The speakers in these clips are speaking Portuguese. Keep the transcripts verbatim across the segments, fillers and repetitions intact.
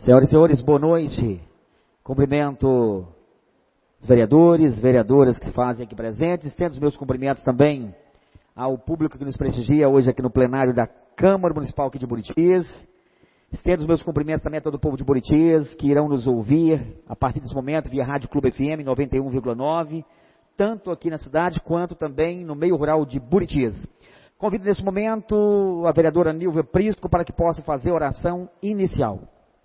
Senhoras e senhores, boa noite. Cumprimento os vereadores, vereadoras que se fazem aqui presentes. Estendo os meus cumprimentos também ao público que nos prestigia hoje aqui no plenário da Câmara Municipal aqui de Buritis. Estendo os meus cumprimentos também a todo o povo de Buritis, que irão nos ouvir a partir desse momento via Rádio Clube F M noventa e um vírgula nove, tanto aqui na cidade quanto também no meio rural de Buritis. Convido nesse momento a vereadora Nilvia Prisco para que possa fazer a oração inicial.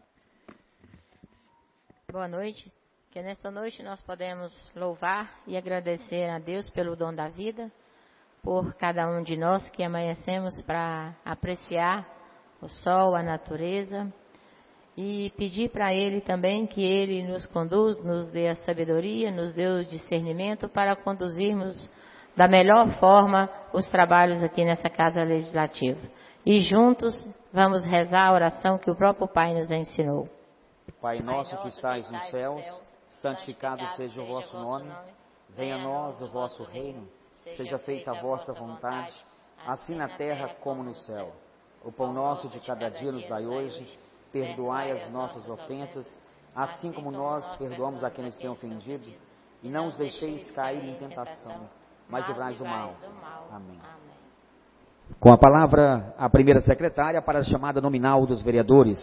Boa noite, que nesta noite nós podemos louvar e agradecer a Deus pelo dom da vida, por cada um de nós que amanhecemos para apreciar o sol, a natureza, e pedir para Ele também que Ele nos conduz, nos dê a sabedoria, nos dê o discernimento para conduzirmos da melhor forma os trabalhos aqui nessa Casa Legislativa. E juntos vamos rezar a oração que o próprio Pai nos ensinou. Pai nosso que estais nos céus, santificado seja o vosso nome, venha a nós o vosso reino, seja feita a vossa vontade, assim na terra como no céu. O pão nosso de cada dia nos dai hoje, perdoai as nossas ofensas, assim como nós perdoamos a quem nos tem ofendido, e não os deixeis cair em tentação, mas livrai-nos do mal. Amém. Com a palavra, a primeira secretária para a chamada nominal dos vereadores.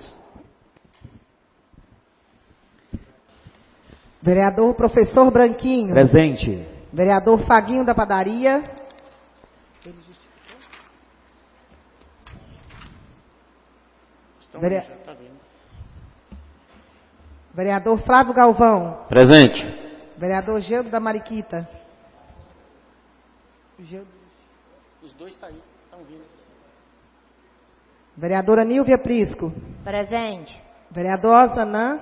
Vereador Professor Branquinho. Presente. Vereador Faguinho da Padaria. Vere... Vereador Flávio Galvão. Presente. Vereador Geudo da Mariquita. Geudo. Os dois estão aí, estão vindo. Vereadora Nilvia Prisco. Presente. Vereador Osanã.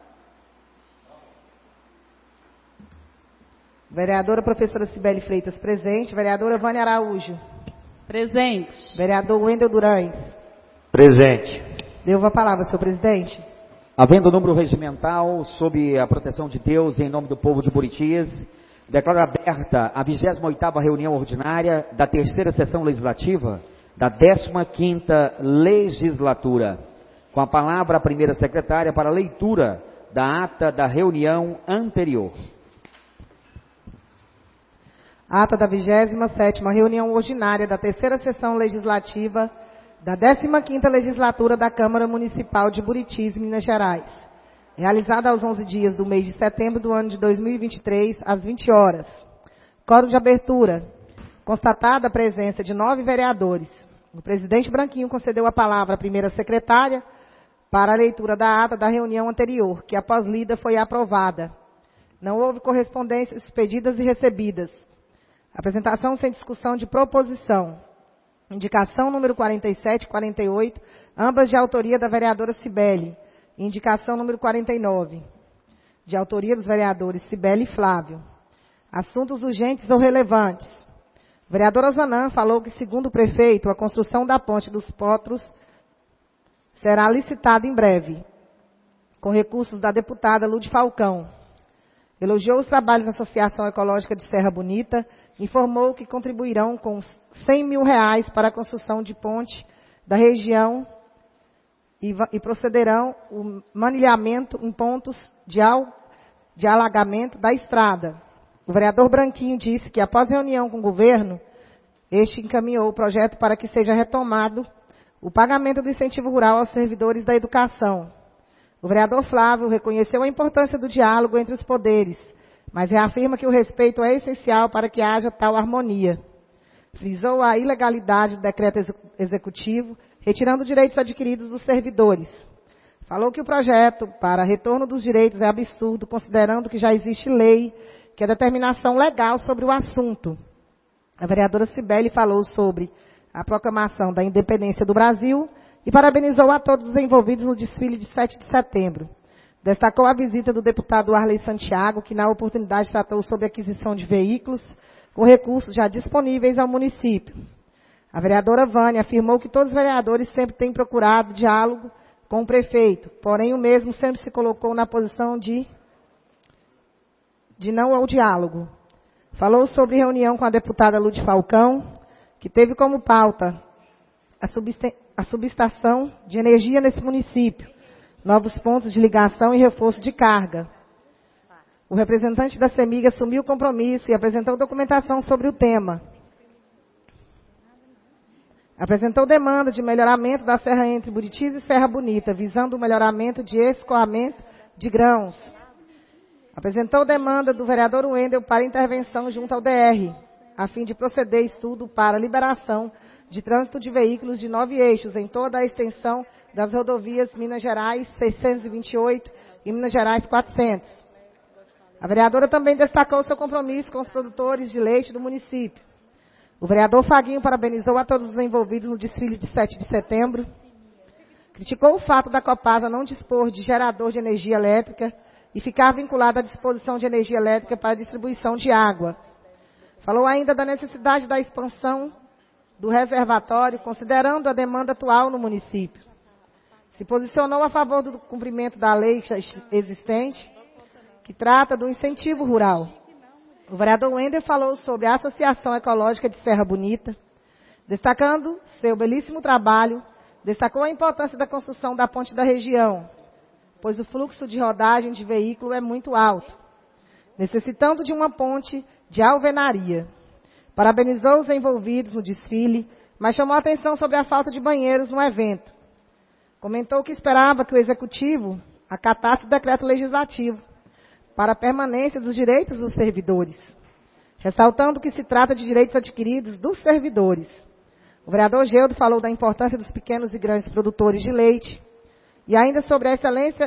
Vereadora Professora Cibele Freitas, presente. Vereadora Vânia Araújo. Presente. Vereador Wendel Durães. Presente. Devo a palavra, senhor presidente. Havendo o número regimental, sob a proteção de Deus, em nome do povo de Buritis, declaro aberta a vigésima oitava reunião ordinária da terceira sessão legislativa da décima quinta legislatura. Com a palavra a primeira secretária para a leitura da ata da reunião anterior. Ata da vigésima sétima reunião ordinária da terceira sessão legislativa da décima quinta legislatura da Câmara Municipal de Buritis, Minas Gerais. Realizada aos onze dias do mês de setembro do ano de dois mil e vinte e três, às vinte horas. Código de abertura. Constatada a presença de nove vereadores. O presidente Branquinho concedeu a palavra à primeira secretária para a leitura da ata da reunião anterior, que após lida foi aprovada. Não houve correspondências expedidas e recebidas. Apresentação sem discussão de proposição. Indicação número quarenta e sete e quarenta e oito, ambas de autoria da vereadora Cibele. Indicação número quarenta e nove, de autoria dos vereadores Cibele e Flávio. Assuntos urgentes ou relevantes. O vereador Osanã falou que, segundo o prefeito, a construção da ponte dos Potros será licitada em breve, com recursos da deputada Lude Falcão. Elogiou os trabalhos da Associação Ecológica de Serra Bonita, informou que contribuirão com cem mil reais para a construção de ponte da região e, e procederão o manilhamento em pontos de, al, de alagamento da estrada. O vereador Branquinho disse que, após reunião com o governo, este encaminhou o projeto para que seja retomado o pagamento do incentivo rural aos servidores da educação. O vereador Flávio reconheceu a importância do diálogo entre os poderes, mas reafirma que o respeito é essencial para que haja tal harmonia. Frisou a ilegalidade do decreto executivo, retirando direitos adquiridos dos servidores. Falou que o projeto para retorno dos direitos é absurdo, considerando que já existe lei, que é determinação legal sobre o assunto. A vereadora Cibele falou sobre a proclamação da independência do Brasil e parabenizou a todos os envolvidos no desfile de sete de setembro. Destacou a visita do deputado Arley Santiago, que na oportunidade tratou sobre a aquisição de veículos com recursos já disponíveis ao município. A vereadora Vânia afirmou que todos os vereadores sempre têm procurado diálogo com o prefeito, porém o mesmo sempre se colocou na posição de, de não ao diálogo. Falou sobre reunião com a deputada Lude Falcão, que teve como pauta a subestação de energia nesse município, novos pontos de ligação e reforço de carga. O representante da CEMIG assumiu o compromisso e apresentou documentação sobre o tema. Apresentou demanda de melhoramento da serra entre Buritis e Serra Bonita, visando o melhoramento de escoamento de grãos. Apresentou demanda do vereador Wendel para intervenção junto ao D R, a fim de proceder estudo para liberação de trânsito de veículos de nove eixos em toda a extensão das rodovias Minas Gerais seiscentos e vinte e oito e Minas Gerais quatrocentos. A vereadora também destacou seu compromisso com os produtores de leite do município. O vereador Faguinho parabenizou a todos os envolvidos no desfile de sete de setembro. Criticou o fato da Copasa não dispor de gerador de energia elétrica e ficar vinculada à disposição de energia elétrica para a distribuição de água. Falou ainda da necessidade da expansão do reservatório, considerando a demanda atual no município. Se posicionou a favor do cumprimento da lei existente, que trata do incentivo rural. O vereador Wendel falou sobre a Associação Ecológica de Serra Bonita, destacando seu belíssimo trabalho, destacou a importância da construção da ponte da região, pois o fluxo de rodagem de veículo é muito alto, necessitando de uma ponte de alvenaria. Parabenizou os envolvidos no desfile, mas chamou a atenção sobre a falta de banheiros no evento. Comentou que esperava que o Executivo acatasse o decreto legislativo para a permanência dos direitos dos servidores, ressaltando que se trata de direitos adquiridos dos servidores. O vereador Geudo falou da importância dos pequenos e grandes produtores de leite e ainda sobre a excelência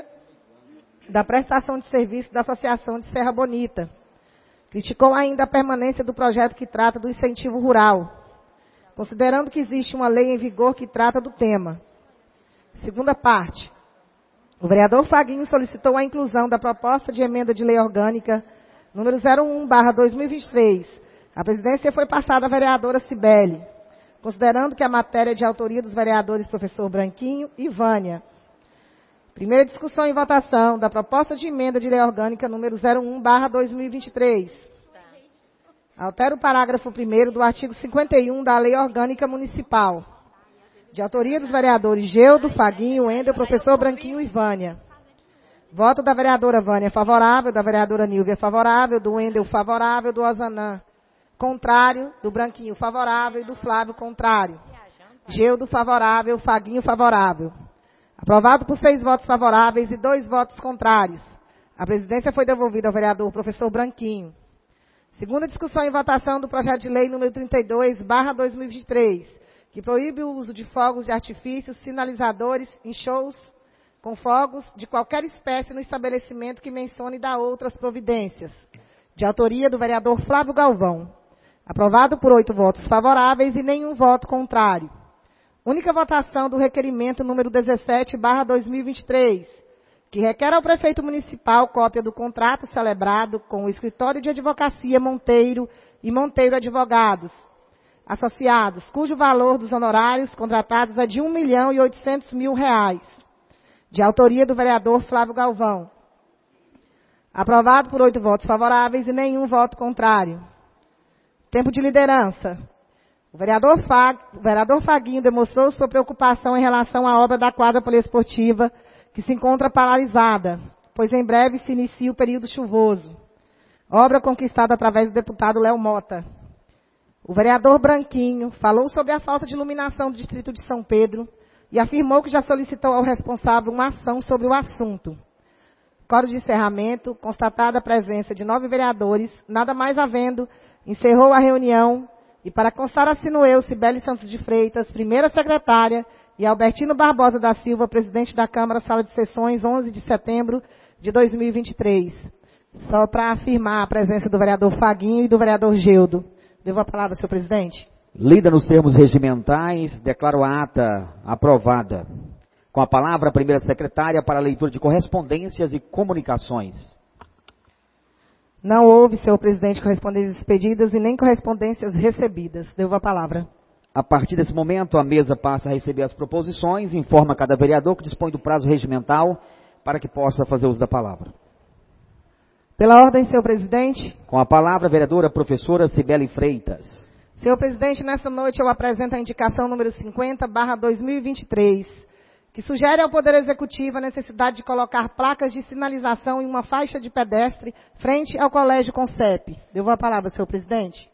da prestação de serviço da Associação de Serra Bonita. Criticou ainda a permanência do projeto que trata do incentivo rural, considerando que existe uma lei em vigor que trata do tema. Segunda parte. O vereador Faguinho solicitou a inclusão da proposta de emenda de lei orgânica número zero um barra dois mil e vinte e três. A presidência foi passada à vereadora Cibele, considerando que a matéria é de autoria dos vereadores professor Branquinho e Vânia. Primeira discussão e votação da proposta de emenda de lei orgânica número zero um barra dois mil e vinte e três. Altera o parágrafo primeiro do artigo cinquenta e um da Lei Orgânica Municipal. De autoria dos vereadores Geudo, Faguinho, Wendel, professor Branquinho e Vânia. Voto da vereadora Vânia favorável, da vereadora Nilvia favorável, do Wendel favorável, do Ozanã contrário, do Branquinho favorável e do Flávio contrário. Geudo favorável, Faguinho favorável. Aprovado por seis votos favoráveis e dois votos contrários. A presidência foi devolvida ao vereador professor Branquinho. Segunda discussão e votação do projeto de lei número trinta e dois barra dois mil e vinte e três, que proíbe o uso de fogos de artifícios, sinalizadores em shows com fogos de qualquer espécie no estabelecimento que mencione dar outras providências. De autoria do vereador Flávio Galvão. Aprovado por oito votos favoráveis e nenhum voto contrário. Única votação do requerimento número dezessete barra dois mil e vinte e três, que requer ao prefeito municipal cópia do contrato celebrado com o escritório de advocacia Monteiro e Monteiro Advogados, associados, cujo valor dos honorários contratados é de um milhão e oitocentos mil reais. De autoria do vereador Flávio Galvão. Aprovado por oito votos favoráveis e nenhum voto contrário. Tempo de liderança. O vereador, Fag, o vereador Faguinho demonstrou sua preocupação em relação à obra da quadra poliesportiva, que se encontra paralisada, pois em breve se inicia o período chuvoso. Obra conquistada através do deputado Léo Mota. O vereador Branquinho falou sobre a falta de iluminação do distrito de São Pedro e afirmou que já solicitou ao responsável uma ação sobre o assunto. Coro de encerramento, constatada a presença de nove vereadores, nada mais havendo, encerrou a reunião e para constar assino eu, Cibele Santos de Freitas, primeira secretária, e Albertino Barbosa da Silva, presidente da Câmara, sala de sessões, onze de setembro de dois mil e vinte e três. Só para afirmar a presença do vereador Faguinho e do vereador Geudo. Devo a palavra, senhor presidente. Lida nos termos regimentais, declaro a ata aprovada. Com a palavra, a primeira secretária para a leitura de correspondências e comunicações. Não houve, senhor presidente, correspondências expedidas e nem correspondências recebidas. Devo a palavra. A partir desse momento, a mesa passa a receber as proposições, informa a cada vereador que dispõe do prazo regimental para que possa fazer uso da palavra. Pela ordem, senhor presidente. Com a palavra, a vereadora professora Cibele Freitas. Senhor presidente, nesta noite eu apresento a indicação número cinquenta barra dois mil e vinte e três, que sugere ao Poder Executivo a necessidade de colocar placas de sinalização em uma faixa de pedestre frente ao Colégio Concep. Devo a palavra, senhor presidente.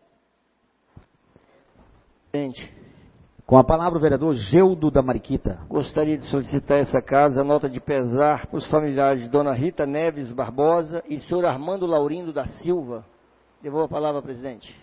Presidente, Com a palavra o vereador Geudo da Mariquita. gostaria de solicitar essa casa, nota de pesar para os familiares de Dona Rita Neves Barbosa e senhor Armando Laurindo da Silva. Devolvo a palavra, presidente.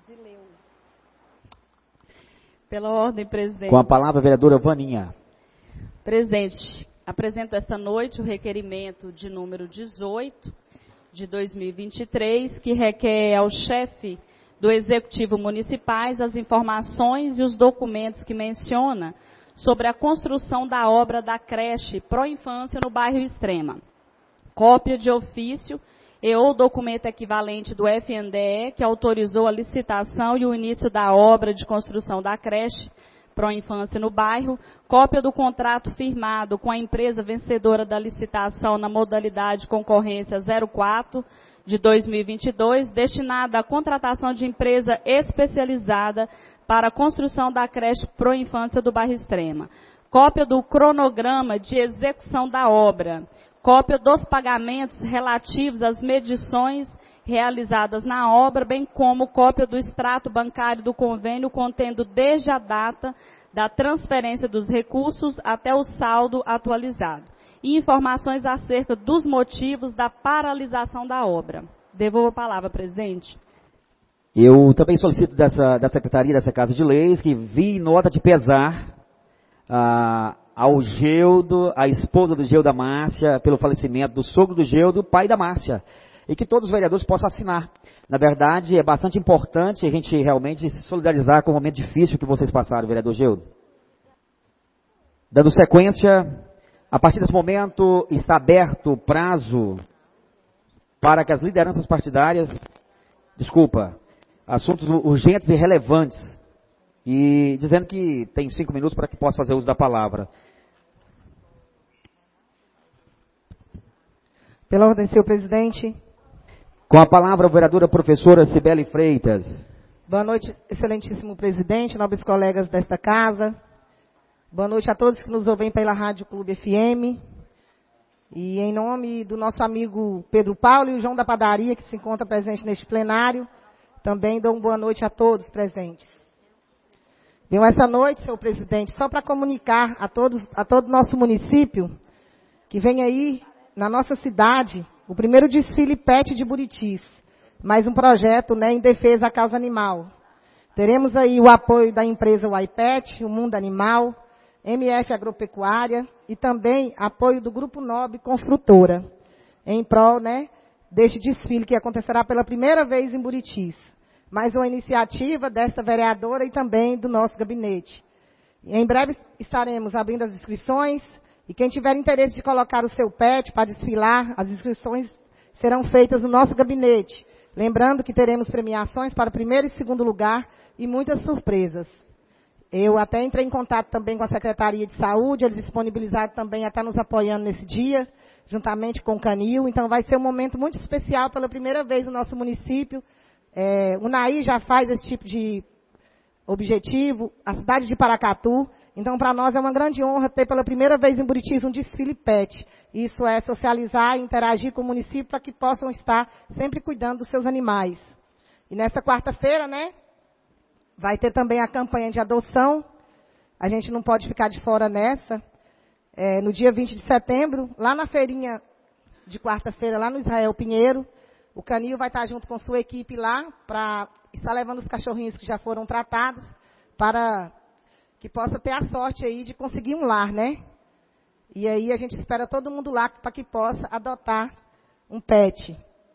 Pela ordem, presidente. Com a palavra a vereadora Vaninha. Presidente, apresento esta noite o requerimento de número dezoito de dois mil e vinte e três, que requer ao chefe do Executivo Municipais as informações e os documentos que menciona sobre a construção da obra da creche Pró-Infância no bairro Extrema. Cópia de ofício e ou documento equivalente do F N D E que autorizou a licitação e o início da obra de construção da creche Pró-Infância no bairro, cópia do contrato firmado com a empresa vencedora da licitação na modalidade concorrência zero quatro de dois mil e vinte e dois, destinada à contratação de empresa especializada para a construção da creche Pró-Infância do bairro Extrema, cópia do cronograma de execução da obra, cópia dos pagamentos relativos às medições realizadas na obra, bem como cópia do extrato bancário do convênio contendo desde a data da transferência dos recursos até o saldo atualizado, e informações acerca dos motivos da paralisação da obra. Devolvo a palavra, presidente. Eu também solicito dessa, da Secretaria dessa Casa de Leis que vi nota de pesar ah, ao Geudo, a esposa do Geudo, da Márcia, pelo falecimento do sogro do Geudo, pai da Márcia, e que todos os vereadores possam assinar. Na verdade, é bastante importante a gente realmente se solidarizar com o momento difícil que vocês passaram, vereador Geudo. Dando sequência, a partir desse momento está aberto o prazo para que as lideranças partidárias, desculpa, assuntos urgentes e relevantes, e dizendo que tem cinco minutos para que possa fazer uso da palavra. Pela ordem, senhor presidente. Com a palavra, a vereadora professora Cibele Freitas. Boa noite, excelentíssimo presidente, nobres colegas desta casa. Boa noite a todos que nos ouvem pela Rádio Clube F M. E em nome do nosso amigo Pedro Paulo e o João da Padaria, que se encontra presente neste plenário, também dou uma boa noite a todos presentes. Venho essa noite, senhor presidente, só para comunicar a todos, a todo o nosso município, que vem aí, na nossa cidade, o primeiro desfile Pet de Buritis, mais um projeto, né, em defesa à causa animal. Teremos aí o apoio da empresa Uaipet, o Mundo Animal, M F Agropecuária e também apoio do Grupo Nobre Construtora, em prol, né, deste desfile que acontecerá pela primeira vez em Buritis. Mais uma iniciativa desta vereadora e também do nosso gabinete. Em breve estaremos abrindo as inscrições. E quem tiver interesse de colocar o seu pet para desfilar, as inscrições serão feitas no nosso gabinete. Lembrando que teremos premiações para primeiro e segundo lugar e muitas surpresas. Eu até entrei em contato também com a Secretaria de Saúde, eles disponibilizaram também a estar nos apoiando nesse dia, juntamente com o Canil. Então vai ser um momento muito especial pela primeira vez no nosso município. É, o Naí já faz esse tipo de objetivo, a cidade de Paracatu. Então, para nós é uma grande honra ter pela primeira vez em Buritis um desfile pet. Isso é socializar e interagir com o município para que possam estar sempre cuidando dos seus animais. E nesta quarta-feira, né, vai ter também a campanha de adoção. A gente não pode ficar de fora nessa. É, no dia vinte de setembro, lá na feirinha de quarta-feira, lá no Israel Pinheiro, o Canil vai estar junto com sua equipe lá para estar levando os cachorrinhos que já foram tratados para que possa ter a sorte aí de conseguir um lar, né? E aí a gente espera todo mundo lá para que possa adotar um pet.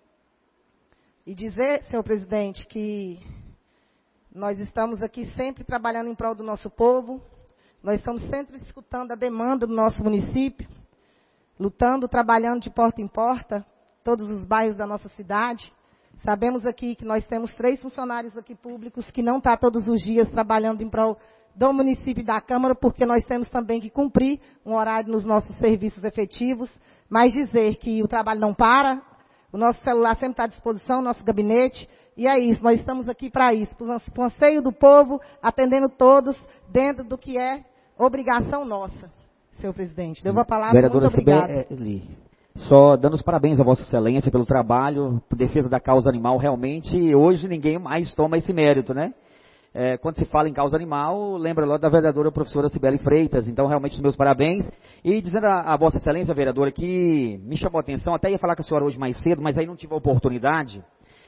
E dizer, senhor presidente, que nós estamos aqui sempre trabalhando em prol do nosso povo, nós estamos sempre escutando a demanda do nosso município, lutando, trabalhando de porta em porta, todos os bairros da nossa cidade. Sabemos aqui que nós temos três funcionários aqui públicos que não estão todos os dias trabalhando em prol do município e da Câmara, porque nós temos também que cumprir um horário nos nossos serviços efetivos, mas dizer que o trabalho não para, o nosso celular sempre está à disposição, o nosso gabinete, e é isso, nós estamos aqui para isso, para o anseio do povo, atendendo todos, dentro do que é obrigação nossa. senhor presidente. Devo a palavra, Vereadora muito obrigada. Cibele, só dando os parabéns a Vossa Excelência pelo trabalho, por defesa da causa animal. Realmente, hoje ninguém mais toma esse mérito, né? É, quando se fala em causa animal, lembra lá da vereadora professora Cibele Freitas. Então, realmente, os meus parabéns. E dizendo a, a Vossa Excelência, vereadora, que me chamou a atenção, até ia falar com a senhora hoje mais cedo, mas aí não tive a oportunidade.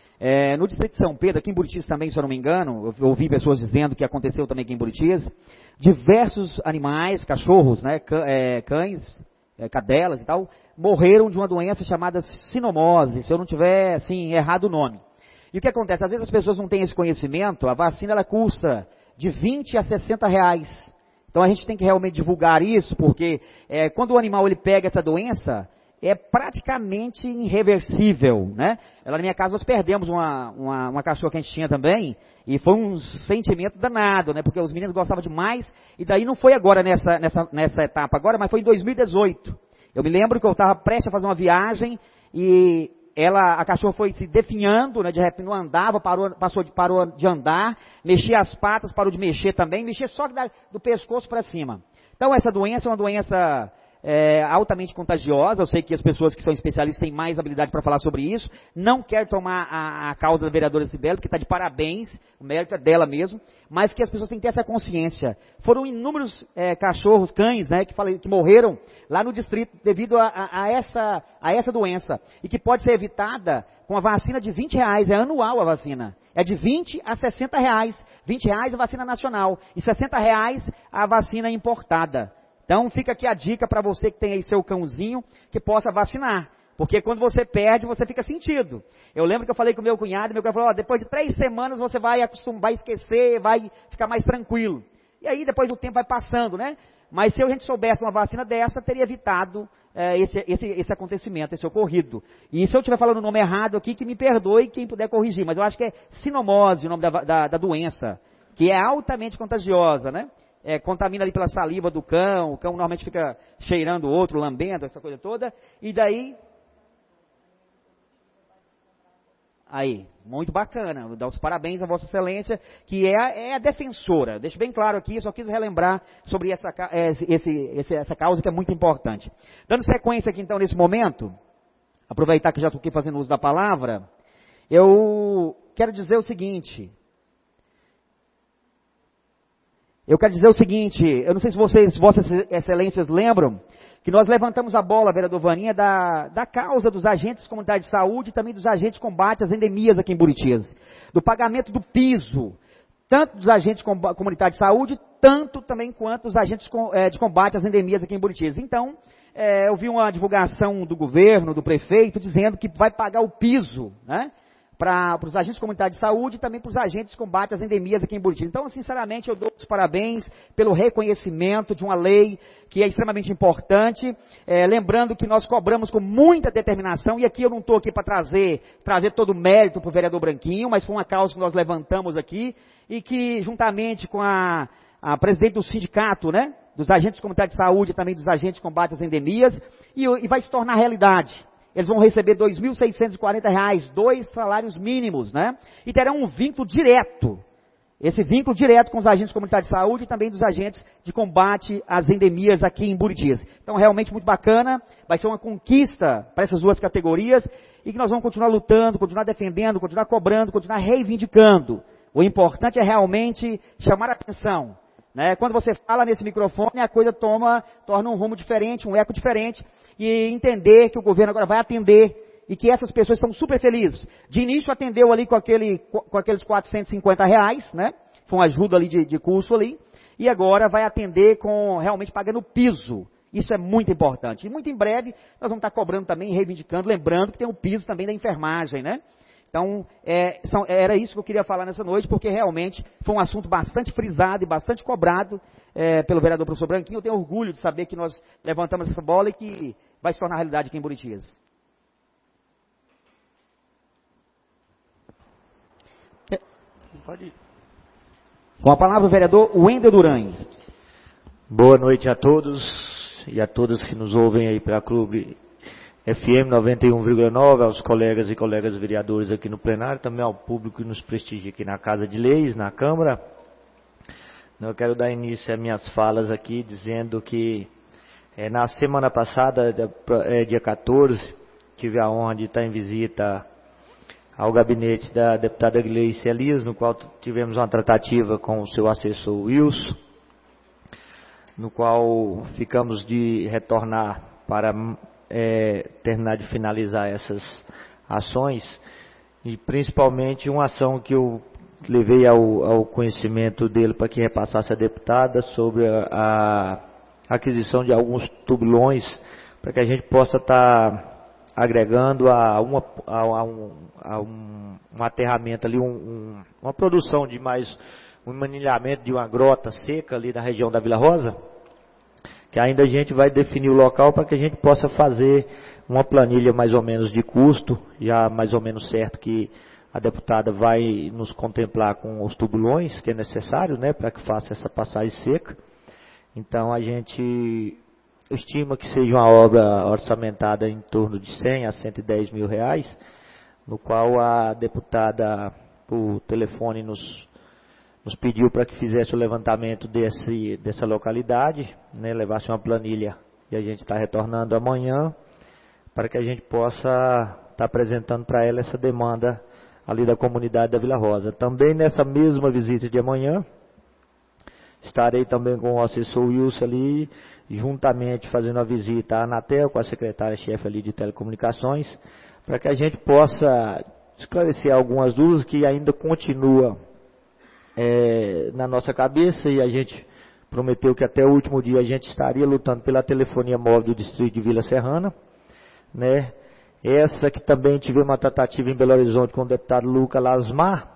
É, no distrito de São Pedro, aqui em Buritis também, se eu não me engano, eu ouvi pessoas dizendo que aconteceu também aqui em Buritis, diversos animais, cachorros, né, cães, é, cadelas e tal, morreram de uma doença chamada sinomose, se eu não tiver, assim, errado o nome. E o que acontece? Às vezes as pessoas não têm esse conhecimento, a vacina ela custa de vinte a sessenta reais. Então a gente tem que realmente divulgar isso, porque é, quando o animal ele pega essa doença, é praticamente irreversível, né? Ela, na minha casa, nós perdemos uma, uma, uma cachorra que a gente tinha também, e foi um sentimento danado, né? Porque os meninos gostavam demais, e daí não foi agora nessa, nessa, nessa etapa agora, mas foi em dois mil e dezoito. Eu me lembro que eu estava prestes a fazer uma viagem, e ela, a cachorra foi se definhando, né? De repente não andava, parou, passou de, parou de andar, mexia as patas, parou de mexer também, mexia só da, do pescoço para cima. Então essa doença é uma doença... É, altamente contagiosa. Eu sei que as pessoas que são especialistas têm mais habilidade para falar sobre isso. Não quero tomar a, a causa da vereadora Cibele, porque está de parabéns, o mérito é dela mesmo, mas que as pessoas têm que ter essa consciência. Foram inúmeros é, cachorros, cães, né, que, falei, que morreram lá no distrito devido a, a, a, essa, a essa doença, e que pode ser evitada com a vacina de vinte reais, é anual a vacina. É de vinte a sessenta reais. vinte reais a vacina nacional e sessenta reais a vacina importada. Então fica aqui a dica para você que tem aí seu cãozinho, que possa vacinar. Porque quando você perde, você fica sentido. Eu lembro que eu falei com o meu cunhado, meu cunhado falou, ó, depois de três semanas você vai acostumar, vai esquecer, vai ficar mais tranquilo. E aí depois o tempo vai passando, né? Mas se a gente soubesse uma vacina dessa, teria evitado é, esse, esse, esse acontecimento, esse ocorrido. E se eu estiver falando o nome errado aqui, que me perdoe quem puder corrigir. Mas eu acho que é sinomose o nome da, da, da doença, que é altamente contagiosa, né? É, contamina ali pela saliva do cão, o cão normalmente fica cheirando o outro, lambendo, essa coisa toda, e daí, aí, muito bacana, vou dar os parabéns a Vossa Excelência, que é a, é a defensora, deixo bem claro aqui, só quis relembrar sobre essa, esse, esse, essa causa que é muito importante. Dando sequência aqui então nesse momento, aproveitar que já estou aqui fazendo uso da palavra, eu quero dizer o seguinte... Eu quero dizer o seguinte, eu não sei se vocês, Vossas Excelências, lembram, que nós levantamos a bola, vereador Vaninha, da, da causa dos agentes comunitários de saúde e também dos agentes de combate às endemias aqui em Buritis. Do pagamento do piso, tanto dos agentes comunitários de saúde, tanto também quanto dos agentes de combate às endemias aqui em Buritis. Então, é, eu vi uma divulgação do governo, do prefeito, dizendo que vai pagar o piso, né? Para os agentes comunitários de saúde e também para os agentes de combate às endemias aqui em Buritis. Então, sinceramente, eu dou os parabéns pelo reconhecimento de uma lei que é extremamente importante, é, lembrando que nós cobramos com muita determinação, e aqui eu não estou aqui para trazer, trazer todo o mérito para o vereador Branquinho, mas foi uma causa que nós levantamos aqui, e que juntamente com a, a presidente do sindicato, né, dos agentes comunitários de saúde e também dos agentes de combate às endemias, e, e vai se tornar realidade. Eles vão receber dois mil seiscentos e quarenta reais, dois salários mínimos, né? E terão um vínculo direto, esse vínculo direto com os agentes comunitários de saúde e também dos agentes de combate às endemias aqui em Buritis. Então, realmente muito bacana, vai ser uma conquista para essas duas categorias, e que nós vamos continuar lutando, continuar defendendo, continuar cobrando, continuar reivindicando. O importante é realmente chamar a atenção, né? Quando você fala nesse microfone, a coisa toma, torna um rumo diferente, um eco diferente, e entender que o governo agora vai atender, e que essas pessoas estão super felizes. De início atendeu ali com, aquele, com aqueles quatrocentos e cinquenta reais, né? Foi uma ajuda ali de, de custo ali, e agora vai atender com realmente pagando piso. Isso é muito importante. E muito em breve nós vamos estar cobrando também, reivindicando, lembrando que tem o piso também da enfermagem, né? Então, é, são, era isso que eu queria falar nessa noite, porque realmente foi um assunto bastante frisado e bastante cobrado é, pelo vereador professor Branquinho. Eu tenho orgulho de saber que nós levantamos essa bola e que vai se tornar realidade aqui em Buritis. Pode ir. Com a palavra o vereador Wendel Durães. Boa noite a todos e a todas que nos ouvem aí pela Clube F M noventa e um vírgula nove, aos colegas e colegas vereadores aqui no plenário, também ao público que nos prestigia aqui na Casa de Leis, na Câmara. Eu quero dar início às minhas falas aqui, dizendo que É, na semana passada, é, dia quatorze, tive a honra de estar em visita ao gabinete da deputada Gleice Elias, no qual tivemos uma tratativa com o seu assessor Wilson, no qual ficamos de retornar para é, terminar de finalizar essas ações, e principalmente uma ação que eu levei ao, ao conhecimento dele para que repassasse a deputada sobre a, a aquisição de alguns tubilões, para que a gente possa estar tá agregando a, uma, a, a, um, a um, um aterramento ali, um, um, uma produção de mais um manilhamento de uma grota seca ali na região da Vila Rosa, que ainda a gente vai definir o local para que a gente possa fazer uma planilha mais ou menos de custo, já mais ou menos certo que a deputada vai nos contemplar com os tubulões que é necessário, né, para que faça essa passagem seca. Então a gente estima que seja uma obra orçamentada em torno de cem a cento e dez mil reais, no qual a deputada por telefone nos, nos pediu para que fizesse o levantamento desse, dessa localidade, né, levasse uma planilha, e a gente está retornando amanhã para que a gente possa estar tá apresentando para ela essa demanda ali da comunidade da Vila Rosa. Também nessa mesma visita de amanhã, estarei também com o assessor Wilson ali, juntamente fazendo a visita à Anatel, com a secretária-chefe ali de telecomunicações, para que a gente possa esclarecer algumas dúvidas que ainda continuam é, na nossa cabeça, e a gente prometeu que até o último dia a gente estaria lutando pela telefonia móvel do distrito de Vila Serrana, né? Essa que também tivemos uma tratativa em Belo Horizonte com o deputado Lucas Lasmar,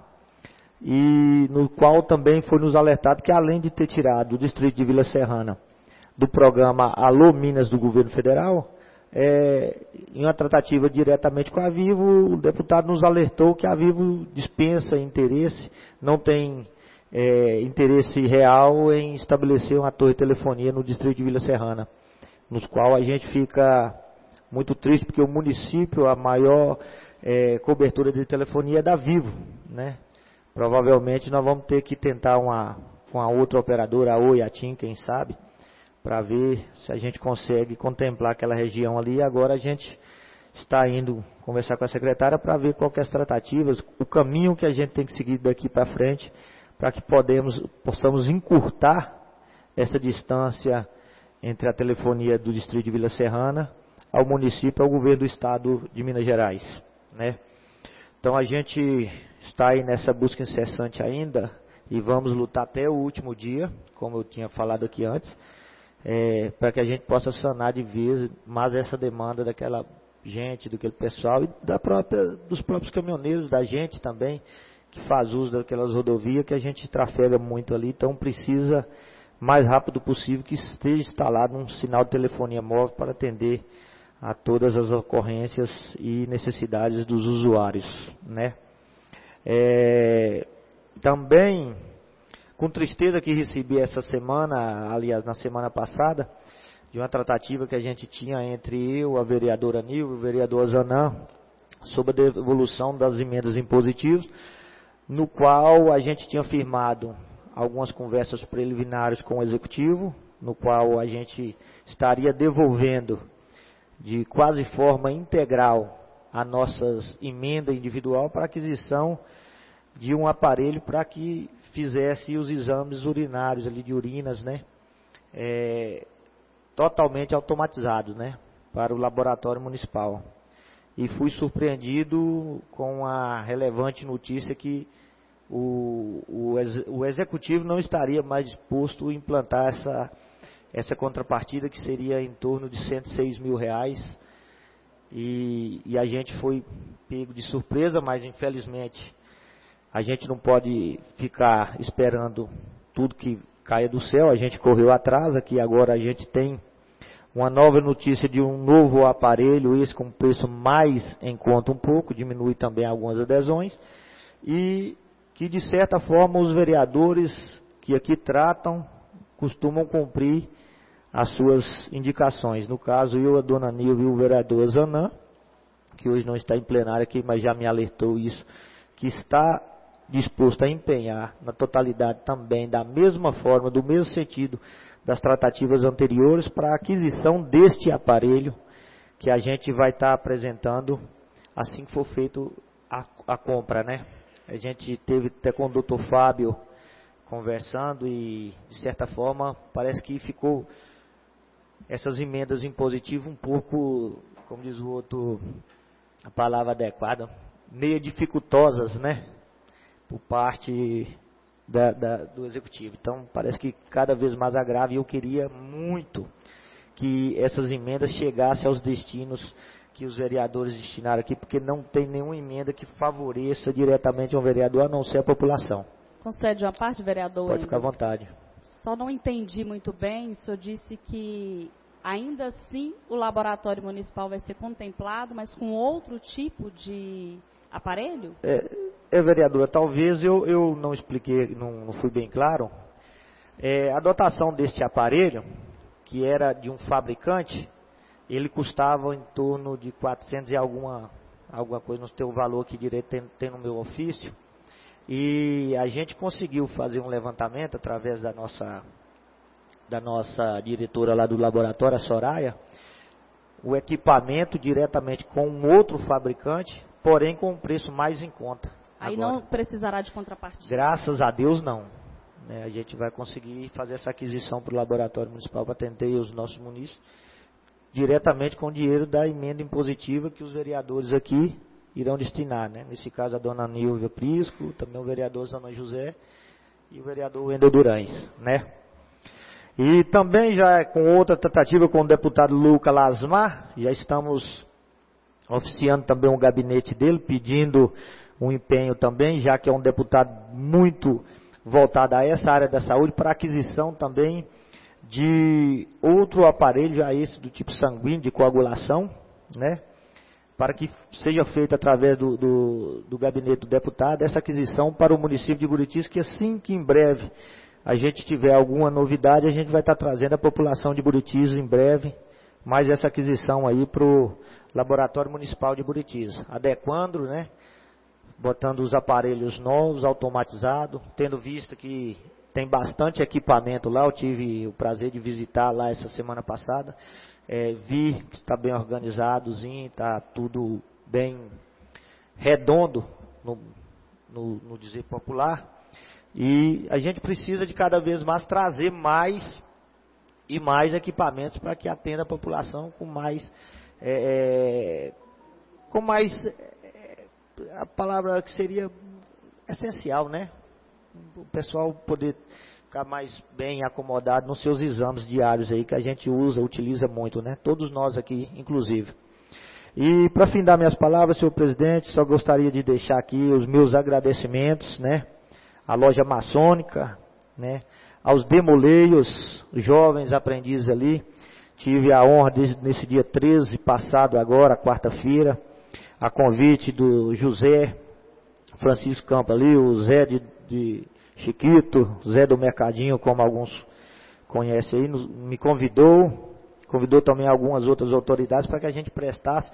e no qual também foi nos alertado que, além de ter tirado o distrito de Vila Serrana do programa Alô Minas do governo federal, é, em uma tratativa diretamente com a Vivo, o deputado nos alertou que a Vivo dispensa interesse, não tem é, interesse real em estabelecer uma torre de telefonia no distrito de Vila Serrana, nos qual a gente fica muito triste, porque o município, a maior é, cobertura de telefonia é da Vivo, né? Provavelmente nós vamos ter que tentar uma, com a outra operadora, a Oi, a TIM, quem sabe, para ver se a gente consegue contemplar aquela região ali. E agora a gente está indo conversar com a secretária para ver qual que é as tratativas, o caminho que a gente tem que seguir daqui para frente, para que podemos, possamos encurtar essa distância entre a telefonia do distrito de Vila Serrana ao município, ao governo do estado de Minas Gerais, né? Então a gente está aí nessa busca incessante ainda, e vamos lutar até o último dia, como eu tinha falado aqui antes, é, para que a gente possa sanar de vez mais essa demanda daquela gente, daquele pessoal, e da própria, dos próprios caminhoneiros, da gente também, que faz uso daquelas rodovias, que a gente trafega muito ali. Então precisa, mais rápido possível, que esteja instalado um sinal de telefonia móvel para atender a todas as ocorrências e necessidades dos usuários, né? É, também, com tristeza que recebi essa semana, aliás, na semana passada, de uma tratativa que a gente tinha entre eu, a vereadora Nilva e o vereador Zanã, sobre a devolução das emendas impositivas, no qual a gente tinha firmado algumas conversas preliminares com o executivo, no qual a gente estaria devolvendo de quase forma integral a nossas emenda individual para aquisição de um aparelho para que fizesse os exames urinários ali de urinas, né, é, totalmente automatizados, né, para o laboratório municipal. E fui surpreendido com a relevante notícia que o, o, o executivo não estaria mais disposto a implantar essa essa contrapartida, que seria em torno de cento e seis mil reais, e, e a gente foi pego de surpresa, mas infelizmente a gente não pode ficar esperando tudo que caia do céu. A gente correu atrás, aqui agora a gente tem uma nova notícia de um novo aparelho, esse com preço mais em conta um pouco, diminui também algumas adesões, e que de certa forma os vereadores que aqui tratam costumam cumprir as suas indicações. No caso, eu, a dona Nilva e o vereador Zanã, que hoje não está em plenário aqui, mas já me alertou isso, que está disposto a empenhar na totalidade também, da mesma forma, do mesmo sentido, das tratativas anteriores para a aquisição deste aparelho que a gente vai estar apresentando assim que for feito a, a compra, né? A gente teve até com o doutor Fábio conversando e, de certa forma, parece que ficou essas emendas impositivas um pouco, como diz o outro, a palavra adequada, meio dificultosas, né? Por parte da, da, do Executivo. Então, parece que cada vez mais agrava e eu queria muito que essas emendas chegassem aos destinos que os vereadores destinaram aqui, porque não tem nenhuma emenda que favoreça diretamente um vereador, a não ser a população. Concede uma parte, vereador? Pode ficar à vontade. Só não entendi muito bem, o senhor disse que ainda assim o laboratório municipal vai ser contemplado, mas com outro tipo de aparelho? É, é vereadora, talvez eu, eu não expliquei, não, não fui bem claro. É, a dotação deste aparelho, que era de um fabricante, ele custava em torno de quatrocentos e alguma, alguma coisa, não sei o valor que direito tem, tem no meu ofício. E a gente conseguiu fazer um levantamento através da nossa, da nossa diretora lá do laboratório, a Soraya, o equipamento diretamente com um outro fabricante, porém com um preço mais em conta. Aí agora. Não precisará de contrapartida? Graças a Deus não. Né, a gente vai conseguir fazer essa aquisição para o laboratório municipal para atender os nossos munícipes, diretamente com o dinheiro da emenda impositiva que os vereadores aqui irão destinar, né? Nesse caso a dona Nilvia Prisco, também o vereador Zana José e o vereador Wendel Durães, né? E também já com outra tratativa com o deputado Luca Lasmar, já estamos oficiando também o gabinete dele, pedindo um empenho também, já que é um deputado muito voltado a essa área da saúde, para aquisição também de outro aparelho, já esse do tipo sanguíneo, de coagulação, né? Para que seja feita através do, do, do gabinete do deputado, essa aquisição para o município de Buritis, que assim que em breve a gente tiver alguma novidade, a gente vai estar trazendo a população de Buritis em breve, mais essa aquisição aí para o Laboratório Municipal de Buritis, adequando, né? Botando os aparelhos novos, automatizados, tendo visto que tem bastante equipamento lá, eu tive o prazer de visitar lá essa semana passada, é, vi que está bem organizadozinho, está tudo bem redondo, no, no, no dizer popular, e a gente precisa de cada vez mais trazer mais e mais equipamentos para que atenda a população com mais, é, com mais, é, a palavra que seria essencial, né? O pessoal poder ficar mais bem acomodado nos seus exames diários aí, que a gente usa, utiliza muito, né? Todos nós aqui, inclusive. E para findar minhas palavras, senhor presidente, só gostaria de deixar aqui os meus agradecimentos, né? À loja maçônica, né? Aos demoleios, jovens aprendizes ali. Tive a honra de, nesse dia treze passado agora, quarta-feira, a convite do José Francisco Campos ali, o Zé de, de Chiquito, Zé do Mercadinho, como alguns conhecem aí, nos, me convidou, convidou também algumas outras autoridades para que a gente prestasse,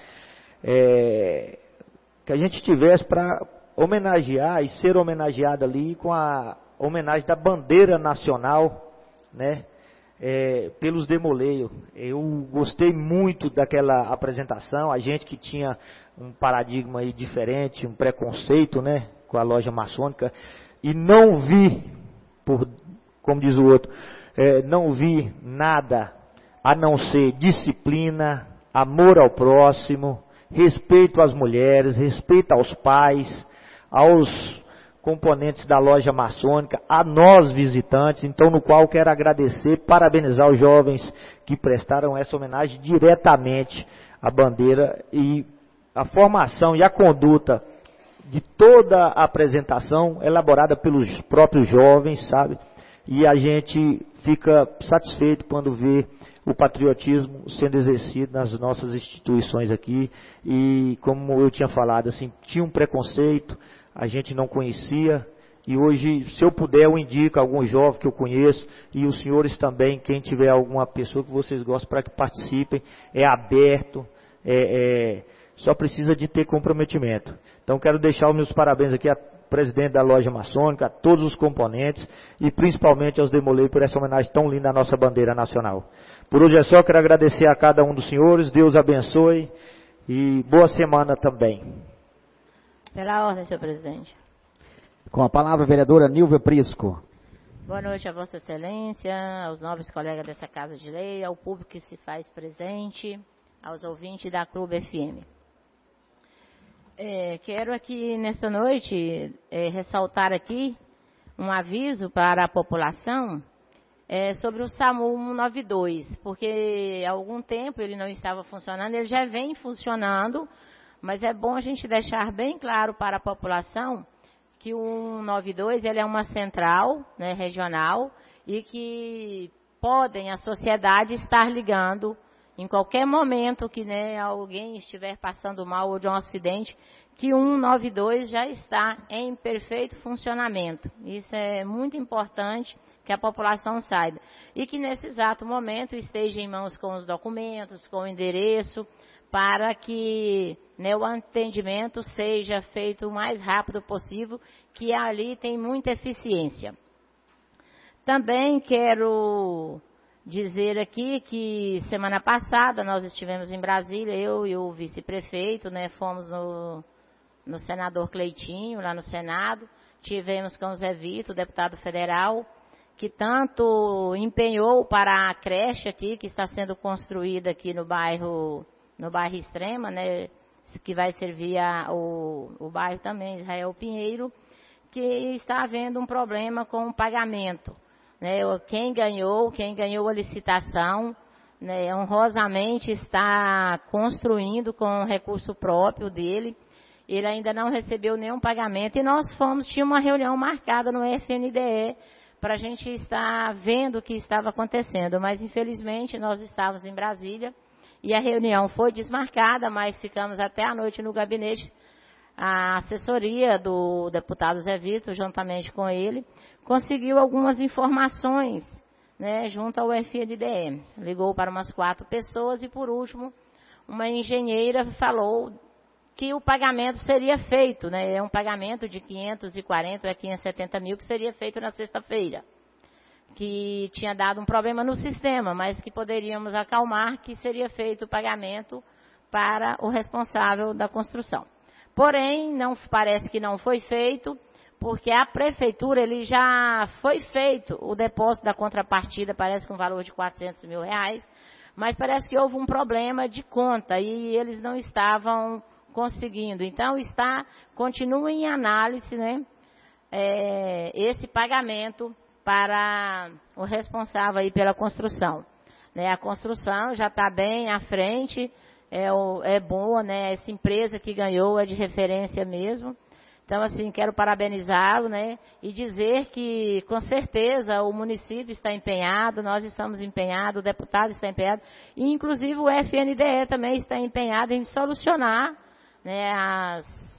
é, que a gente tivesse para homenagear e ser homenageado ali com a homenagem da bandeira nacional, né, é, pelos demoleios. Eu gostei muito daquela apresentação, a gente que tinha um paradigma aí diferente, um preconceito, né, com a loja maçônica, e não vi, por, como diz o outro, é, não vi nada a não ser disciplina, amor ao próximo, respeito às mulheres, respeito aos pais, aos componentes da loja maçônica, a nós visitantes, então no qual quero agradecer, parabenizar os jovens que prestaram essa homenagem diretamente à bandeira e a formação e a conduta de toda a apresentação elaborada pelos próprios jovens, sabe? E a gente fica satisfeito quando vê o patriotismo sendo exercido nas nossas instituições aqui. E como eu tinha falado, assim, tinha um preconceito, a gente não conhecia, e hoje, se eu puder, eu indico algum jovem que eu conheço, e os senhores também, quem tiver alguma pessoa que vocês gostam, para que participem, é aberto, é, é, só precisa de ter comprometimento. Então, quero deixar os meus parabéns aqui a presidente da loja maçônica, a todos os componentes e principalmente aos Demolei por essa homenagem tão linda à nossa bandeira nacional. Por hoje é só, quero agradecer a cada um dos senhores, Deus abençoe e boa semana também. Pela ordem, senhor presidente. Com a palavra, a vereadora Nilva Prisco. Boa noite a Vossa Excelência, aos nobres colegas dessa Casa de Lei, ao público que se faz presente, aos ouvintes da Clube F M. É, quero aqui, nesta noite, é, ressaltar aqui um aviso para a população é, sobre o SAMU cento e noventa e dois, porque há algum tempo ele não estava funcionando, ele já vem funcionando, mas é bom a gente deixar bem claro para a população que o cento e noventa e dois ele é uma central, né, regional e que podem a sociedade estar ligando em qualquer momento que, né, alguém estiver passando mal ou de um acidente, que o cento e noventa e dois já está em perfeito funcionamento. Isso é muito importante que a população saiba. E que nesse exato momento esteja em mãos com os documentos, com o endereço, para que, né, o atendimento seja feito o mais rápido possível, que ali tem muita eficiência. Também quero dizer aqui que semana passada nós estivemos em Brasília, eu e o vice-prefeito, né, fomos no, no senador Cleitinho, lá no Senado, tivemos com o Zé Vito, deputado federal, que tanto empenhou para a creche aqui, que está sendo construída aqui no bairro no bairro Extrema, né, que vai servir a, o, o bairro também, Israel Pinheiro, que está havendo um problema com o pagamento. Né, quem ganhou, quem ganhou a licitação, né, honrosamente está construindo com recurso próprio dele, ele ainda não recebeu nenhum pagamento, e nós fomos, tinha uma reunião marcada no F N D E, para a gente estar vendo o que estava acontecendo, mas infelizmente nós estávamos em Brasília, e a reunião foi desmarcada, mas ficamos até a noite no gabinete. A assessoria do deputado Zé Vito, juntamente com ele, conseguiu algumas informações, né, junto ao F N D E. Ligou para umas quatro pessoas e, por último, uma engenheira falou que o pagamento seria feito, né, é um pagamento de quinhentos e quarenta a quinhentos e setenta mil que seria feito na sexta-feira, que tinha dado um problema no sistema, mas que poderíamos acalmar, que seria feito o pagamento para o responsável da construção. Porém, não, parece que não foi feito, porque a prefeitura, ele já foi feito o depósito da contrapartida, parece com um valor de quatrocentos mil reais, mas parece que houve um problema de conta e eles não estavam conseguindo. Então, está, continua em análise, né, é, esse pagamento para o responsável aí pela construção. Né, a construção já está bem à frente, é, o, é boa, né, essa empresa que ganhou é de referência mesmo. Então, assim, quero parabenizá-lo, né, e dizer que, com certeza, o município está empenhado, nós estamos empenhados, o deputado está empenhado, e, inclusive, o F N D E também está empenhado em solucionar, né, as,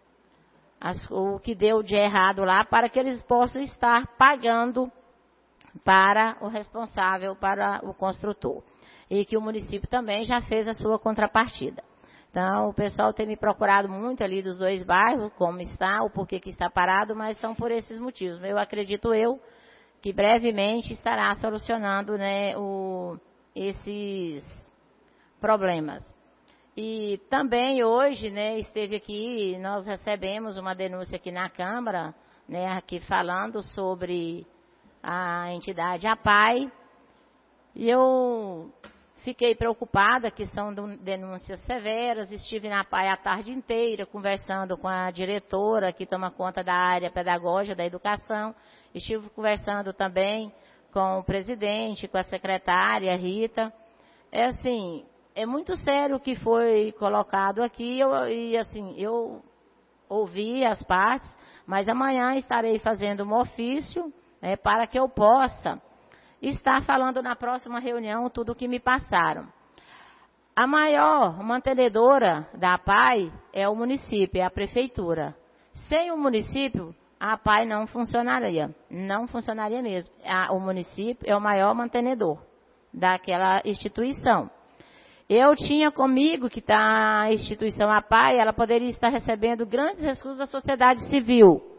as, o que deu de errado lá, para que eles possam estar pagando para o responsável, para o construtor. E que o município também já fez a sua contrapartida. Então, o pessoal tem me procurado muito ali dos dois bairros, como está, o porquê que está parado, mas são por esses motivos. Eu acredito eu que brevemente estará solucionando, né, o, esses problemas. E também hoje, né, esteve aqui, nós recebemos uma denúncia aqui na Câmara, né, aqui falando sobre a entidade APAI, e eu fiquei preocupada, que são denúncias severas, estive na APAI a tarde inteira, conversando com a diretora, que toma conta da área pedagógica da educação, estive conversando também com o presidente, com a secretária Rita. É assim, é muito sério o que foi colocado aqui, eu, e assim, eu ouvi as partes, mas amanhã estarei fazendo um ofício, né, para que eu possa estar falando na próxima reunião tudo o que me passaram. A maior mantenedora da APAI é o município, é a prefeitura. Sem o município, a APAI não funcionaria, não funcionaria mesmo. A, o município é o maior mantenedor daquela instituição. Eu tinha comigo que tá, a instituição APAI, ela poderia estar recebendo grandes recursos da sociedade civil,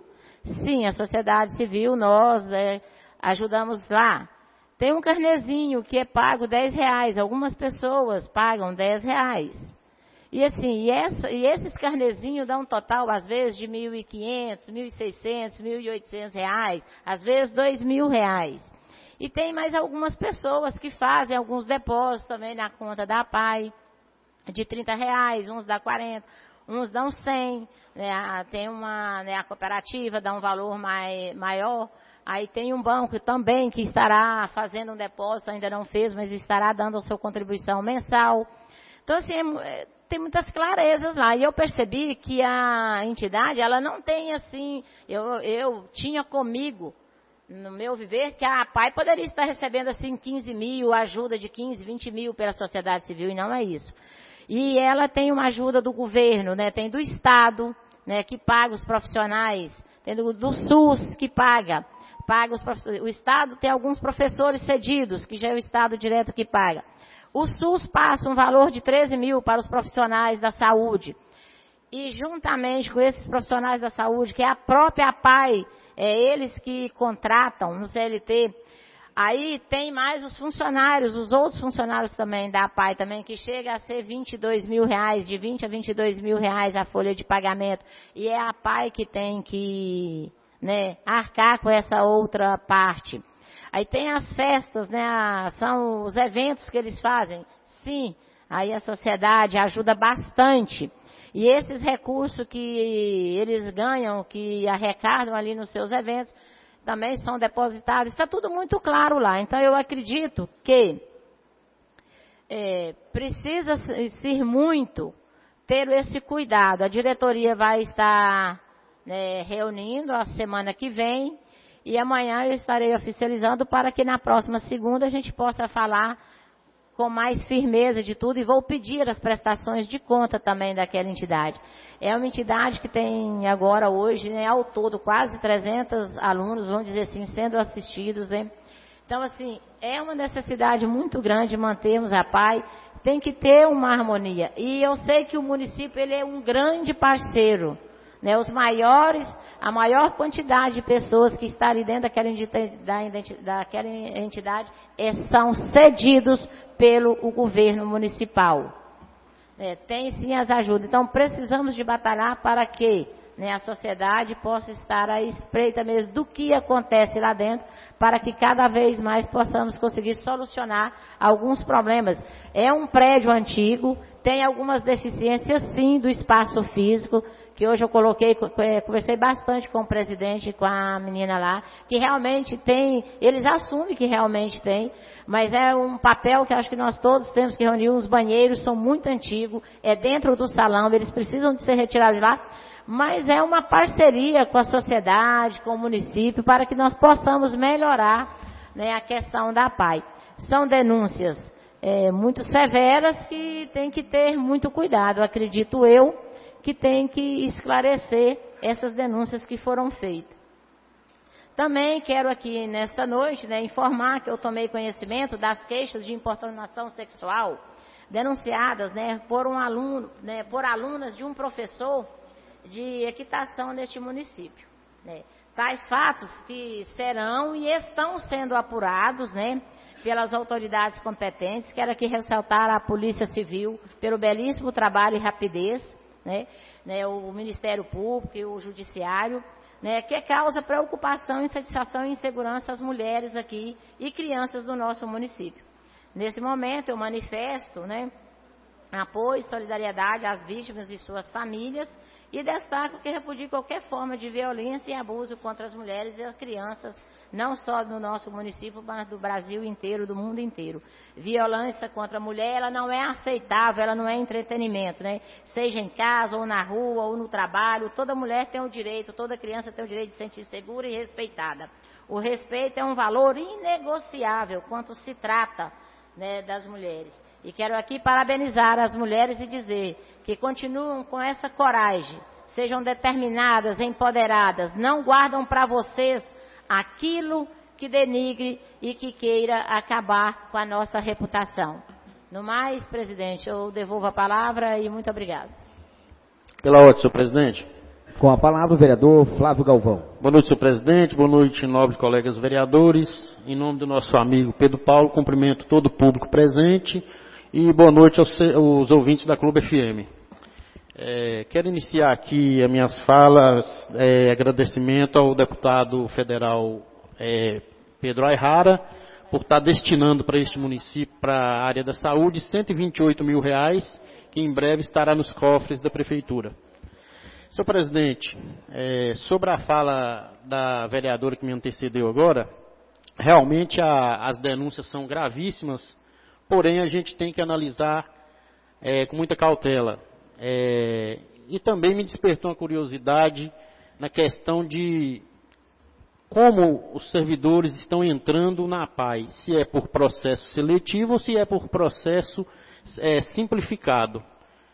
Sim, a sociedade civil, nós é, ajudamos lá. Tem um carnezinho que é pago dez reais, algumas pessoas pagam dez reais. E assim, e, essa, e esses carnezinhos dão um total, às vezes, de mil e quinhentos, mil e seiscentos, mil e oitocentos reais, às vezes dois mil reais. E tem mais algumas pessoas que fazem alguns depósitos também na conta da A P A I, de trinta reais, uns dá quarenta, uns dão cem, né? Tem uma, né, a cooperativa dá um valor mai, maior. Aí tem um banco também que estará fazendo um depósito, ainda não fez, mas estará dando a sua contribuição mensal. Então, assim, é, tem muitas clarezas lá. E eu percebi que a entidade, ela não tem, assim, eu, eu tinha comigo, no meu viver, que a A P A I poderia estar recebendo, assim, quinze mil, ajuda de quinze, vinte mil pela sociedade civil, e não é isso. E ela tem uma ajuda do governo, né? Tem do Estado, né, que paga os profissionais, tem do, do SUS, que paga. Paga os o Estado tem alguns professores cedidos, que já é o Estado direto que paga. O SUS passa um valor de treze mil para os profissionais da saúde. E juntamente com esses profissionais da saúde, que é a própria A P A I, é eles que contratam no C L T, aí tem mais os funcionários, os outros funcionários também da A P A I também, que chega a ser vinte e dois mil reais, de vinte a vinte e dois mil reais a folha de pagamento. E é a A P A I que tem que... né, arcar com essa outra parte. Aí tem as festas, né, são os eventos que eles fazem. Sim, aí a sociedade ajuda bastante. E esses recursos que eles ganham, que arrecadam ali nos seus eventos, também são depositados. Está tudo muito claro lá. Então eu acredito que é, precisa-se muito ter esse cuidado. A diretoria vai estar... né, reunindo a semana que vem, e amanhã eu estarei oficializando para que na próxima segunda a gente possa falar com mais firmeza de tudo, e vou pedir as prestações de conta também daquela entidade. É uma entidade que tem agora hoje, né, ao todo, quase trezentos alunos, vamos dizer assim, sendo assistidos, né? Então, assim, é uma necessidade muito grande mantermos a A P A I, tem que ter uma harmonia. E eu sei que o município, ele é um grande parceiro, né, os maiores, a maior quantidade de pessoas que estão ali dentro daquela entidade, daquela entidade é, são cedidos pelo o governo municipal. É, tem sim as ajudas. Então precisamos de batalhar para que, né, a sociedade possa estar à espreita mesmo do que acontece lá dentro, para que cada vez mais possamos conseguir solucionar alguns problemas. É um prédio antigo, tem algumas deficiências sim do espaço físico, que hoje eu coloquei, conversei bastante com o presidente, com a menina lá, que realmente tem, eles assumem que realmente tem, mas é um papel que acho que nós todos temos que reunir. Os banheiros são muito antigos, é dentro do salão, eles precisam de ser retirados de lá, mas é uma parceria com a sociedade, com o município, para que nós possamos melhorar, né, a questão da A P A I. São denúncias é, muito severas que tem que ter muito cuidado, acredito eu, que tem que esclarecer essas denúncias que foram feitas. Também quero aqui nesta noite, né, informar que eu tomei conhecimento das queixas de importunação sexual denunciadas, né, por um aluno, né, por alunas de um professor de equitação neste município, né. Tais fatos que serão e estão sendo apurados, né, pelas autoridades competentes. Quero aqui ressaltar a Polícia Civil pelo belíssimo trabalho e rapidez, né, né, o Ministério Público e o Judiciário, né, que causa preocupação, insatisfação e insegurança às mulheres aqui e crianças do nosso município. Nesse momento eu manifesto, né, apoio e solidariedade às vítimas e suas famílias, e destaco que repudio qualquer forma de violência e abuso contra as mulheres e as crianças, não só do nosso município, mas do Brasil inteiro, do mundo inteiro. Violência contra a mulher, ela não é aceitável, ela não é entretenimento, né? Seja em casa, ou na rua, ou no trabalho, toda mulher tem o direito, toda criança tem o direito de se sentir segura e respeitada. O respeito é um valor inegociável quando se trata, né, das mulheres. E quero aqui parabenizar as mulheres e dizer que continuam com essa coragem, sejam determinadas, empoderadas, não guardam para vocês aquilo que denigre e que queira acabar com a nossa reputação. No mais, presidente, eu devolvo a palavra e muito obrigado. Pela ordem, senhor presidente. Com a palavra o vereador Flávio Galvão. Boa noite, senhor presidente. Boa noite, nobres colegas vereadores. Em nome do nosso amigo Pedro Paulo, cumprimento todo o público presente e boa noite aos, aos ouvintes da Clube F M. É, quero iniciar aqui as minhas falas, é, agradecimento ao deputado federal é, Pedro Ayrara por estar destinando para este município, para a área da saúde, cento e vinte e oito mil reais, que em breve estará nos cofres da prefeitura. Senhor presidente, é, sobre a fala da vereadora que me antecedeu agora, realmente a, as denúncias são gravíssimas, porém a gente tem que analisar é, com muita cautela. É, e também me despertou uma curiosidade na questão de como os servidores estão entrando na P A I, se é por processo seletivo ou se é por processo é, simplificado.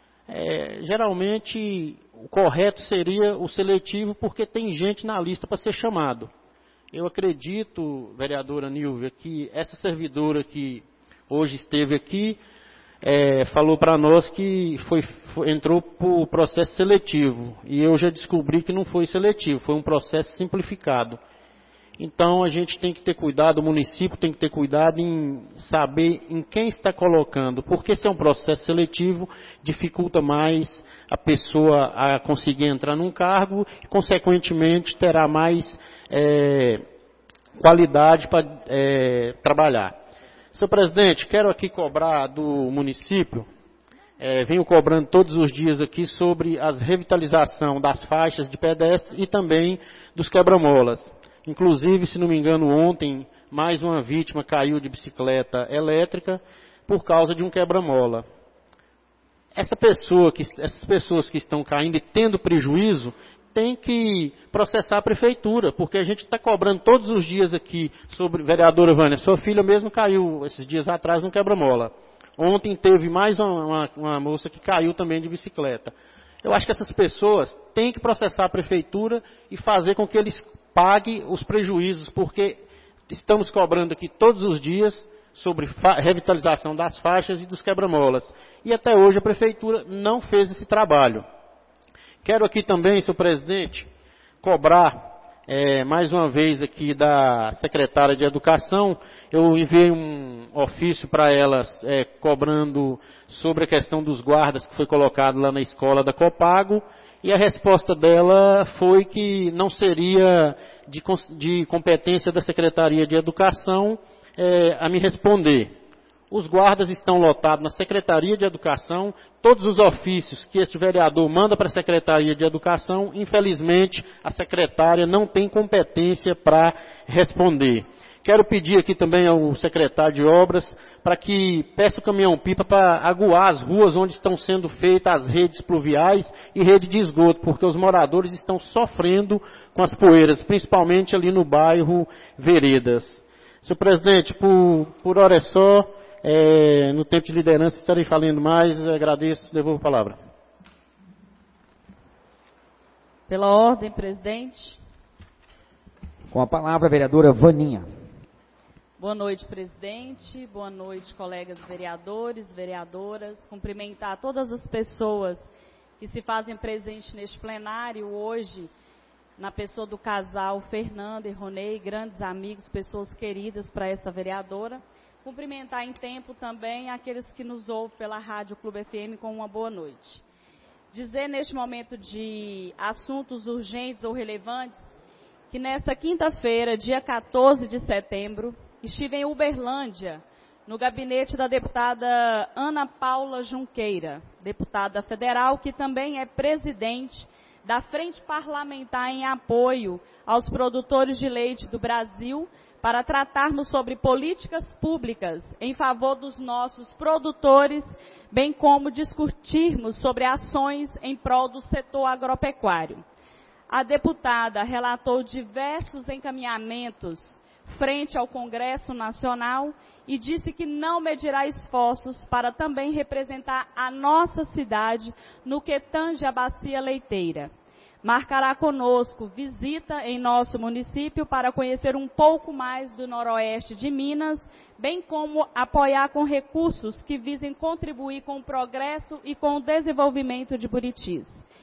É, geralmente o correto seria o seletivo, porque tem gente na lista para ser chamado. Eu acredito, vereadora Nilvia, que essa servidora que hoje esteve aqui, é, falou para nós que foi, foi, entrou por processo seletivo, e eu já descobri que não foi seletivo, foi um processo simplificado. Então a gente tem que ter cuidado, o município tem que ter cuidado em saber em quem está colocando, porque se é um processo seletivo, dificulta mais a pessoa a conseguir entrar num cargo e, consequentemente, terá mais é, qualidade para é, trabalhar. Senhor presidente, quero aqui cobrar do município, é, venho cobrando todos os dias aqui sobre a revitalização das faixas de pedestre e também dos quebra-molas. Inclusive, se não me engano, ontem, mais uma vítima caiu de bicicleta elétrica por causa de um quebra-mola. Essa pessoa que, essas pessoas que estão caindo e tendo prejuízo, tem que processar a prefeitura, porque a gente está cobrando todos os dias aqui sobre... Vereadora Vânia, sua filha mesmo caiu esses dias atrás no quebra-mola. Ontem teve mais uma, uma, uma moça que caiu também de bicicleta. Eu acho que essas pessoas têm que processar a prefeitura e fazer com que eles pague os prejuízos, porque estamos cobrando aqui todos os dias sobre revitalização das faixas e dos quebra-molas. E até hoje a prefeitura não fez esse trabalho. Quero aqui também, senhor presidente, cobrar é, mais uma vez aqui da secretária de Educação. Eu enviei um ofício para ela é, cobrando sobre a questão dos guardas que foi colocado lá na escola da Copago. E a resposta dela foi que não seria de, de competência da Secretaria de Educação é, a me responder. Os guardas estão lotados na Secretaria de Educação, todos os ofícios que este vereador manda para a Secretaria de Educação, infelizmente a secretária não tem competência para responder. Quero pedir aqui também ao secretário de Obras para que peça o caminhão-pipa para aguar as ruas onde estão sendo feitas as redes pluviais e rede de esgoto, porque os moradores estão sofrendo com as poeiras, principalmente ali no bairro Veredas. Senhor presidente, por, por hora é só, é, no tempo de liderança estarei falando mais, agradeço, devolvo a palavra. Pela ordem, presidente. Com a palavra a vereadora Vaninha. Boa noite, presidente. Boa noite, colegas vereadores, vereadoras. Cumprimentar todas as pessoas que se fazem presentes neste plenário hoje, na pessoa do casal Fernando e Ronei, grandes amigos, pessoas queridas para essa vereadora. Cumprimentar em tempo também aqueles que nos ouvem pela Rádio Clube F M com uma boa noite. Dizer neste momento de assuntos urgentes ou relevantes, que nesta quinta-feira, dia quatorze de setembro, estive em Uberlândia, no gabinete da deputada Ana Paula Junqueira, deputada federal, que também é presidente da Frente Parlamentar em Apoio aos Produtores de Leite do Brasil, para tratarmos sobre políticas públicas em favor dos nossos produtores, bem como discutirmos sobre ações em prol do setor agropecuário. A deputada relatou diversos encaminhamentos frente ao Congresso Nacional e disse que não medirá esforços para também representar a nossa cidade no que tange a bacia leiteira. Marcará conosco visita em nosso município para conhecer um pouco mais do noroeste de Minas, bem como apoiar com recursos que visem contribuir com o progresso e com o desenvolvimento de Buritis.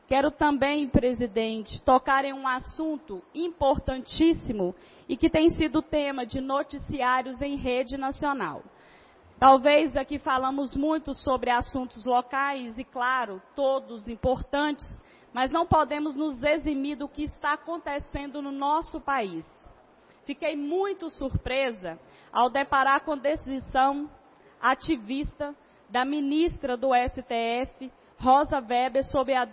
quero também, presidente, tocar em um assunto importantíssimo e que tem sido tema de noticiários em rede nacional. Talvez aqui falamos muito sobre assuntos locais e, claro, todos importantes, mas não podemos nos eximir do que está acontecendo no nosso país. Fiquei muito surpresa ao deparar com a decisão ativista da ministra do S T F, Rosa Weber, sobre a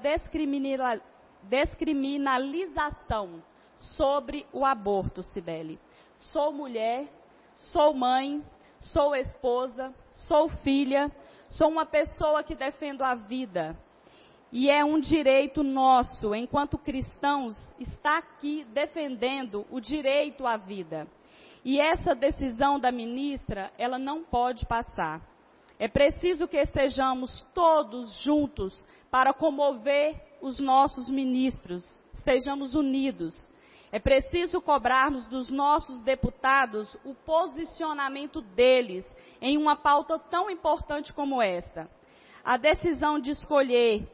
descriminalização sobre o aborto, Cibele. Sou mulher, sou mãe, sou esposa, sou filha, sou uma pessoa que defendo a vida. E é um direito nosso, enquanto cristãos, estar aqui defendendo o direito à vida. E essa decisão da ministra, ela não pode passar. É preciso que estejamos todos juntos para comover os nossos ministros, estejamos unidos. É preciso cobrarmos dos nossos deputados o posicionamento deles em uma pauta tão importante como esta. A decisão de escolher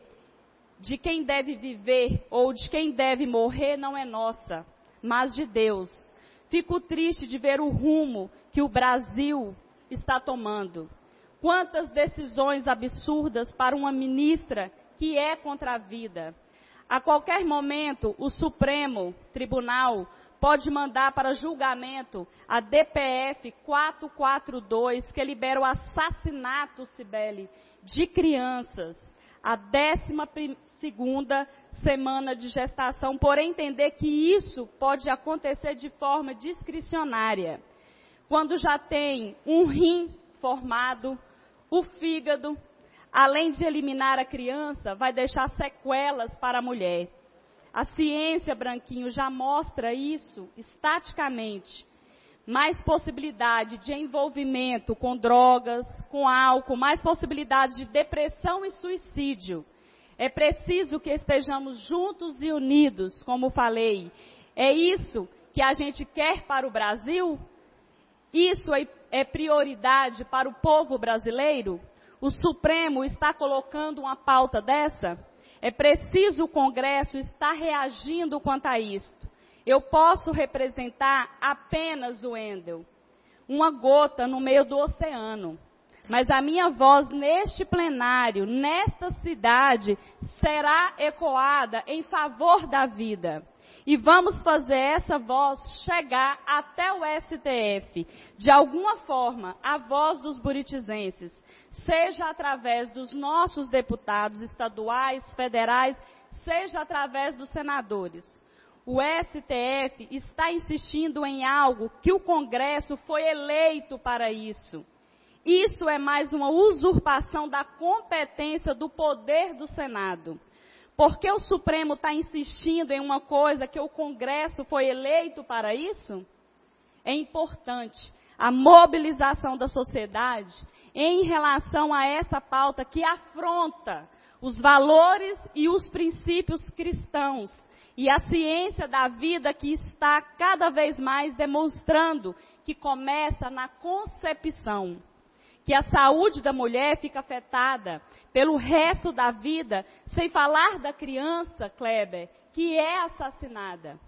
de quem deve viver ou de quem deve morrer não é nossa, mas de Deus. Fico triste de ver o rumo que o Brasil está tomando. Quantas decisões absurdas para uma ministra que é contra a vida. A qualquer momento, o Supremo Tribunal pode mandar para julgamento a D P F quatrocentos e quarenta e dois, que libera o assassinato, Cibele, de crianças. A décima segunda semana de gestação, por entender que isso pode acontecer de forma discricionária. Quando já tem um rim formado, o fígado, além de eliminar a criança, vai deixar sequelas para a mulher. A ciência, Branquinho, já mostra isso estaticamente. Mais possibilidade de envolvimento com drogas, com álcool, mais possibilidade de depressão e suicídio. É preciso que estejamos juntos e unidos, como falei. É isso que a gente quer para o Brasil? Isso é, é prioridade para o povo brasileiro? O Supremo está colocando uma pauta dessa? É preciso o Congresso estar reagindo quanto a isto. Eu posso representar apenas o Wendel, uma gota no meio do oceano. Mas a minha voz neste plenário, nesta cidade, será ecoada em favor da vida. E vamos fazer essa voz chegar até o S T F, de alguma forma, a voz dos buritizenses, seja através dos nossos deputados estaduais, federais, seja através dos senadores. O S T F está insistindo em algo que o Congresso foi eleito para isso. Isso é mais uma usurpação da competência do poder do Senado. Porque o Supremo está insistindo em uma coisa que o Congresso foi eleito para isso? É importante a mobilização da sociedade em relação a essa pauta que afronta os valores e os princípios cristãos e a ciência da vida que está cada vez mais demonstrando que começa na concepção. Que a saúde da mulher fica afetada pelo resto da vida, sem falar da criança, Kleber, que é assassinada.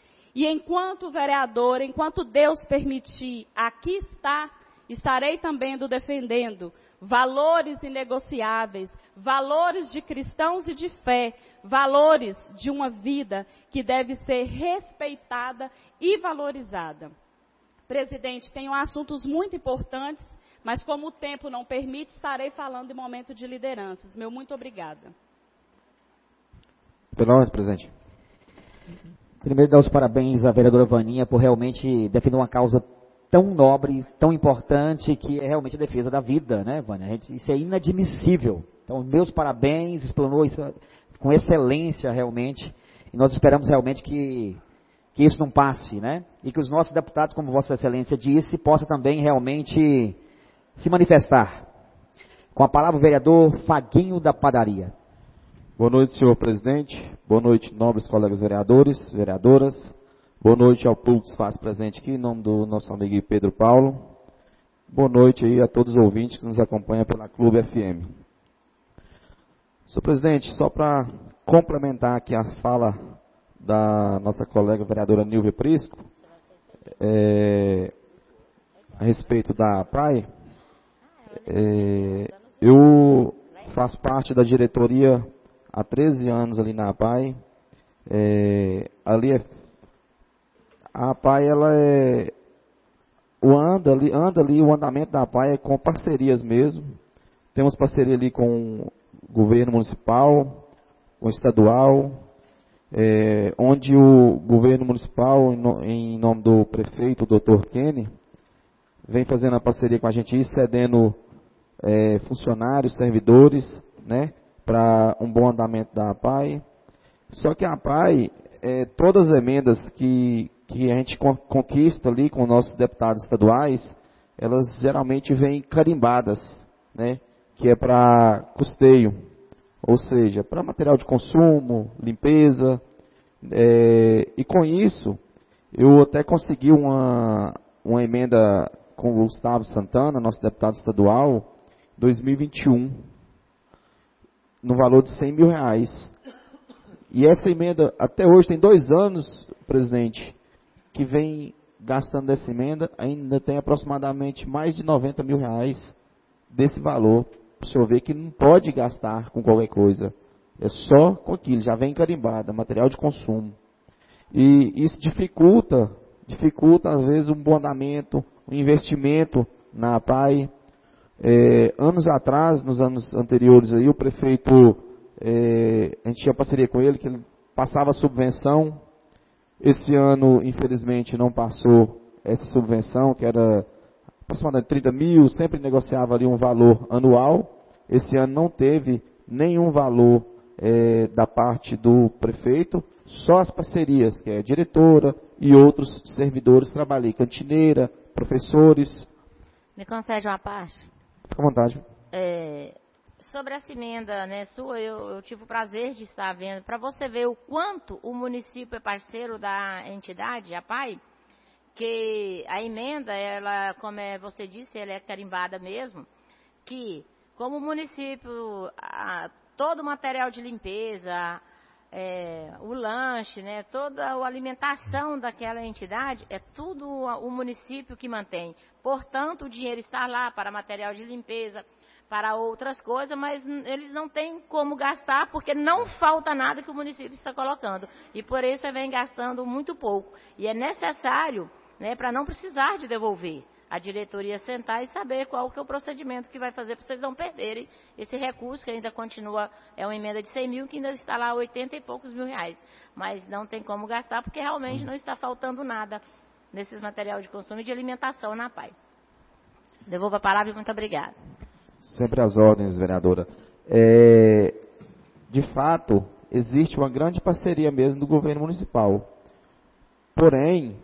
E enquanto vereador, enquanto Deus permitir, aqui está, estarei também defendendo valores inegociáveis, valores de cristãos e de fé, valores de uma vida que deve ser respeitada e valorizada. Presidente, tenho assuntos muito importantes, mas como o tempo não permite, estarei falando em momento de lideranças. Meu muito obrigada. Pela ordem, presidente. Primeiro, dar os parabéns à vereadora Vaninha por realmente defender uma causa tão nobre, tão importante, que é realmente a defesa da vida, né, Vânia? A gente, isso é inadmissível. Então, meus parabéns, explanou isso com excelência, realmente. E nós esperamos realmente que, que isso não passe, né? E que os nossos deputados, como Vossa Excelência disse, possam também realmente se manifestar. Com a palavra o vereador Faguinho da Padaria. Boa noite, senhor presidente. Boa noite, nobres colegas vereadores, vereadoras. Boa noite ao público que se faz presente aqui, em nome do nosso amigo Pedro Paulo. Boa noite aí a todos os ouvintes que nos acompanham pela Clube F M. Senhor presidente, só para complementar aqui a fala da nossa colega vereadora Nilvia Prisco, é, a respeito da A P A I, é, eu faço parte da diretoria há treze anos ali na A P A I. É, ali é, a A P A I, ela é, o anda ali, anda ali, o andamento da A P A I é com parcerias mesmo. Temos parceria ali com o governo municipal, com o estadual, é, onde o governo municipal, em, no, em nome do prefeito, o doutor Kenny, vem fazendo a parceria com a gente, cedendo é, funcionários, servidores, né, para um bom andamento da A P A I. Só que a A P A I, é, todas as emendas que, que a gente conquista ali com nossos deputados estaduais, elas geralmente vêm carimbadas, né, que é para custeio, ou seja, para material de consumo, limpeza, é, e com isso, eu até consegui uma, uma emenda com o Gustavo Santana, nosso deputado estadual, dois mil e vinte e um, no valor de cem mil reais. E essa emenda, até hoje, tem dois anos, presidente, que vem gastando dessa emenda, ainda tem aproximadamente mais de noventa mil reais desse valor. Para o senhor ver que não pode gastar com qualquer coisa. É só com aquilo, já vem carimbada, material de consumo. E isso dificulta, dificulta às vezes um bom andamento, um investimento na A P A I. É, anos atrás, nos anos anteriores, aí, o prefeito, é, a gente tinha parceria com ele, que ele passava subvenção. Esse ano, infelizmente, não passou essa subvenção, que era aproximadamente trinta mil, sempre negociava ali um valor anual. Esse ano não teve nenhum valor é, da parte do prefeito, só as parcerias, que é a diretora e outros servidores trabalham, cantineira, professores. Me concede uma parte? Fica à vontade. É, sobre essa emenda, né, sua, eu, eu tive o prazer de estar vendo, para você ver o quanto o município é parceiro da entidade, a P A I, que a emenda, ela, como é, você disse, ela é carimbada mesmo, que como o município, a, todo o material de limpeza, é, o lanche, né, toda a alimentação daquela entidade, é tudo o município que mantém. Portanto, o dinheiro está lá para material de limpeza, para outras coisas, mas eles não têm como gastar, porque não falta nada que o município está colocando. E por isso vem gastando muito pouco. E é necessário, né, para não precisar de devolver, a diretoria sentar e saber qual que é o procedimento que vai fazer para vocês não perderem esse recurso, que ainda continua, é uma emenda de cem mil, que ainda está lá oitenta e poucos mil reais. Mas não tem como gastar, porque realmente não está faltando nada nesses materiais de consumo e de alimentação na P A I. Devolvo a palavra e muito obrigada. Sempre às ordens, vereadora. É, de fato, existe uma grande parceria mesmo do governo municipal. Porém,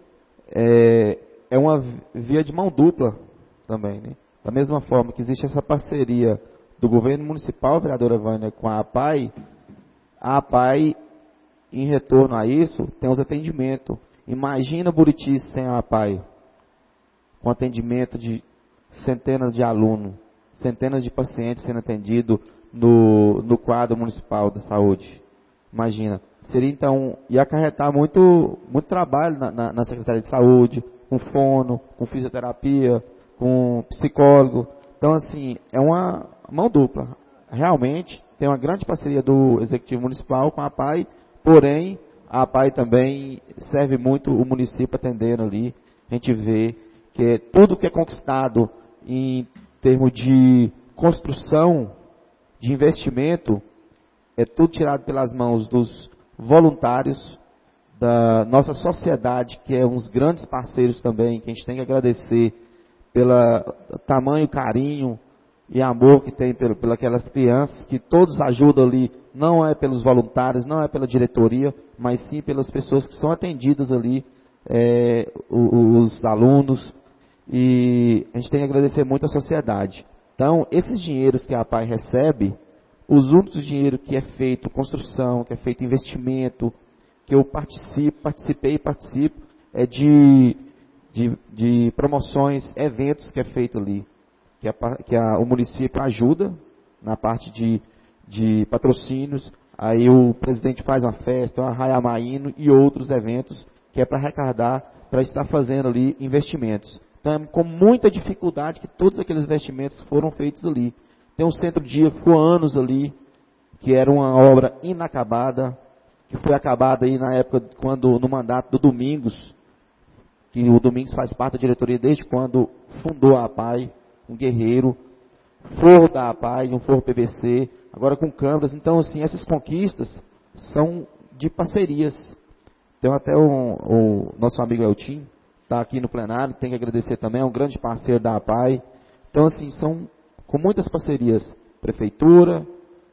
é, é uma via de mão dupla também, né? Da mesma forma que existe essa parceria do governo municipal, vereadora Vânia, com a A P A I, a A P A I, em retorno a isso, tem os atendimentos. Imagina Buriti sem a A P A I, com atendimento de centenas de alunos, centenas de pacientes sendo atendidos no, no quadro municipal da saúde. Imagina. Seria, então, ia acarretar muito, muito trabalho na, na, na Secretaria de Saúde, com fono, com fisioterapia, com psicólogo. Então, assim, é uma mão dupla. Realmente, tem uma grande parceria do Executivo Municipal com a A P A I, porém, a A P A I também serve muito o município atendendo ali. A gente vê que tudo que é conquistado em termos de construção, de investimento, é tudo tirado pelas mãos dos voluntários, da nossa sociedade, que é uns grandes parceiros também, que a gente tem que agradecer pelo tamanho, carinho e amor que tem pelo, pelas crianças, que todos ajudam ali, não é pelos voluntários, não é pela diretoria, mas sim pelas pessoas que são atendidas ali, é, os, os alunos, e a gente tem que agradecer muito a sociedade. Então, esses dinheiros que a A P A I recebe, os únicos dinheiros que é feito construção, que é feito investimento, que eu participo, participei e participo, é de, de, de promoções, eventos que é feito ali, que, a, que a, o município ajuda na parte de, de patrocínios, aí o presidente faz uma festa, uma Rayamaíno e outros eventos, que é para arrecadar, para estar fazendo ali investimentos. Então, é com muita dificuldade que todos aqueles investimentos foram feitos ali. Tem um centro-dia que ficou anos ali, que era uma obra inacabada, que foi acabada aí na época, quando no mandato do Domingos, que o Domingos faz parte da diretoria desde quando fundou a APAI, um guerreiro, forro da APAI, um forro P V C, agora com câmeras. Então, assim, essas conquistas são de parcerias. Tem até o, o nosso amigo Eltim, está aqui no plenário, tem que agradecer também, é um grande parceiro da APAI. Então, assim, são com muitas parcerias, prefeitura,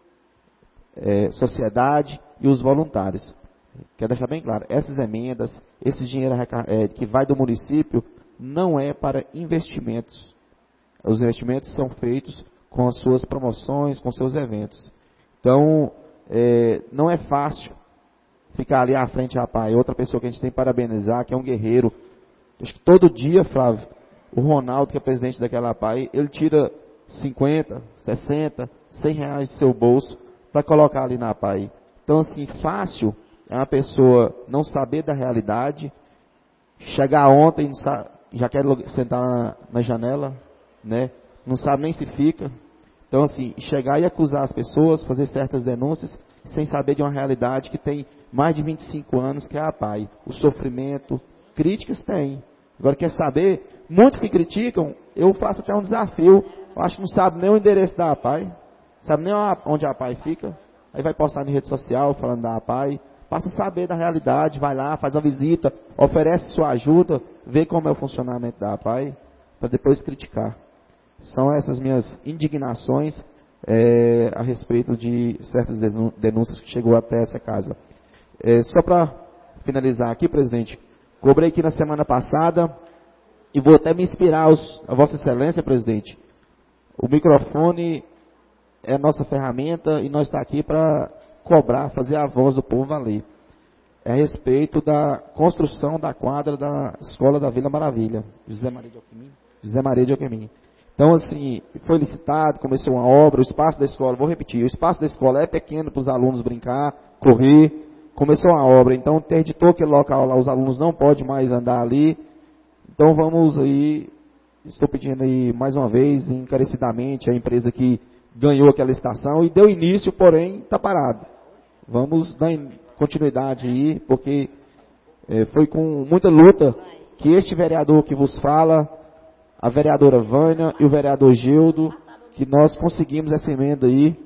é, sociedade e os voluntários. Quero deixar bem claro, essas emendas, esse dinheiro é, que vai do município, não é para investimentos. Os investimentos são feitos com as suas promoções, com seus eventos. Então, é, não é fácil ficar ali à frente da APAI. Outra pessoa que a gente tem que parabenizar, que é um guerreiro. Acho que todo dia, Flávio, o Ronaldo, que é presidente daquela APAI, ele tira cinquenta, sessenta, cem reais do seu bolso para colocar ali na APAI. Então, assim, fácil é uma pessoa não saber da realidade, chegar ontem, já quer sentar na, na janela, né? Não sabe nem se fica. Então, assim, chegar e acusar as pessoas, fazer certas denúncias, sem saber de uma realidade que tem mais de vinte e cinco anos, que é a APAI. O sofrimento, críticas tem. Agora, quer saber? Muitos que criticam, eu faço até um desafio. Eu acho que não sabe nem o endereço da APAI, sabe nem onde a APAI fica. Aí vai postar na rede social falando da APAI. Passa a saber da realidade, vai lá, faz uma visita, oferece sua ajuda, vê como é o funcionamento da APAI, para depois criticar. São essas minhas indignações é, a respeito de certas denúncias que chegou até essa casa. É, só para finalizar aqui, presidente, cobrei aqui na semana passada, e vou até me inspirar os, a Vossa Excelência, presidente. O microfone é a nossa ferramenta e nós estamos aqui para cobrar, fazer a voz do povo valer. É a respeito da construção da quadra da Escola da Vila Maravilha, José Maria de Alquimim. José Maria de Alquimim. Então, assim, foi licitado, começou uma obra, o espaço da escola, vou repetir, o espaço da escola é pequeno para os alunos brincar, correr, começou a obra, então interditou aquele local lá, os alunos não podem mais andar ali. Então, vamos aí, estou pedindo aí mais uma vez, encarecidamente, a empresa que ganhou aquela estação e deu início, porém, está parado. Vamos dar continuidade aí, porque é, foi com muita luta que este vereador que vos fala, a vereadora Vânia e o vereador Gildo, que nós conseguimos essa emenda aí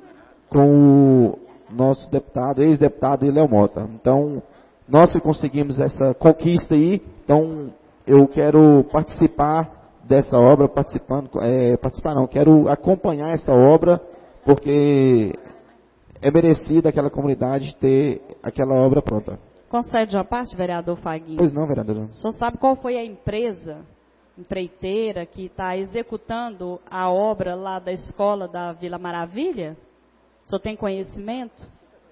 com o nosso deputado, ex-deputado Léo Mota. Então, nós que conseguimos essa conquista aí, então eu quero participar dessa obra, participando, é, participar não, quero acompanhar essa obra, porque é merecido aquela comunidade ter aquela obra pronta. Concede uma parte, vereador Faguinho? Pois não, vereador. O senhor sabe qual foi a empresa, empreiteira, que está executando a obra lá da escola da Vila Maravilha? O senhor tem conhecimento?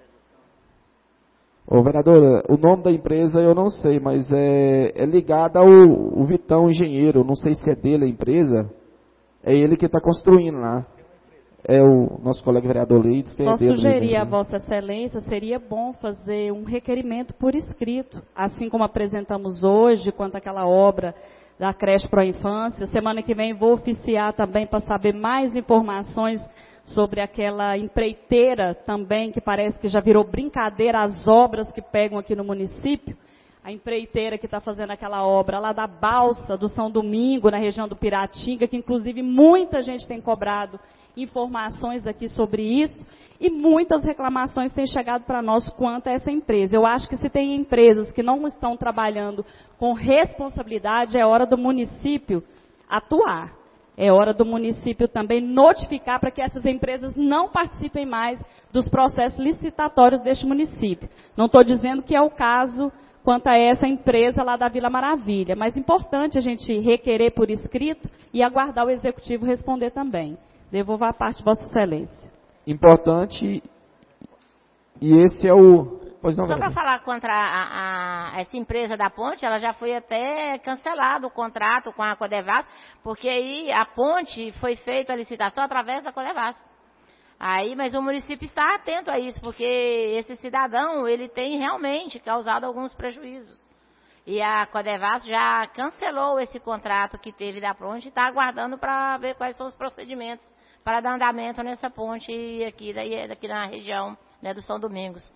Ô, vereadora, o nome da empresa eu não sei, mas é, é ligado ao o Vitão Engenheiro. Não sei se é dele a empresa. É ele que está construindo lá. É o nosso colega vereador Leides. Só sugerir a Vossa Excelência, seria bom fazer um requerimento por escrito, assim como apresentamos hoje, quanto àquela obra da creche para a infância. Semana que vem vou oficiar também para saber mais informações sobre aquela empreiteira também, que parece que já virou brincadeira as obras que pegam aqui no município. A empreiteira que está fazendo aquela obra lá da Balsa, do São Domingo, na região do Piratinga, que inclusive muita gente tem cobrado informações aqui sobre isso, e muitas reclamações têm chegado para nós quanto a essa empresa. Eu acho que se tem empresas que não estão trabalhando com responsabilidade, é hora do município atuar. É hora do município também notificar para que essas empresas não participem mais dos processos licitatórios deste município. Não estou dizendo que é o caso quanto a essa empresa lá da Vila Maravilha, mas é importante a gente requerer por escrito e aguardar o executivo responder também. Devolvo a parte de Vossa Excelência. Importante, e esse é o... Pois não, Só para falar contra a, a, essa empresa da ponte, ela já foi até cancelado o contrato com a Codevasf, porque aí a ponte foi feita a licitação através da Codevasf. Aí, mas o município está atento a isso, porque esse cidadão, ele tem realmente causado alguns prejuízos. E a Codevasf já cancelou esse contrato que teve da ponte e está aguardando para ver quais são os procedimentos para dar andamento nessa ponte aqui, daí, daqui na região, né, do São Domingos.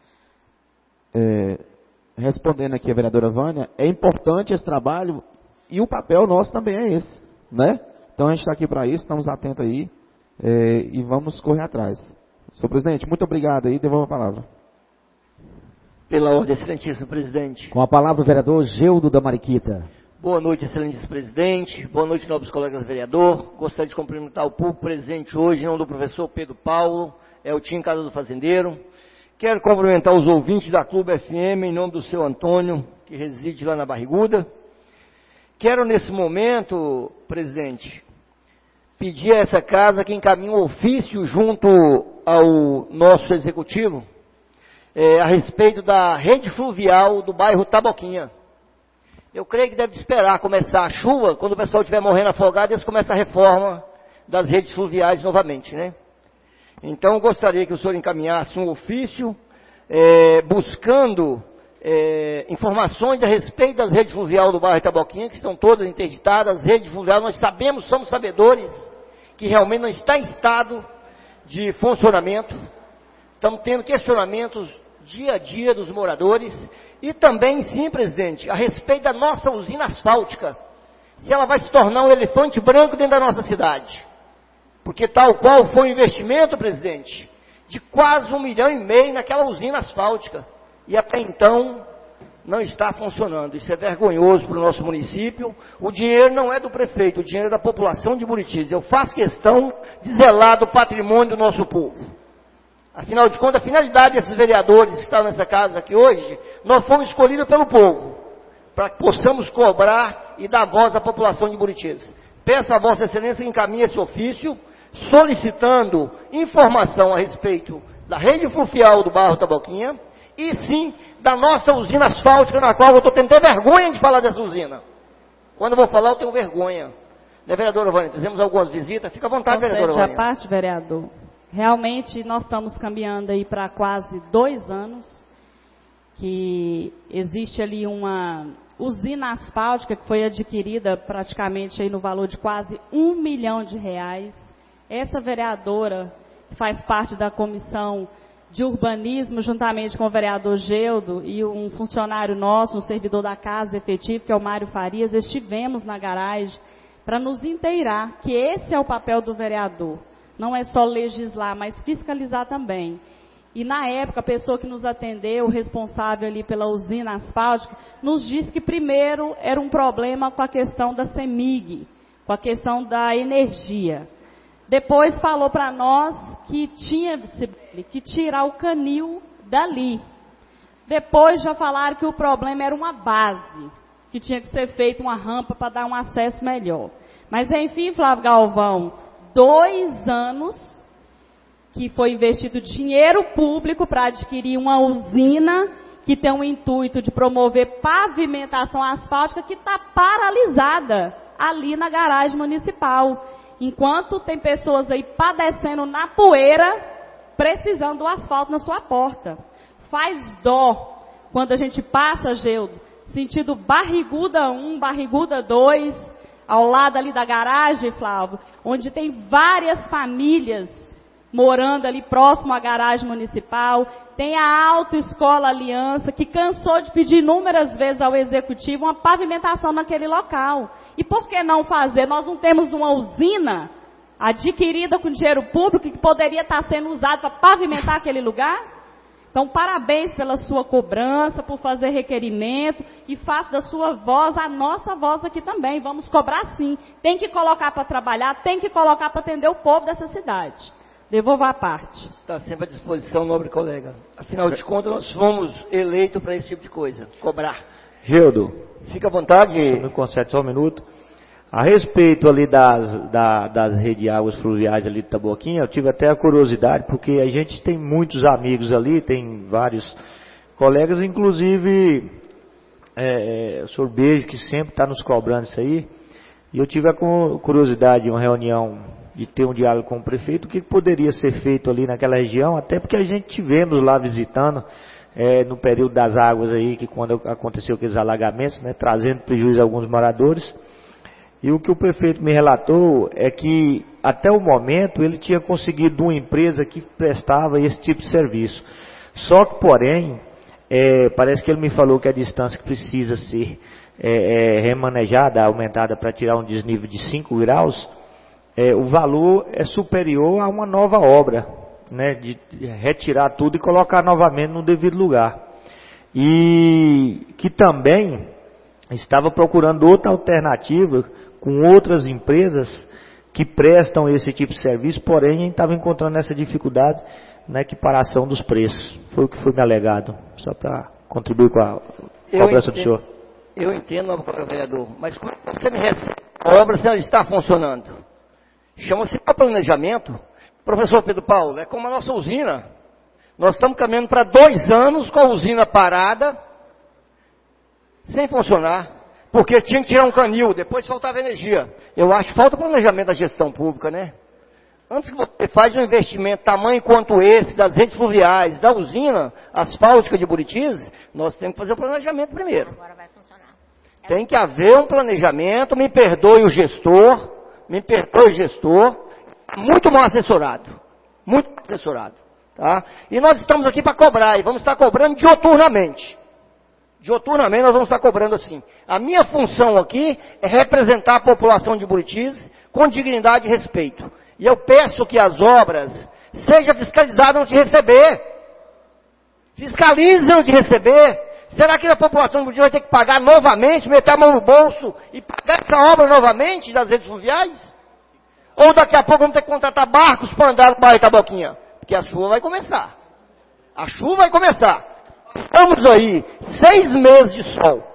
É, respondendo aqui a vereadora Vânia, é importante esse trabalho e o papel nosso também é esse, né? Então a gente está aqui para isso, estamos atentos aí. É, e vamos correr atrás. Senhor presidente, muito obrigado aí, devolvo a palavra. Pela ordem, excelentíssimo presidente. Com a palavra o vereador Geudo da Mariquita. Boa noite, excelentíssimo presidente. Boa noite, nobres colegas vereador. Gostaria de cumprimentar o público presente hoje, em nome do professor Pedro Paulo, é o time Casa do Fazendeiro. Quero cumprimentar os ouvintes da Clube F M, em nome do seu Antônio, que reside lá na Barriguda. Quero, nesse momento, presidente, pedir a essa casa que encaminhe um ofício junto ao nosso executivo é, a respeito da rede fluvial do bairro Taboquinha. Eu creio que deve esperar começar a chuva, quando o pessoal estiver morrendo afogado, eles começam a reforma das redes fluviais novamente, né? Então, eu gostaria que o senhor encaminhasse um ofício é, buscando é, informações a respeito das redes fluviais do bairro Taboquinha, que estão todas interditadas. As redes fluviais, nós sabemos, somos sabedores, que realmente não está em estado de funcionamento. Estamos tendo questionamentos dia a dia dos moradores. E também, sim, presidente, a respeito da nossa usina asfáltica. Se ela vai se tornar um elefante branco dentro da nossa cidade. Porque tal qual foi o investimento, presidente, de quase um milhão e meio naquela usina asfáltica. E até então não está funcionando. Isso é vergonhoso para o nosso município. O dinheiro não é do prefeito, o dinheiro é da população de Buritis. Eu faço questão de zelar do patrimônio do nosso povo. Afinal de contas, a finalidade desses vereadores que estão nessa casa aqui hoje, nós fomos escolhidos pelo povo, para que possamos cobrar e dar voz à população de Buritis. Peço a Vossa Excelência que encaminhe esse ofício, solicitando informação a respeito da rede fluvial do bairro Taboquinha, e sim, da nossa usina asfáltica, na qual eu estou tendo até vergonha de falar dessa usina. Quando eu vou falar, eu tenho vergonha. Né, vereadora Vânia? Fizemos algumas visitas. Fica à vontade, vereadora Vânia. A parte, vereador. Realmente, nós estamos caminhando aí para quase dois anos, que existe ali uma usina asfáltica que foi adquirida praticamente aí no valor de quase um milhão de reais. Essa vereadora faz parte da comissão de urbanismo, juntamente com o vereador Geudo e um funcionário nosso, um servidor da casa efetivo, que é o Mário Farias, estivemos na garagem para nos inteirar que esse é o papel do vereador. Não é só legislar, mas fiscalizar também. E na época, a pessoa que nos atendeu, o responsável ali pela usina asfáltica, nos disse que primeiro era um problema com a questão da CEMIG, com a questão da energia. Depois falou para nós que tinha que tirar o canil dali. Depois já falaram que o problema era uma base, que tinha que ser feita uma rampa para dar um acesso melhor. Mas enfim, Flávio Galvão, dois anos que foi investido dinheiro público para adquirir uma usina que tem o intuito de promover pavimentação asfáltica que está paralisada ali na garagem municipal. Enquanto tem pessoas aí padecendo na poeira, precisando do asfalto na sua porta. Faz dó quando a gente passa, Geudo, sentido Barriguda um, Barriguda dois, ao lado ali da garagem, Flávio, onde tem várias famílias morando ali próximo à garagem municipal. Tem a Autoescola Aliança, que cansou de pedir inúmeras vezes ao executivo uma pavimentação naquele local. E por que não fazer? Nós não temos uma usina adquirida com dinheiro público que poderia estar sendo usada para pavimentar aquele lugar? Então, parabéns pela sua cobrança, por fazer requerimento, e faça da sua voz a nossa voz aqui também. Vamos cobrar sim. Tem que colocar para trabalhar, tem que colocar para atender o povo dessa cidade. Devolva a parte. Está sempre à disposição, nobre colega. Afinal de contas, nós fomos eleitos para esse tipo de coisa, cobrar. Geudo, fica à vontade. Se me concede só um minuto. A respeito ali das, da, das redes de águas fluviais ali de Taboquinha, eu tive até a curiosidade, porque a gente tem muitos amigos ali, tem vários colegas, inclusive é, o senhor Beijo, que sempre está nos cobrando isso aí. E eu tive a curiosidade, uma reunião de ter um diálogo com o prefeito, o que poderia ser feito ali naquela região, até porque a gente tivemos lá visitando, é, no período das águas aí, que quando aconteceu aqueles alagamentos, né, trazendo prejuízo a alguns moradores, e o que o prefeito me relatou é que, até o momento, ele tinha conseguido uma empresa que prestava esse tipo de serviço. Só que, porém, é, parece que ele me falou que a distância que precisa ser é, é, remanejada, aumentada para tirar um desnível de cinco graus, é, o valor é superior a uma nova obra, né, de retirar tudo e colocar novamente no devido lugar. E que também estava procurando outra alternativa com outras empresas que prestam esse tipo de serviço, porém estava encontrando essa dificuldade na equiparação dos preços. Foi o que foi me alegado, só para contribuir com a cobrança do senhor. Eu entendo, vereador, mas como você me recebe a obra, se ela está funcionando? Chama-se planejamento. Professor Pedro Paulo, é como a nossa usina. Nós estamos caminhando para dois anos com a usina parada, sem funcionar. Porque tinha que tirar um canil, depois faltava energia. Eu acho que falta planejamento da gestão pública, né? Antes que você faz um investimento tamanho quanto esse, das redes fluviais, da usina asfáltica de Buritis, nós temos que fazer o planejamento primeiro. Agora vai funcionar. Tem que haver um planejamento, me perdoe o gestor, me perdoe o gestor, muito mal assessorado. Muito mal assessorado. Tá? E nós estamos aqui para cobrar, e vamos estar cobrando dioturnamente. Dioturnamente nós vamos estar cobrando assim. A minha função aqui é representar a população de Buritis com dignidade e respeito. E eu peço que as obras sejam fiscalizadas antes de receber. Fiscalize antes de receber. Será que a população de Buritis vai ter que pagar novamente, meter a mão no bolso e pagar essa obra novamente das redes fluviais? Ou daqui a pouco vamos ter que contratar barcos para andar no bairro Taboquinha? Porque a chuva vai começar. A chuva vai começar. Estamos aí, seis meses de sol.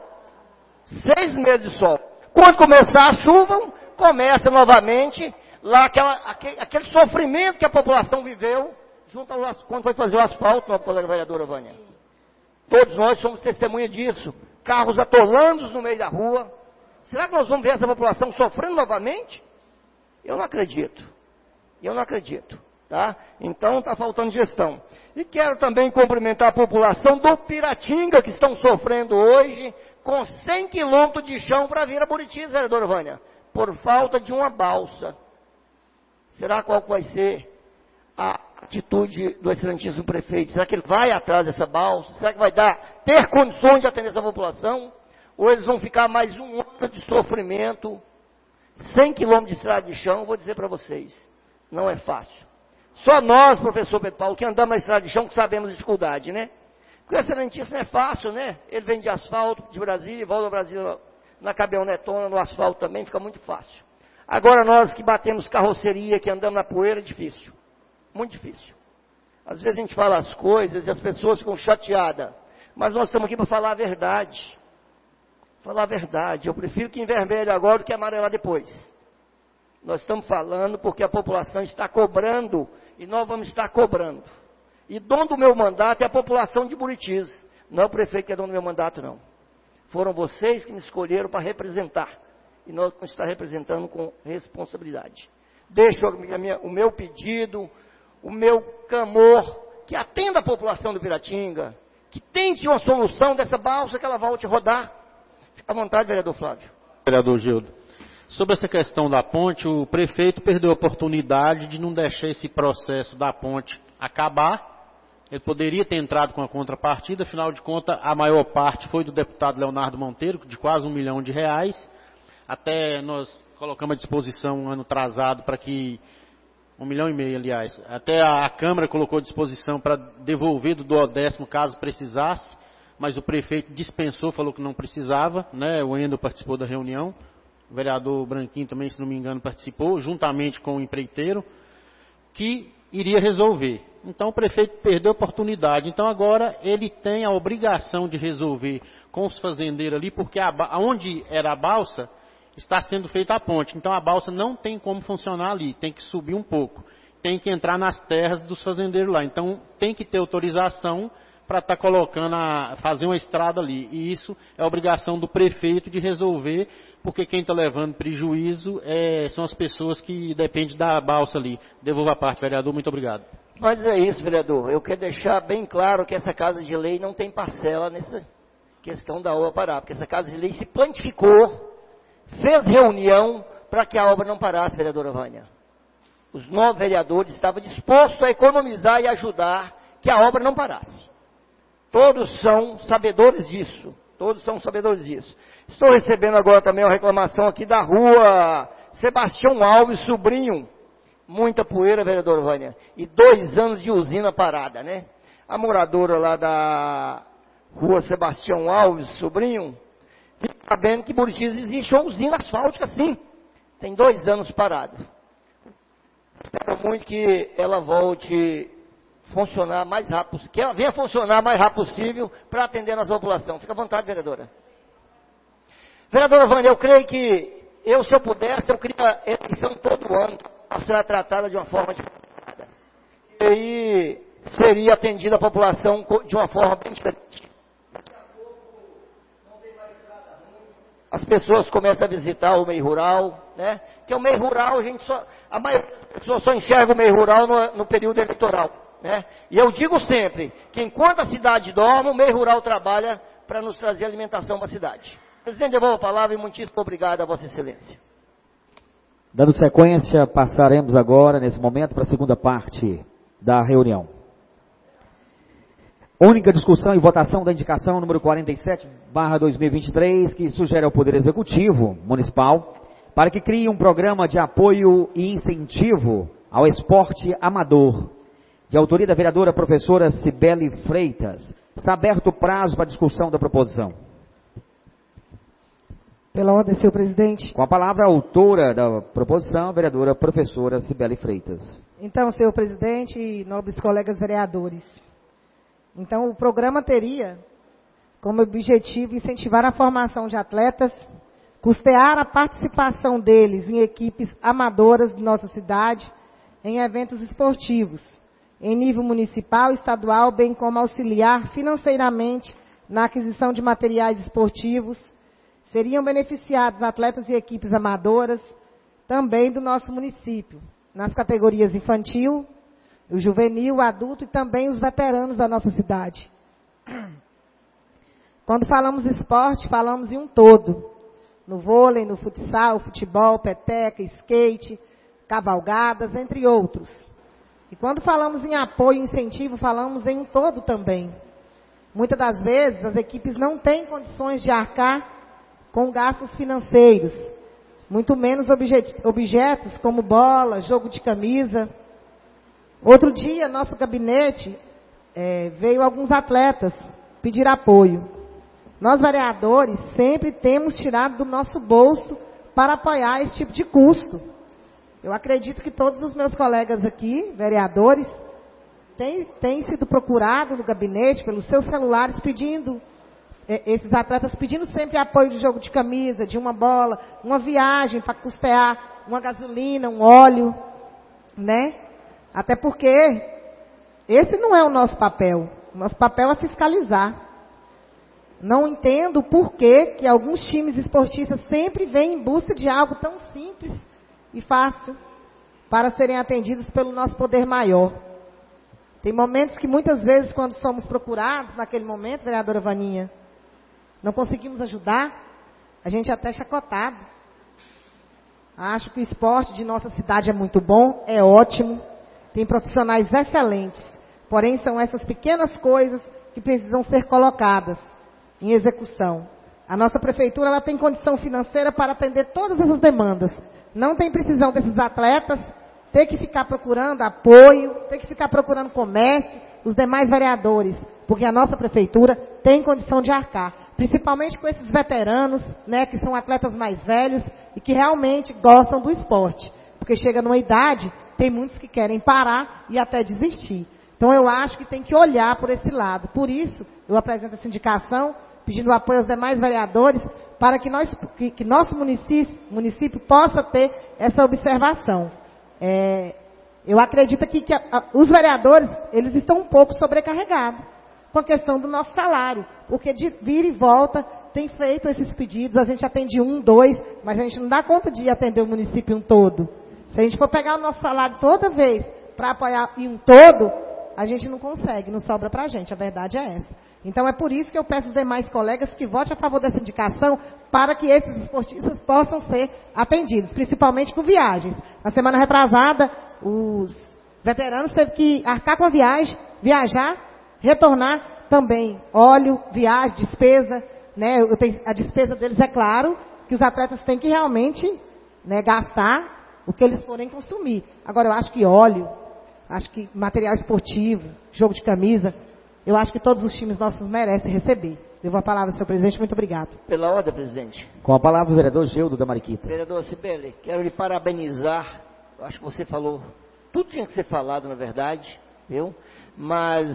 Seis meses de sol. Quando começar a chuva, começa novamente lá aquela, aquele, aquele sofrimento que a população viveu junto ao, quando foi fazer o asfalto, nossa colega vereadora Vânia. Todos nós somos testemunha disso. Carros atolando no meio da rua. Será que nós vamos ver essa população sofrendo novamente? Eu não acredito. Eu não acredito. Tá? Então está faltando gestão. E quero também cumprimentar a população do Piratinga, que estão sofrendo hoje com cem quilômetros de chão para vir a Buritis, vereadora Vânia, por falta de uma balsa. Será qual vai ser a atitude do excelentíssimo prefeito? Será que ele vai atrás dessa balsa? Será que vai dar, ter condições de atender essa população? Ou eles vão ficar mais um ano de sofrimento? cem quilômetros de estrada de chão, vou dizer para vocês, não é fácil. Só nós, professor Pedro Paulo, que andamos na estrada de chão, que sabemos a dificuldade, né? Porque o excelentíssimo é fácil, né? Ele vem de asfalto, de Brasília, volta ao Brasil na caminhonetona, no asfalto também, fica muito fácil. Agora nós que batemos carroceria, que andamos na poeira, é difícil. Muito difícil. Às vezes a gente fala as coisas e as pessoas ficam chateadas. Mas nós estamos aqui para falar a verdade. Falar a verdade. Eu prefiro que envermelhe agora do que amarelar depois. Nós estamos falando porque a população está cobrando e nós vamos estar cobrando. E dono do meu mandato é a população de Buritis. Não é o prefeito que é dono do meu mandato, não. Foram vocês que me escolheram para representar. E nós vamos estar representando com responsabilidade. Deixo a minha, o meu pedido, o meu clamor, que atenda a população do Piratinga, que tente uma solução dessa balsa que ela volte a rodar. Fica à vontade, vereador Flávio. Vereador Gildo. Sobre essa questão da ponte, o prefeito perdeu a oportunidade de não deixar esse processo da ponte acabar. Ele poderia ter entrado com a contrapartida, afinal de contas, a maior parte foi do deputado Leonardo Monteiro, de quase um milhão de reais. Até nós colocamos à disposição um ano atrasado para que, um milhão e meio, aliás, até a, a Câmara colocou à disposição para devolver do duodécimo caso precisasse, mas o prefeito dispensou, falou que não precisava, né? O Endo participou da reunião, o vereador Branquinho também, se não me engano, participou, juntamente com o empreiteiro, que iria resolver. Então o prefeito perdeu a oportunidade. Então agora ele tem a obrigação de resolver com os fazendeiros ali, porque a, onde era a balsa, está sendo feita a ponte. Então a balsa não tem como funcionar ali, tem que subir um pouco. Tem que entrar nas terras dos fazendeiros lá. Então tem que ter autorização para estar tá colocando, a, fazer uma estrada ali. E isso é obrigação do prefeito de resolver, porque quem está levando prejuízo é, são as pessoas que dependem da balsa ali. Devolvo a parte, vereador, muito obrigado. Mas é isso, vereador. Eu quero deixar bem claro que essa Casa de Lei não tem parcela nessa questão da obra parar, porque essa Casa de Lei se plantificou, fez reunião para que a obra não parasse, vereadora Vânia. Os nove vereadores estavam dispostos a economizar e ajudar que a obra não parasse. Todos são sabedores disso. Todos são sabedores disso. Estou recebendo agora também uma reclamação aqui da rua Sebastião Alves, sobrinho. Muita poeira, vereadora Vânia. E dois anos de usina parada, né? A moradora lá da rua Sebastião Alves, sobrinho, fica sabendo que em Buritis existe uma usina asfáltica, sim. Tem dois anos parado. Espero muito que ela volte funcionar mais rápido, que ela venha funcionar mais rápido possível para atender a nossa população. Fica à vontade, vereadora. Vereadora Vânia, eu creio que eu, se eu pudesse, eu queria eleição todo ano a ser tratada de uma forma diferenciada. E aí seria atendida a população de uma forma bem diferente. As pessoas começam a visitar o meio rural, né? Que o meio rural, a gente só, a maioria das pessoas só enxerga o meio rural no, no período eleitoral, né? E eu digo sempre que enquanto a cidade dorme, o meio rural trabalha para nos trazer alimentação para a cidade. Presidente, devolvo a palavra e muitíssimo obrigado a Vossa Excelência. Dando sequência, passaremos agora, nesse momento, para a segunda parte da reunião. Única discussão e votação da indicação número quarenta e sete, barra dois mil e vinte e três, que sugere ao Poder Executivo Municipal para que crie um programa de apoio e incentivo ao esporte amador, de autoria da vereadora professora Cibele Freitas. Está aberto o prazo para discussão da proposição. Pela ordem, senhor presidente. Com a palavra, a autora da proposição, a vereadora professora Cibele Freitas. Então, senhor presidente e nobres colegas vereadores, então o programa teria como objetivo incentivar a formação de atletas, custear a participação deles em equipes amadoras de nossa cidade, em eventos esportivos, em nível municipal, estadual, bem como auxiliar financeiramente na aquisição de materiais esportivos. Seriam beneficiados atletas e equipes amadoras também do nosso município, nas categorias infantil, o juvenil, o adulto e também os veteranos da nossa cidade. Quando falamos esporte, falamos em um todo. No vôlei, no futsal, futebol, peteca, skate, cavalgadas, entre outros. E quando falamos em apoio e incentivo, falamos em um todo também. Muitas das vezes, as equipes não têm condições de arcar com gastos financeiros, muito menos objet- objetos como bola, jogo de camisa. Outro dia, nosso gabinete é, veio alguns atletas pedir apoio. Nós, vereadores, sempre temos tirado do nosso bolso para apoiar esse tipo de custo. Eu acredito que todos os meus colegas aqui, vereadores, têm, têm sido procurados no gabinete pelos seus celulares pedindo, é, esses atletas pedindo sempre apoio de jogo de camisa, de uma bola, uma viagem para custear uma gasolina, um óleo, né? Até porque esse não é o nosso papel. O nosso papel é fiscalizar. Não entendo por que que alguns times esportistas sempre vêm em busca de algo tão simples e fácil para serem atendidos pelo nosso poder maior. Tem momentos que muitas vezes, quando somos procurados, naquele momento, vereadora Vaninha, não conseguimos ajudar, a gente é até chacotado. Acho que o esporte de nossa cidade é muito bom, é ótimo, tem profissionais excelentes, porém são essas pequenas coisas que precisam ser colocadas em execução. A nossa prefeitura ela tem condição financeira para atender todas essas demandas. Não tem precisão desses atletas ter que ficar procurando apoio, ter que ficar procurando comércio, os demais vereadores, porque a nossa prefeitura tem condição de arcar, principalmente com esses veteranos, né, que são atletas mais velhos e que realmente gostam do esporte, porque chega numa idade, tem muitos que querem parar e até desistir. Então eu acho que tem que olhar por esse lado. Por isso, eu apresento essa indicação, pedindo apoio aos demais vereadores, para que, nós, que, que nosso município, município possa ter essa observação. É, eu acredito aqui que a, a, os vereadores, eles estão um pouco sobrecarregados. com a questão do nosso salário, porque de vir e volta tem feito esses pedidos, a gente atende um, dois, mas a gente não dá conta de atender o município um todo. Se a gente for pegar o nosso salário toda vez para apoiar em um todo, a gente não consegue, não sobra para a gente, a verdade é essa. Então é por isso que eu peço aos demais colegas que votem a favor dessa indicação, para que esses esportistas possam ser atendidos, principalmente com viagens. Na semana retrasada, os veteranos teve que arcar com a viagem, viajar, retornar também, óleo, viagem, despesa, né? Eu tenho, a despesa deles é claro que os atletas têm que realmente, né, gastar o que eles forem consumir. Agora eu acho que óleo, acho que material esportivo, jogo de camisa, eu acho que todos os times nossos merecem receber. Devo a palavra ao senhor presidente, muito obrigado. Pela ordem, presidente. Com a palavra o vereador Geudo da Mariquita. Vereador Cibele, quero lhe parabenizar. Eu acho que você falou, tudo tinha que ser falado, na verdade, viu? Mas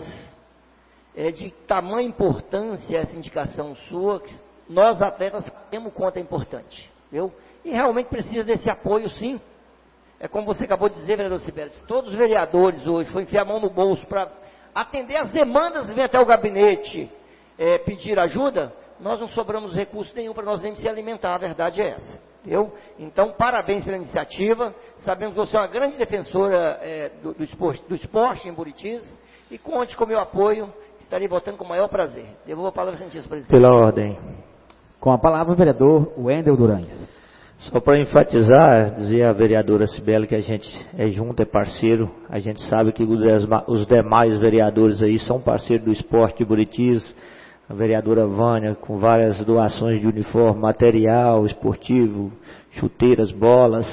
é de tamanha importância essa indicação sua, que nós atletas temos quanto é importante, viu? E realmente precisa desse apoio, sim. É como você acabou de dizer, vereador Cibele, se todos os vereadores hoje for enfiar a mão no bolso para atender as demandas e vir até o gabinete é, pedir ajuda, nós não sobramos recurso nenhum para nós nem se alimentar, a verdade é essa, viu? Então, parabéns pela iniciativa, sabemos que você é uma grande defensora é, do, do, esporte, do esporte em Buritis, e conte com o meu apoio, estarei votando com o maior prazer. Devolvo a palavra, senhor presidente. Pela ordem. Com a palavra o vereador Wendel Durães. Só para enfatizar, dizer à vereadora Cibele que a gente é junto, é parceiro, a gente sabe que os demais vereadores aí são parceiros do esporte de Buritis, a vereadora Vânia com várias doações de uniforme, material esportivo, chuteiras, bolas,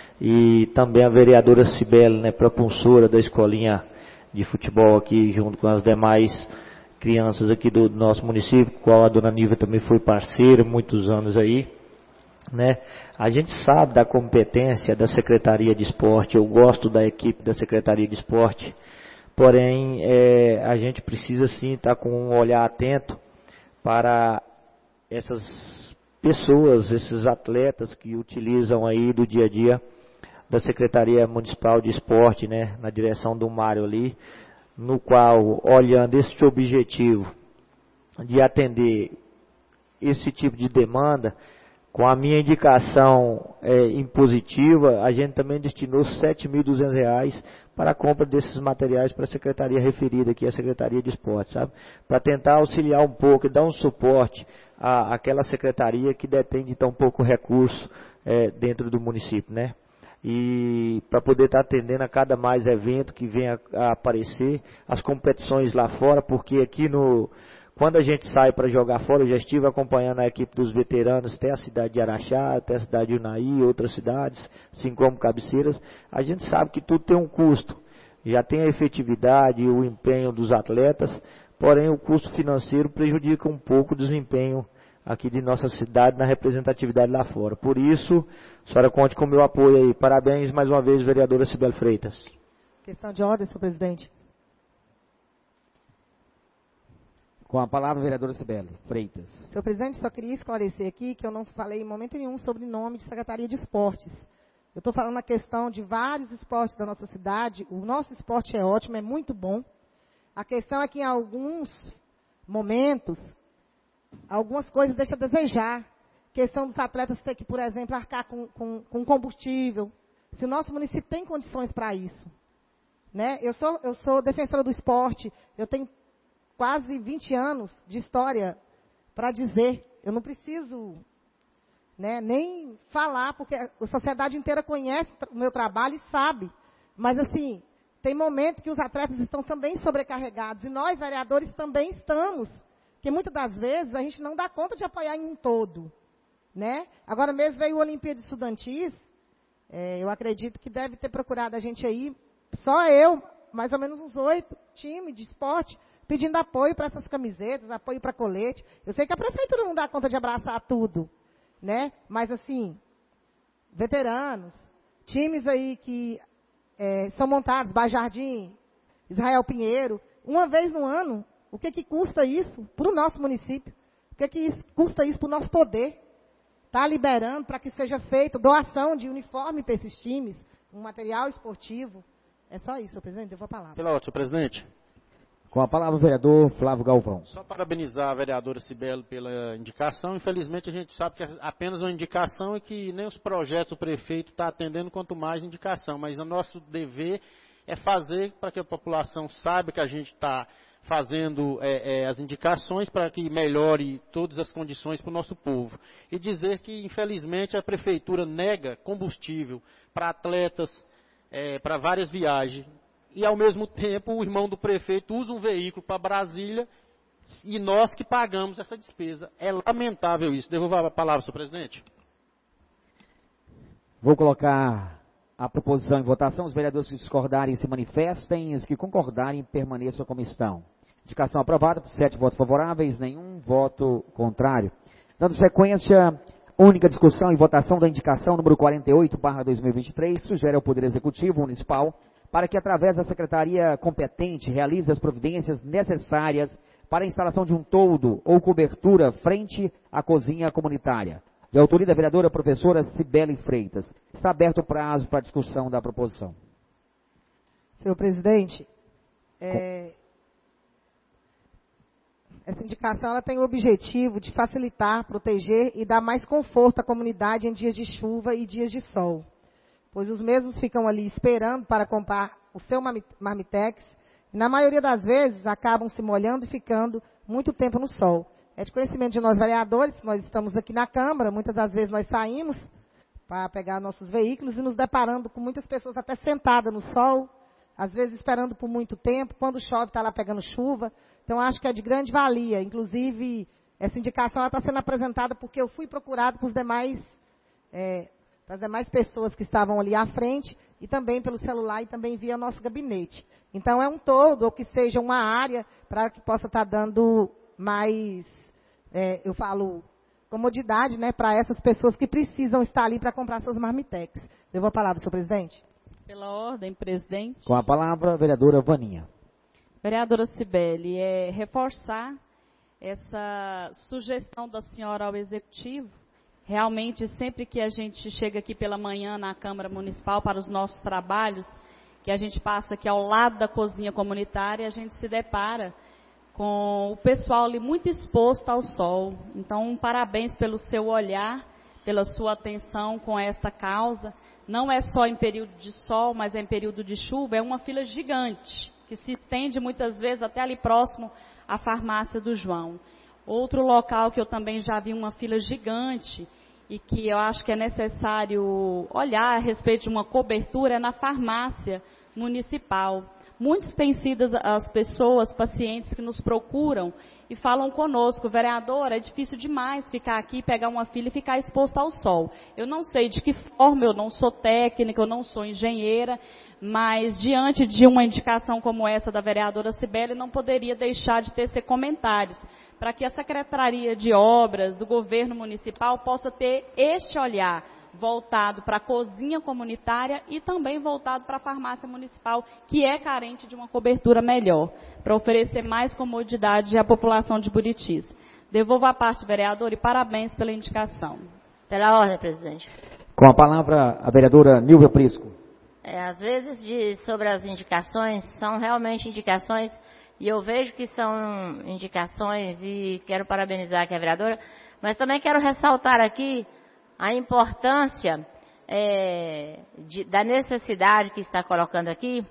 e também a vereadora Cibele, né, propulsora da escolinha de futebol aqui, junto com as demais crianças aqui do nosso município, com a qual a dona Nível também foi parceira, muitos anos aí. Né? A gente sabe da competência da Secretaria de Esporte, eu gosto da equipe da Secretaria de Esporte, porém é, a gente precisa sim estar com um olhar atento para essas pessoas, esses atletas que utilizam aí do dia a dia da Secretaria Municipal de Esporte, né, na direção do Mário ali, no qual, olhando este objetivo de atender esse tipo de demanda, com a minha indicação é, impositiva, a gente também destinou sete mil e duzentos reais para a compra desses materiais para a secretaria referida aqui, a Secretaria de Esporte, sabe? Para tentar auxiliar um pouco e dar um suporte à, àquela secretaria que detém de tão pouco recurso é, dentro do município, né? E para poder estar atendendo a cada mais evento que venha a aparecer, as competições lá fora, porque aqui no... Quando a gente sai para jogar fora, eu já estive acompanhando a equipe dos veteranos, até a cidade de Araxá, até a cidade de Unaí, outras cidades, assim como Cabeceiras, a gente sabe que tudo tem um custo. Já tem a efetividade e o empenho dos atletas, porém o custo financeiro prejudica um pouco o desempenho aqui de nossa cidade na representatividade lá fora. Por isso, a senhora conte com o meu apoio aí. Parabéns mais uma vez, vereadora Cibele Freitas. Questão de ordem, senhor presidente. Com a palavra, vereadora Cibele Freitas. Senhor presidente, só queria esclarecer aqui que eu não falei em momento nenhum sobre o nome de Secretaria de Esportes. Eu estou falando a questão de vários esportes da nossa cidade. O nosso esporte é ótimo, é muito bom. A questão é que em alguns momentos, algumas coisas deixam a desejar. Questão dos atletas ter que, por exemplo, arcar com, com, com combustível. Se o nosso município tem condições para isso. Né? Eu sou, eu sou defensora do esporte, eu tenho quase vinte anos de história para dizer. Eu não preciso, né, nem falar, porque a sociedade inteira conhece o meu trabalho e sabe. Mas, assim, tem momento que os atletas estão também sobrecarregados. E nós, vereadores, também estamos. Porque muitas das vezes a gente não dá conta de apoiar em um todo. Né? Agora mesmo veio o Olimpíada Estudantis. É, eu acredito que deve ter procurado a gente aí, só eu, mais ou menos uns oito times de esporte, pedindo apoio para essas camisetas, apoio para colete. Eu sei que a prefeitura não dá conta de abraçar tudo, né? Mas, assim, veteranos, times aí que é, são montados, Bajardim, Israel Pinheiro, uma vez no ano, o que que custa isso para o nosso município? O que que custa isso para o nosso poder? Está liberando para que seja feita doação de uniforme para esses times, um material esportivo. É só isso, senhor presidente, eu vou a palavra. Pela ordem, senhor presidente. Com a palavra o vereador Flávio Galvão. Só parabenizar a vereadora Cibele pela indicação. Infelizmente a gente sabe que é apenas uma indicação e que nem os projetos o prefeito está atendendo, quanto mais indicação. Mas o nosso dever é fazer para que a população saiba que a gente está fazendo é, é, as indicações para que melhore todas as condições para o nosso povo. E dizer que infelizmente a prefeitura nega combustível para atletas, é, para várias viagens. E, ao mesmo tempo, o irmão do prefeito usa um veículo para Brasília e nós que pagamos essa despesa. É lamentável isso. Devolvo a palavra, senhor presidente. Vou colocar a proposição em votação. Os vereadores que discordarem se manifestem. Os que concordarem permaneçam como estão. Indicação aprovada por sete votos favoráveis, nenhum voto contrário. Dando sequência, única discussão e votação da indicação número quarenta e oito barra dois mil e vinte e três, sugere ao Poder Executivo Municipal para que, através da secretaria competente, realize as providências necessárias para a instalação de um toldo ou cobertura frente à cozinha comunitária. De autoria da vereadora professora Cibele Freitas. Está aberto o prazo para a discussão da proposição. Senhor presidente, é, essa indicação ela tem o objetivo de facilitar, proteger e dar mais conforto à comunidade em dias de chuva e dias de sol, pois os mesmos ficam ali esperando para comprar o seu marmitex, e na maioria das vezes acabam se molhando e ficando muito tempo no sol. É de conhecimento de nós vereadores, nós estamos aqui na Câmara, muitas das vezes nós saímos para pegar nossos veículos e nos deparando com muitas pessoas até sentadas no sol, às vezes esperando por muito tempo, quando chove está lá pegando chuva. Então acho que é de grande valia, inclusive essa indicação está sendo apresentada porque eu fui procurado por os demais... É, as demais pessoas que estavam ali à frente, e também pelo celular e também via nosso gabinete. Então, é um todo, ou que seja uma área, para que possa estar dando mais, é, eu falo, comodidade, né, para essas pessoas que precisam estar ali para comprar seus marmitex. Devo a palavra, senhor presidente. Pela ordem, presidente. Com a palavra, a vereadora Vaninha. Vereadora Cibele, é reforçar essa sugestão da senhora ao Executivo. Realmente, sempre que a gente chega aqui pela manhã na Câmara Municipal para os nossos trabalhos, que a gente passa aqui ao lado da cozinha comunitária, a gente se depara com o pessoal ali muito exposto ao sol. Então, parabéns pelo seu olhar, pela sua atenção com esta causa. Não é só em período de sol, mas é em período de chuva. É uma fila gigante, que se estende muitas vezes até ali próximo à farmácia do João. Outro local que eu também já vi uma fila gigante e que eu acho que é necessário olhar a respeito de uma cobertura é na farmácia municipal. Muitos têm sido as pessoas, pacientes que nos procuram e falam conosco, vereadora, é difícil demais ficar aqui, pegar uma fila e ficar exposto ao sol. Eu não sei de que forma, eu não sou técnica, eu não sou engenheira, mas diante de uma indicação como essa da vereadora Cibele, não poderia deixar de tecer comentários, para que a Secretaria de Obras, o governo municipal, possa ter este olhar voltado para a cozinha comunitária e também voltado para a farmácia municipal, que é carente de uma cobertura melhor, para oferecer mais comodidade à população de Buritis. Devolvo a parte, vereador, e parabéns pela indicação. Pela ordem, presidente. Com a palavra, a vereadora Nilvia Prisco. É, às vezes, de, sobre as indicações, são realmente indicações, e eu vejo que são indicações, e quero parabenizar aqui a vereadora, mas também quero ressaltar aqui a importância é, de, da necessidade que está colocando aqui.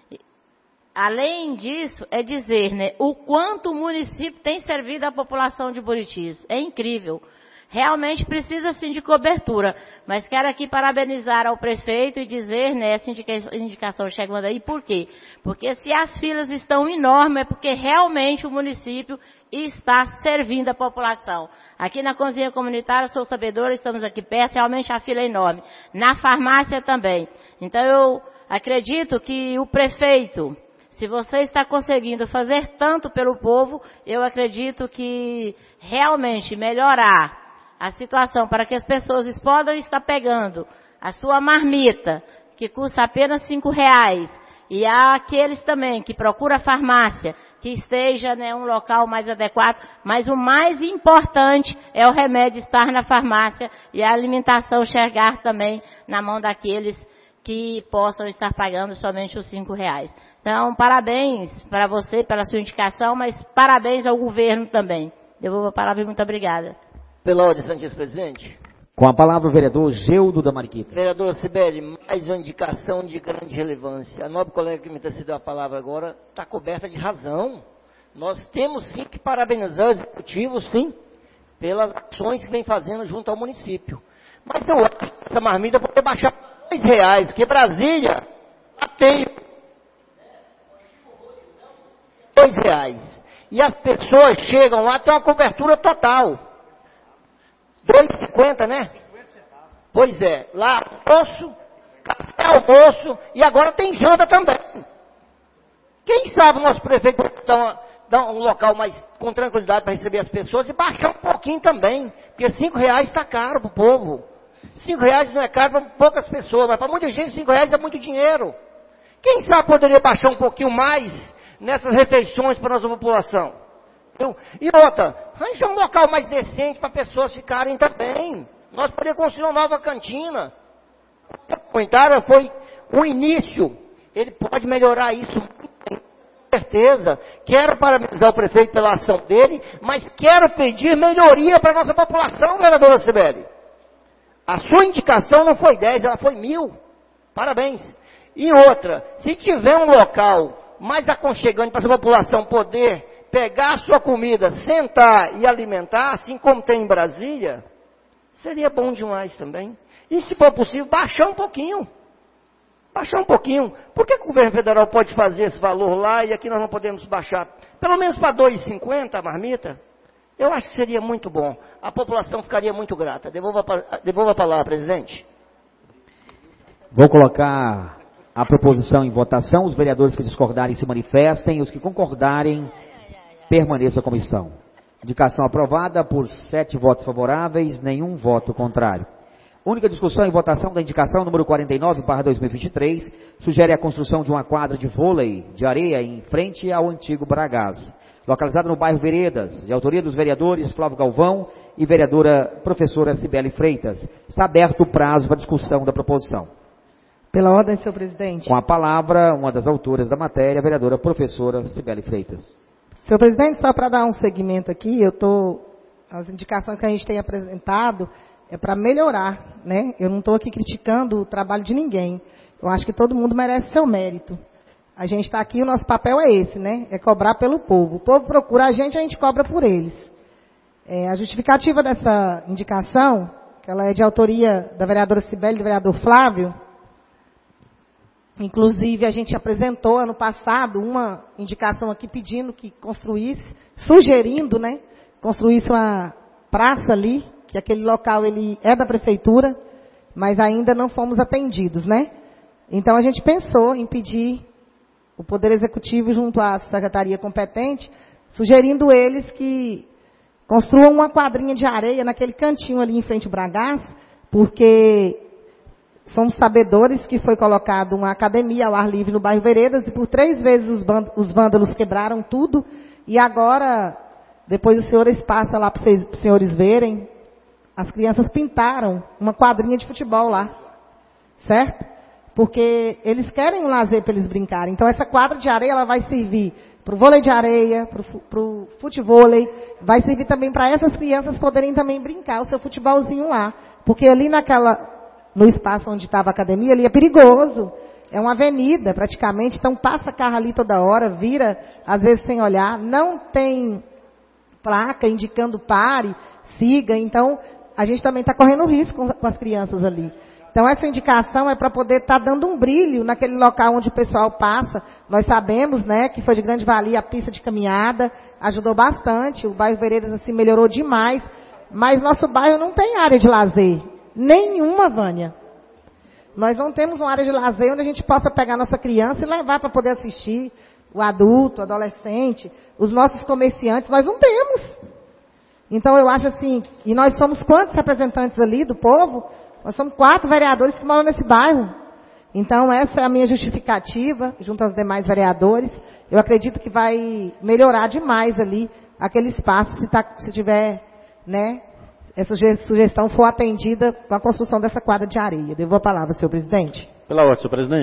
Além disso, é dizer, né, o quanto o município tem servido à população de Buritis. É incrível. Realmente precisa sim de cobertura. Mas quero aqui parabenizar ao prefeito e dizer, né, essa indicação chegando aí, por quê? Porque se as filas estão enormes, é porque realmente o município está servindo a população. Aqui na cozinha comunitária, sou sabedora, estamos aqui perto, realmente a fila é enorme. Na farmácia também. Então eu acredito que o prefeito, se você está conseguindo fazer tanto pelo povo, eu acredito que realmente melhorar a situação para que as pessoas possam estar pegando a sua marmita, que custa apenas cinco reais, e há aqueles também que procuram a farmácia, que esteja, né, um local mais adequado, mas o mais importante é o remédio estar na farmácia e a alimentação chegar também na mão daqueles que possam estar pagando somente os cinco reais. Então, parabéns para você pela sua indicação, mas parabéns ao governo também. Devolvo a palavra e muito obrigada. Pela ordem, Santíssimo Presidente. Com a palavra o vereador Geudo da Mariquita. Vereadora Cibele, mais uma indicação de grande relevância. A nobre colega que me decidiu a palavra agora está coberta de razão. Nós temos sim que parabenizar o executivo, sim, pelas ações que vem fazendo junto ao município. Mas eu acho que essa marmita pode baixar dois reais, que Brasília lá tem dois reais. E as pessoas chegam lá, tem uma cobertura total. dois e cinquenta, né? Pois é, lá almoço, café, almoço, e agora tem janta também. Quem sabe o nosso prefeito dá, uma, dá um local mais com tranquilidade para receber as pessoas e baixar um pouquinho também, porque cinco reais está caro para o povo. Cinco reais não é caro para poucas pessoas, mas para muita gente cinco reais é muito dinheiro. Quem sabe poderia baixar um pouquinho mais nessas refeições para a nossa população? Então, e outra, arranja um local mais decente para pessoas ficarem também. Nós poderíamos construir uma nova cantina. O comentário foi o início. Ele pode melhorar isso, com certeza. Quero parabenizar o prefeito pela ação dele, mas quero pedir melhoria para a nossa população, vereadora Cibele. A sua indicação não foi dez, ela foi mil. Parabéns. E outra, se tiver um local mais aconchegante para essa população poder pegar a sua comida, sentar e alimentar, assim como tem em Brasília, seria bom demais também. E se for possível, baixar um pouquinho. Baixar um pouquinho. Por que, que o governo federal pode fazer esse valor lá e aqui nós não podemos baixar? Pelo menos para dois reais e cinquenta centavos a marmita? Eu acho que seria muito bom. A população ficaria muito grata. Devolva, devolva a palavra, presidente. Vou colocar a proposição em votação. Os vereadores que discordarem se manifestem. Os que concordarem, permaneçam a comissão. Indicação aprovada por sete votos favoráveis, nenhum voto contrário. Única discussão e votação da indicação número quarenta e nove, barra dois mil e vinte e três, sugere a construção de uma quadra de vôlei de areia em frente ao antigo Bragás, localizada no bairro Veredas, de autoria dos vereadores Flávio Galvão e vereadora professora Cibele Freitas. Está aberto o prazo para discussão da proposição. Pela ordem, senhor presidente. Com a palavra, uma das autoras da matéria, a vereadora professora Cibele Freitas. Senhor presidente, só para dar um segmento aqui, eu tô, as indicações que a gente tem apresentado é para melhorar, né? Eu não estou aqui criticando o trabalho de ninguém. Eu acho que todo mundo merece seu mérito. A gente está aqui, o nosso papel é esse, né? É cobrar pelo povo. O povo procura a gente, a gente cobra por eles. É, a justificativa dessa indicação, que ela é de autoria da vereadora Cibele e do vereador Flávio, inclusive a gente apresentou ano passado uma indicação aqui pedindo que construísse, sugerindo, né? Construísse uma praça ali, que aquele local ele é da prefeitura, mas ainda não fomos atendidos, né? Então a gente pensou em pedir o Poder Executivo junto à Secretaria competente, sugerindo eles que construam uma quadrinha de areia naquele cantinho ali em frente ao Bragás, porque somos sabedores que foi colocado uma academia ao ar livre no bairro Veredas e por três vezes os, os vândalos quebraram tudo e agora, depois os senhores passam lá para os senhores verem, as crianças pintaram uma quadrinha de futebol lá, certo? Porque eles querem um lazer para eles brincarem. Então, essa quadra de areia ela vai servir para o vôlei de areia, para o futevôlei, vai servir também para essas crianças poderem também brincar o seu futebolzinho lá. Porque ali naquela, no espaço onde estava a academia, ali é perigoso. É uma avenida, praticamente, então passa carro ali toda hora, vira, às vezes sem olhar. Não tem placa indicando pare, siga, então a gente também está correndo risco com as crianças ali. Então, essa indicação é para poder estar tá dando um brilho naquele local onde o pessoal passa. Nós sabemos, né, que foi de grande valia a pista de caminhada, ajudou bastante, o bairro Veredas assim, melhorou demais, mas nosso bairro não tem área de lazer, nenhuma, Vânia. Nós não temos uma área de lazer onde a gente possa pegar nossa criança e levar para poder assistir, o adulto, o adolescente, os nossos comerciantes, nós não temos. Então, eu acho assim, e nós somos quantos representantes ali do povo? Nós somos quatro vereadores que moram nesse bairro. Então, essa é a minha justificativa, junto aos demais vereadores. Eu acredito que vai melhorar demais ali aquele espaço, se, tá, se tiver, né, essa sugestão for atendida com a construção dessa quadra de areia. Devo a palavra, senhor presidente. Pela ordem, senhor presidente.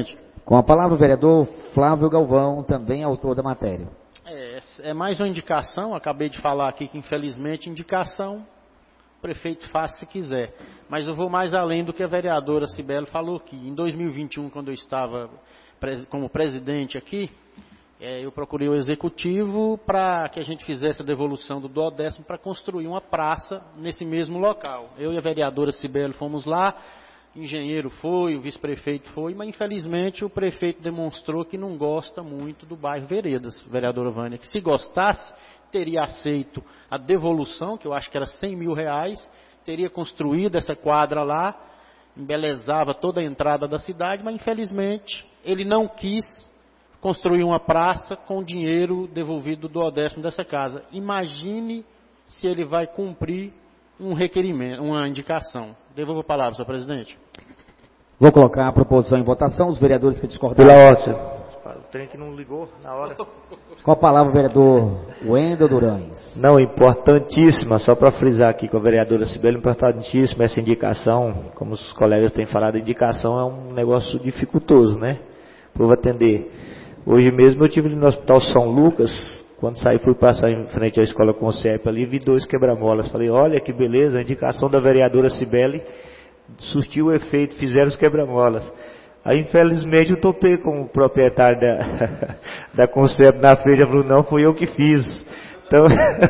Com a palavra o vereador Flávio Galvão, também autor da matéria. É, é mais uma indicação, acabei de falar aqui que infelizmente indicação o prefeito faz se quiser. Mas eu vou mais além do que a vereadora Cibele falou aqui. Em dois mil e vinte e um, quando eu estava como presidente aqui, é, eu procurei o executivo para que a gente fizesse a devolução do duodécimo para construir uma praça nesse mesmo local. Eu e a vereadora Cibele fomos lá, o engenheiro foi, o vice-prefeito foi, mas infelizmente o prefeito demonstrou que não gosta muito do bairro Veredas, vereadora Vânia, que se gostasse, teria aceito a devolução, que eu acho que era cem mil reais, teria construído essa quadra lá, embelezava toda a entrada da cidade, mas infelizmente ele não quis construir uma praça com o dinheiro devolvido do duodécimo dessa casa. Imagine se ele vai cumprir um requerimento, uma indicação. Devolvo a palavra, senhor presidente. Vou colocar a proposição em votação, os vereadores que discordaram. Pela ordem. O trem que não ligou na hora. Com a palavra o vereador Wendel Durães. Não, importantíssima, só para frisar aqui com a vereadora Cibele, importantíssima essa indicação, como os colegas têm falado, a indicação é um negócio dificultoso, né? Para atender. Hoje mesmo eu estive no Hospital São Lucas, quando saí fui passar em frente à escola Concept ali, vi dois quebra-molas. Falei, olha que beleza, a indicação da vereadora Cibele surtiu o efeito, fizeram os quebra-molas. Aí, infelizmente, eu topei com o proprietário da, da Concept na frente, ele falou, não, fui eu que fiz. Então,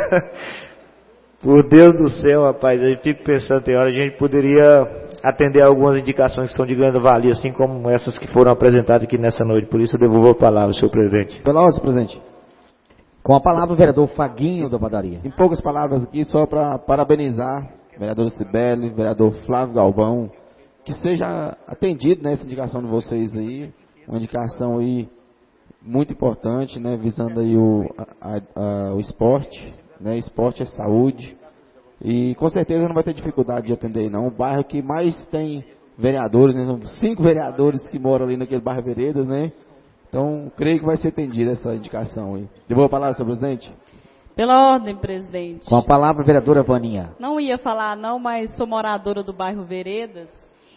por Deus do céu, rapaz, eu fico pensando, tem hora a gente poderia atender a algumas indicações que são de grande valia, assim como essas que foram apresentadas aqui nessa noite. Por isso eu devolvo a palavra, senhor presidente. Pela ordem, presidente. Com a palavra o vereador Faguinho da Padaria. Em poucas palavras aqui, só para parabenizar o vereador Cibele, o vereador Flávio Galvão, que seja atendido nessa indicação de vocês aí, uma indicação aí muito importante, né, visando aí o, a, a, o esporte, né, esporte é saúde, e com certeza não vai ter dificuldade de atender não, o bairro que mais tem vereadores, né, são cinco vereadores que moram ali naquele bairro Veredas, né, então creio que vai ser atendida essa indicação aí. Devolvo a palavra, senhor presidente. Pela ordem, presidente. Com a palavra a vereadora Vaninha. Não ia falar não, mas sou moradora do bairro Veredas.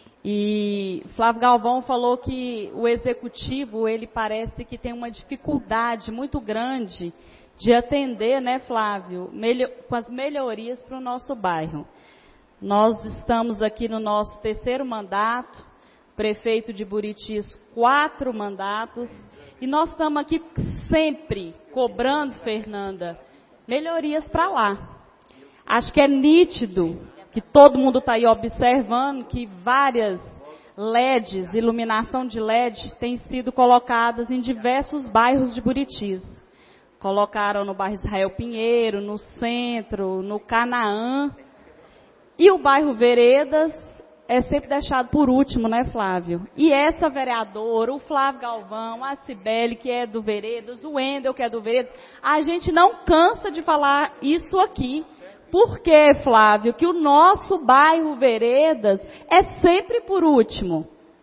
E Flávio Galvão falou que o executivo, ele parece que tem uma dificuldade muito grande de atender, né, Flávio, melhor, com as melhorias para o nosso bairro. Nós estamos aqui no nosso terceiro mandato, prefeito de Buritis, quatro mandatos, e nós estamos aqui sempre cobrando, Fernanda, melhorias para lá. Acho que é nítido que todo mundo está aí observando que várias L E Ds, iluminação de L E D, têm sido colocadas em diversos bairros de Buritis. Colocaram no bairro Israel Pinheiro, no centro, no Canaã. E o bairro Veredas é sempre deixado por último, né, Flávio? E essa vereadora, o Flávio Galvão, a Cibele, que é do Veredas, o Wendel, que é do Veredas, a gente não cansa de falar isso aqui. Por que, Flávio, que o nosso bairro Veredas é sempre por último?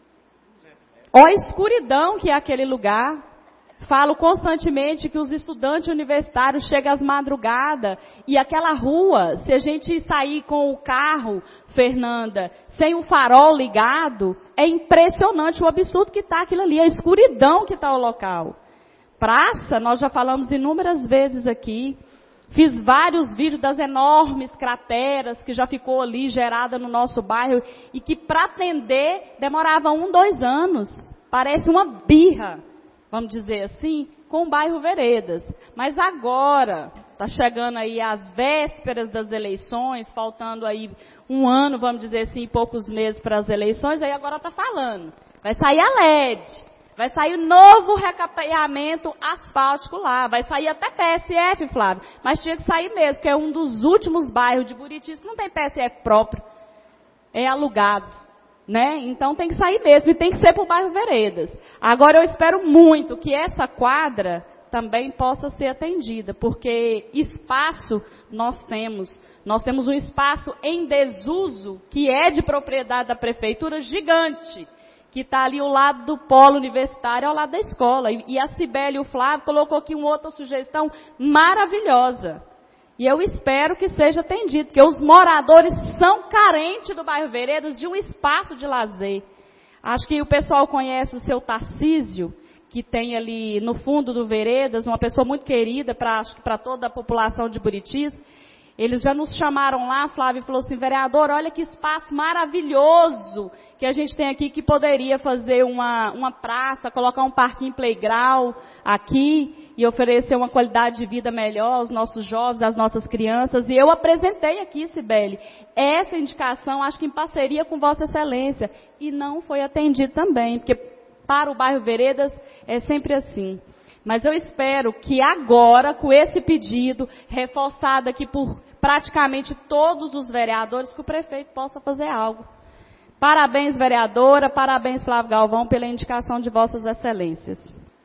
Ó a escuridão que é aquele lugar. Falo constantemente que os estudantes universitários chegam às madrugadas e aquela rua, se a gente sair com o carro, Fernanda, sem o farol ligado, é impressionante o absurdo que está aquilo ali, a escuridão que está o local. Praça, nós já falamos inúmeras vezes aqui. Fiz vários vídeos das enormes crateras que já ficou ali gerada no nosso bairro e que para atender demorava um, dois anos. Parece uma birra, vamos dizer assim, com o bairro Veredas. Mas agora, está chegando aí as vésperas das eleições, faltando aí um ano, vamos dizer assim, e poucos meses para as eleições, aí agora está falando. Vai sair a L E D. Vai sair o novo recapeamento asfáltico lá. Vai sair até P S F, Flávio. Mas tinha que sair mesmo, porque é um dos últimos bairros de Buritis que não tem P S F próprio. É alugado, né? Então tem que sair mesmo. E tem que ser para o bairro Veredas. Agora eu espero muito que essa quadra também possa ser atendida. Porque espaço nós temos. Nós temos um espaço em desuso que é de propriedade da prefeitura gigante. Que está ali ao lado do polo universitário, ao lado da escola. E, e a Cibele e o Flávio colocou aqui uma outra sugestão maravilhosa. E eu espero que seja atendido, porque os moradores são carentes do bairro Veredas de um espaço de lazer. Acho que o pessoal conhece o seu Tarcísio, que tem ali no fundo do Veredas, uma pessoa muito querida para acho que para toda a população de Buritis. Eles já nos chamaram lá, Flávio, e falou assim, vereador, olha que espaço maravilhoso que a gente tem aqui, que poderia fazer uma, uma praça, colocar um parquinho playground aqui e oferecer uma qualidade de vida melhor aos nossos jovens, às nossas crianças. E eu apresentei aqui, Cibele, essa indicação, acho que em parceria com Vossa Excelência, e não foi atendido também, porque para o bairro Veredas é sempre assim. Mas eu espero que agora, com esse pedido, reforçado aqui por praticamente todos os vereadores, que o prefeito possa fazer algo. Parabéns, vereadora, parabéns, Flávio Galvão, pela indicação de Vossas Excelências.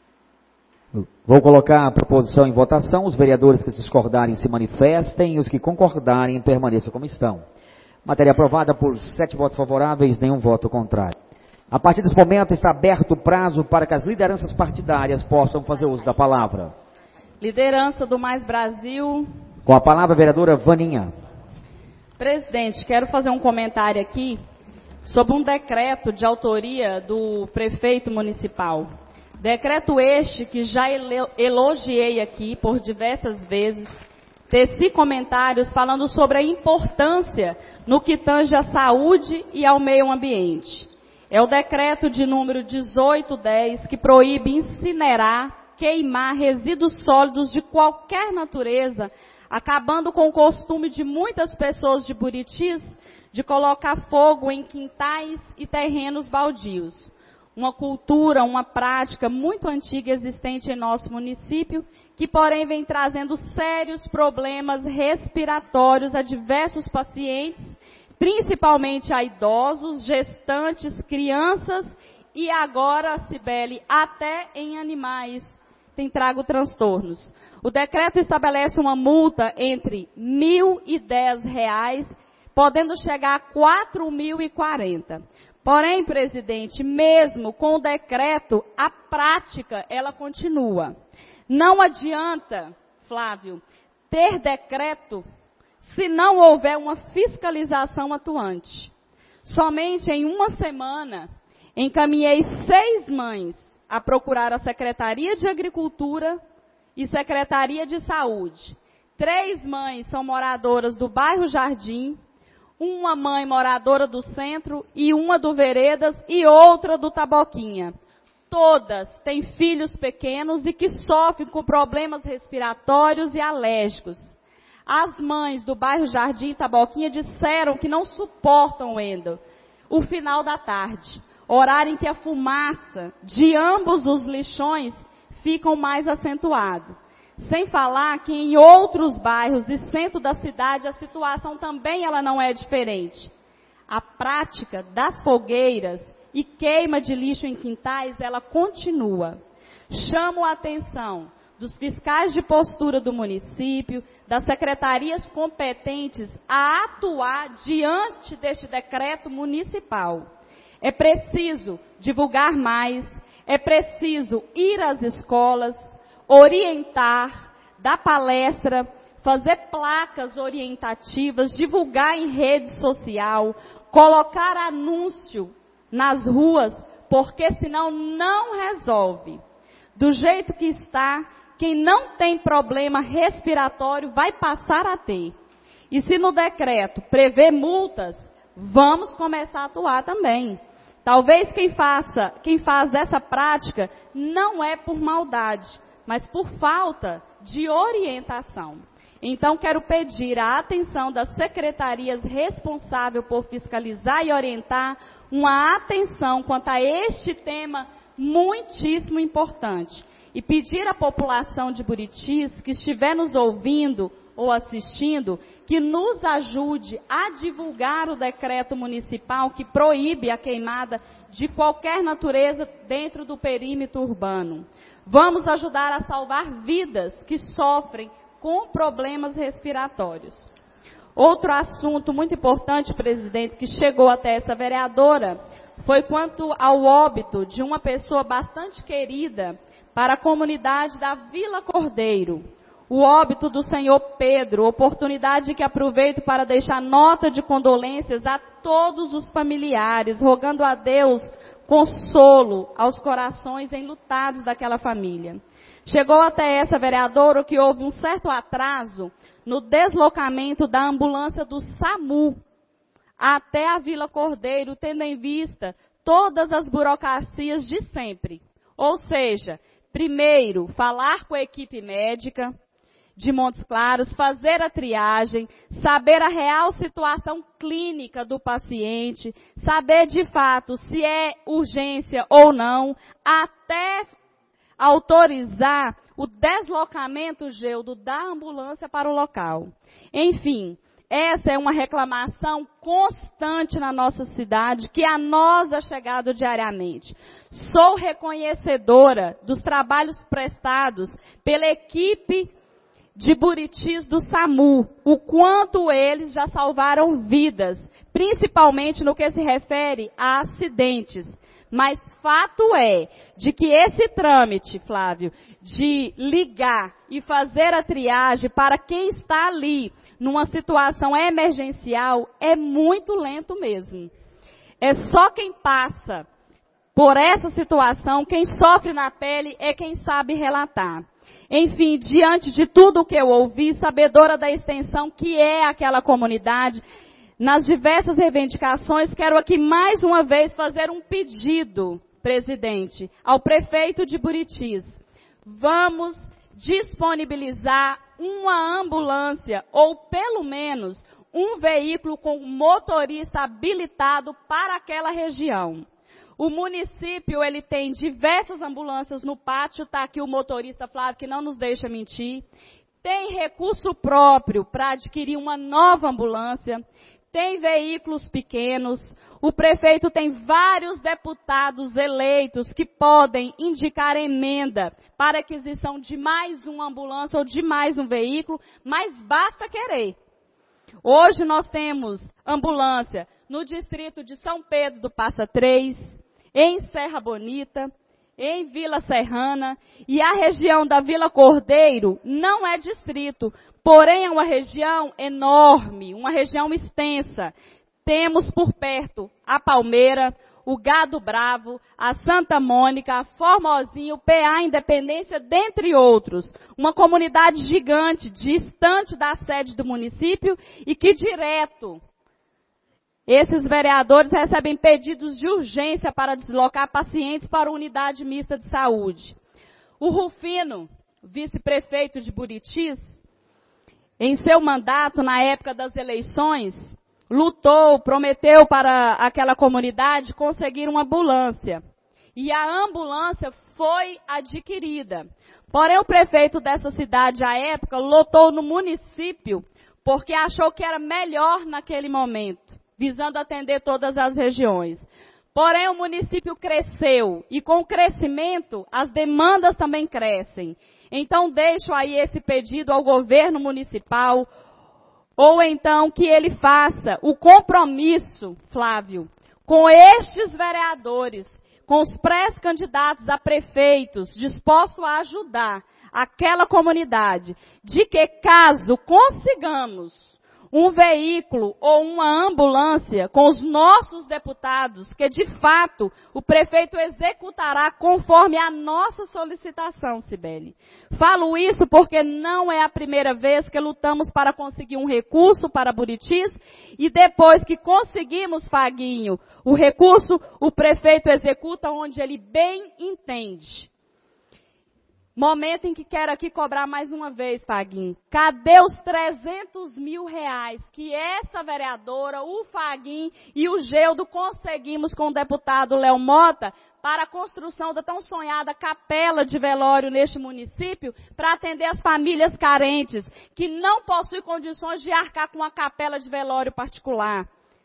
Vou colocar a proposição em votação. Os vereadores que discordarem se manifestem e os que concordarem permaneçam como estão. Matéria aprovada por sete votos favoráveis, nenhum voto contrário. A partir desse momento está aberto o prazo para que as lideranças partidárias possam fazer uso da palavra. Liderança do Mais Brasil. Com a palavra, a vereadora Vaninha. Presidente, quero fazer um comentário aqui sobre um decreto de autoria do prefeito municipal. Decreto este que já elogiei aqui por diversas vezes. Teci comentários falando sobre a importância no que tange à saúde e ao meio ambiente. É o decreto de número dezoito dez que proíbe incinerar, queimar resíduos sólidos de qualquer natureza, acabando com o costume de muitas pessoas de Buritis de colocar fogo em quintais e terrenos baldios. Uma cultura, uma prática muito antiga existente em nosso município, que porém vem trazendo sérios problemas respiratórios a diversos pacientes, principalmente a idosos, gestantes, crianças e agora, Cibele, até em animais tem trago transtornos. O decreto estabelece uma multa entre mil e dez reais, podendo chegar a quatro mil e quarenta. Porém, presidente, mesmo com o decreto, a prática ela continua. Não adianta, Flávio, ter decreto se não houver uma fiscalização atuante. Somente em uma semana, encaminhei seis mães a procurar a Secretaria de Agricultura e Secretaria de Saúde. Três mães são moradoras do bairro Jardim, uma mãe moradora do centro e uma do Veredas e outra do Taboquinha. Todas têm filhos pequenos e que sofrem com problemas respiratórios e alérgicos. As mães do bairro Jardim e Taboquinha disseram que não suportam, Wendel, o final da tarde, horário em que a fumaça de ambos os lixões ficam mais acentuado. Sem falar que em outros bairros e centro da cidade a situação também ela não é diferente. A prática das fogueiras e queima de lixo em quintais, ela continua. Chamo a atenção dos fiscais de postura do município, das secretarias competentes a atuar diante deste decreto municipal. É preciso divulgar mais, é preciso ir às escolas, orientar, dar palestra, fazer placas orientativas, divulgar em rede social, colocar anúncio nas ruas, porque senão não resolve. Do jeito que está, quem não tem problema respiratório vai passar a ter. E se no decreto prevê multas, vamos começar a atuar também. Talvez quem faça, quem faz essa prática não é por maldade, mas por falta de orientação. Então, quero pedir a atenção das secretarias responsáveis por fiscalizar e orientar, uma atenção quanto a este tema muitíssimo importante. E pedir à população de Buritis, que estiver nos ouvindo ou assistindo, que nos ajude a divulgar o decreto municipal que proíbe a queimada de qualquer natureza dentro do perímetro urbano. Vamos ajudar a salvar vidas que sofrem com problemas respiratórios. Outro assunto muito importante, presidente, que chegou até essa vereadora, foi quanto ao óbito de uma pessoa bastante querida para a comunidade da Vila Cordeiro. O óbito do senhor Pedro, oportunidade que aproveito para deixar nota de condolências a todos os familiares, rogando a Deus consolo aos corações enlutados daquela família. Chegou até essa vereadora que houve um certo atraso no deslocamento da ambulância do SAMU até a Vila Cordeiro, tendo em vista todas as burocracias de sempre. Ou seja, primeiro, falar com a equipe médica de Montes Claros, fazer a triagem, saber a real situação clínica do paciente, saber de fato se é urgência ou não, até autorizar o deslocamento, Geudo, da ambulância para o local. Enfim, essa é uma reclamação constante na nossa cidade, que a nós é chegado diariamente. Sou reconhecedora dos trabalhos prestados pela equipe de Buritis do SAMU, o quanto eles já salvaram vidas, principalmente no que se refere a acidentes. Mas fato é de que esse trâmite, Flávio, de ligar e fazer a triagem para quem está ali numa situação emergencial é muito lento mesmo. É só quem passa por essa situação, quem sofre na pele é quem sabe relatar. Enfim, diante de tudo o que eu ouvi, sabedora da extensão que é aquela comunidade, nas diversas reivindicações, quero aqui mais uma vez fazer um pedido, presidente, ao prefeito de Buritis. Vamos disponibilizar uma ambulância, ou pelo menos um veículo com motorista habilitado para aquela região. O município, ele tem diversas ambulâncias no pátio, está aqui o motorista Flávio, que não nos deixa mentir. Tem recurso próprio para adquirir uma nova ambulância. Tem veículos pequenos. O prefeito tem vários deputados eleitos que podem indicar emenda para aquisição de mais uma ambulância ou de mais um veículo, mas basta querer. Hoje nós temos ambulância no distrito de São Pedro do Passa Três, em Serra Bonita, em Vila Serrana, e a região da Vila Cordeiro não é distrito, porém é uma região enorme, uma região extensa. Temos por perto a Palmeira, o Gado Bravo, a Santa Mônica, a Formosinha, o P A Independência, dentre outros. Uma comunidade gigante, distante da sede do município e que direto esses vereadores recebem pedidos de urgência para deslocar pacientes para a unidade mista de saúde. O Rufino, vice-prefeito de Buritis, em seu mandato, na época das eleições, lutou, prometeu para aquela comunidade conseguir uma ambulância. E a ambulância foi adquirida. Porém, o prefeito dessa cidade, à época, lotou no município porque achou que era melhor naquele momento, visando atender todas as regiões. Porém, o município cresceu e com o crescimento, as demandas também crescem. Então, deixo aí esse pedido ao governo municipal, ou então que ele faça o compromisso, Flávio, com estes vereadores, com os pré-candidatos a prefeitos, dispostos a ajudar aquela comunidade, de que caso consigamos um veículo ou uma ambulância com os nossos deputados, que de fato o prefeito executará conforme a nossa solicitação, Cibele. Falo isso porque não é a primeira vez que lutamos para conseguir um recurso para Buritis e depois que conseguimos, Faguinho, o recurso, o prefeito executa onde ele bem entende. Momento em que quero aqui cobrar mais uma vez, Faguinho. Cadê os trezentos mil reais que essa vereadora, o Faguinho e o Geudo conseguimos com o deputado Léo Mota para a construção da tão sonhada capela de velório neste município para atender as famílias carentes que não possuem condições de arcar com a capela de velório particular?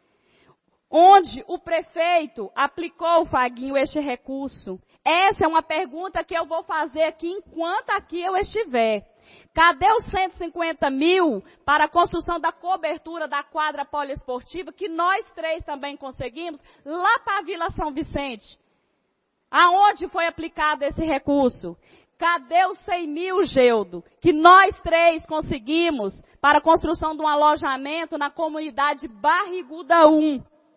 Onde o prefeito aplicou, Faguinho, este recurso? Essa é uma pergunta que eu vou fazer aqui enquanto aqui eu estiver. Cadê os cento e cinquenta mil para a construção da cobertura da quadra poliesportiva, que nós três também conseguimos, lá para a Vila São Vicente? Aonde foi aplicado esse recurso? Cadê os cem mil, Geudo, que nós três conseguimos para a construção de um alojamento na comunidade Barriguda um?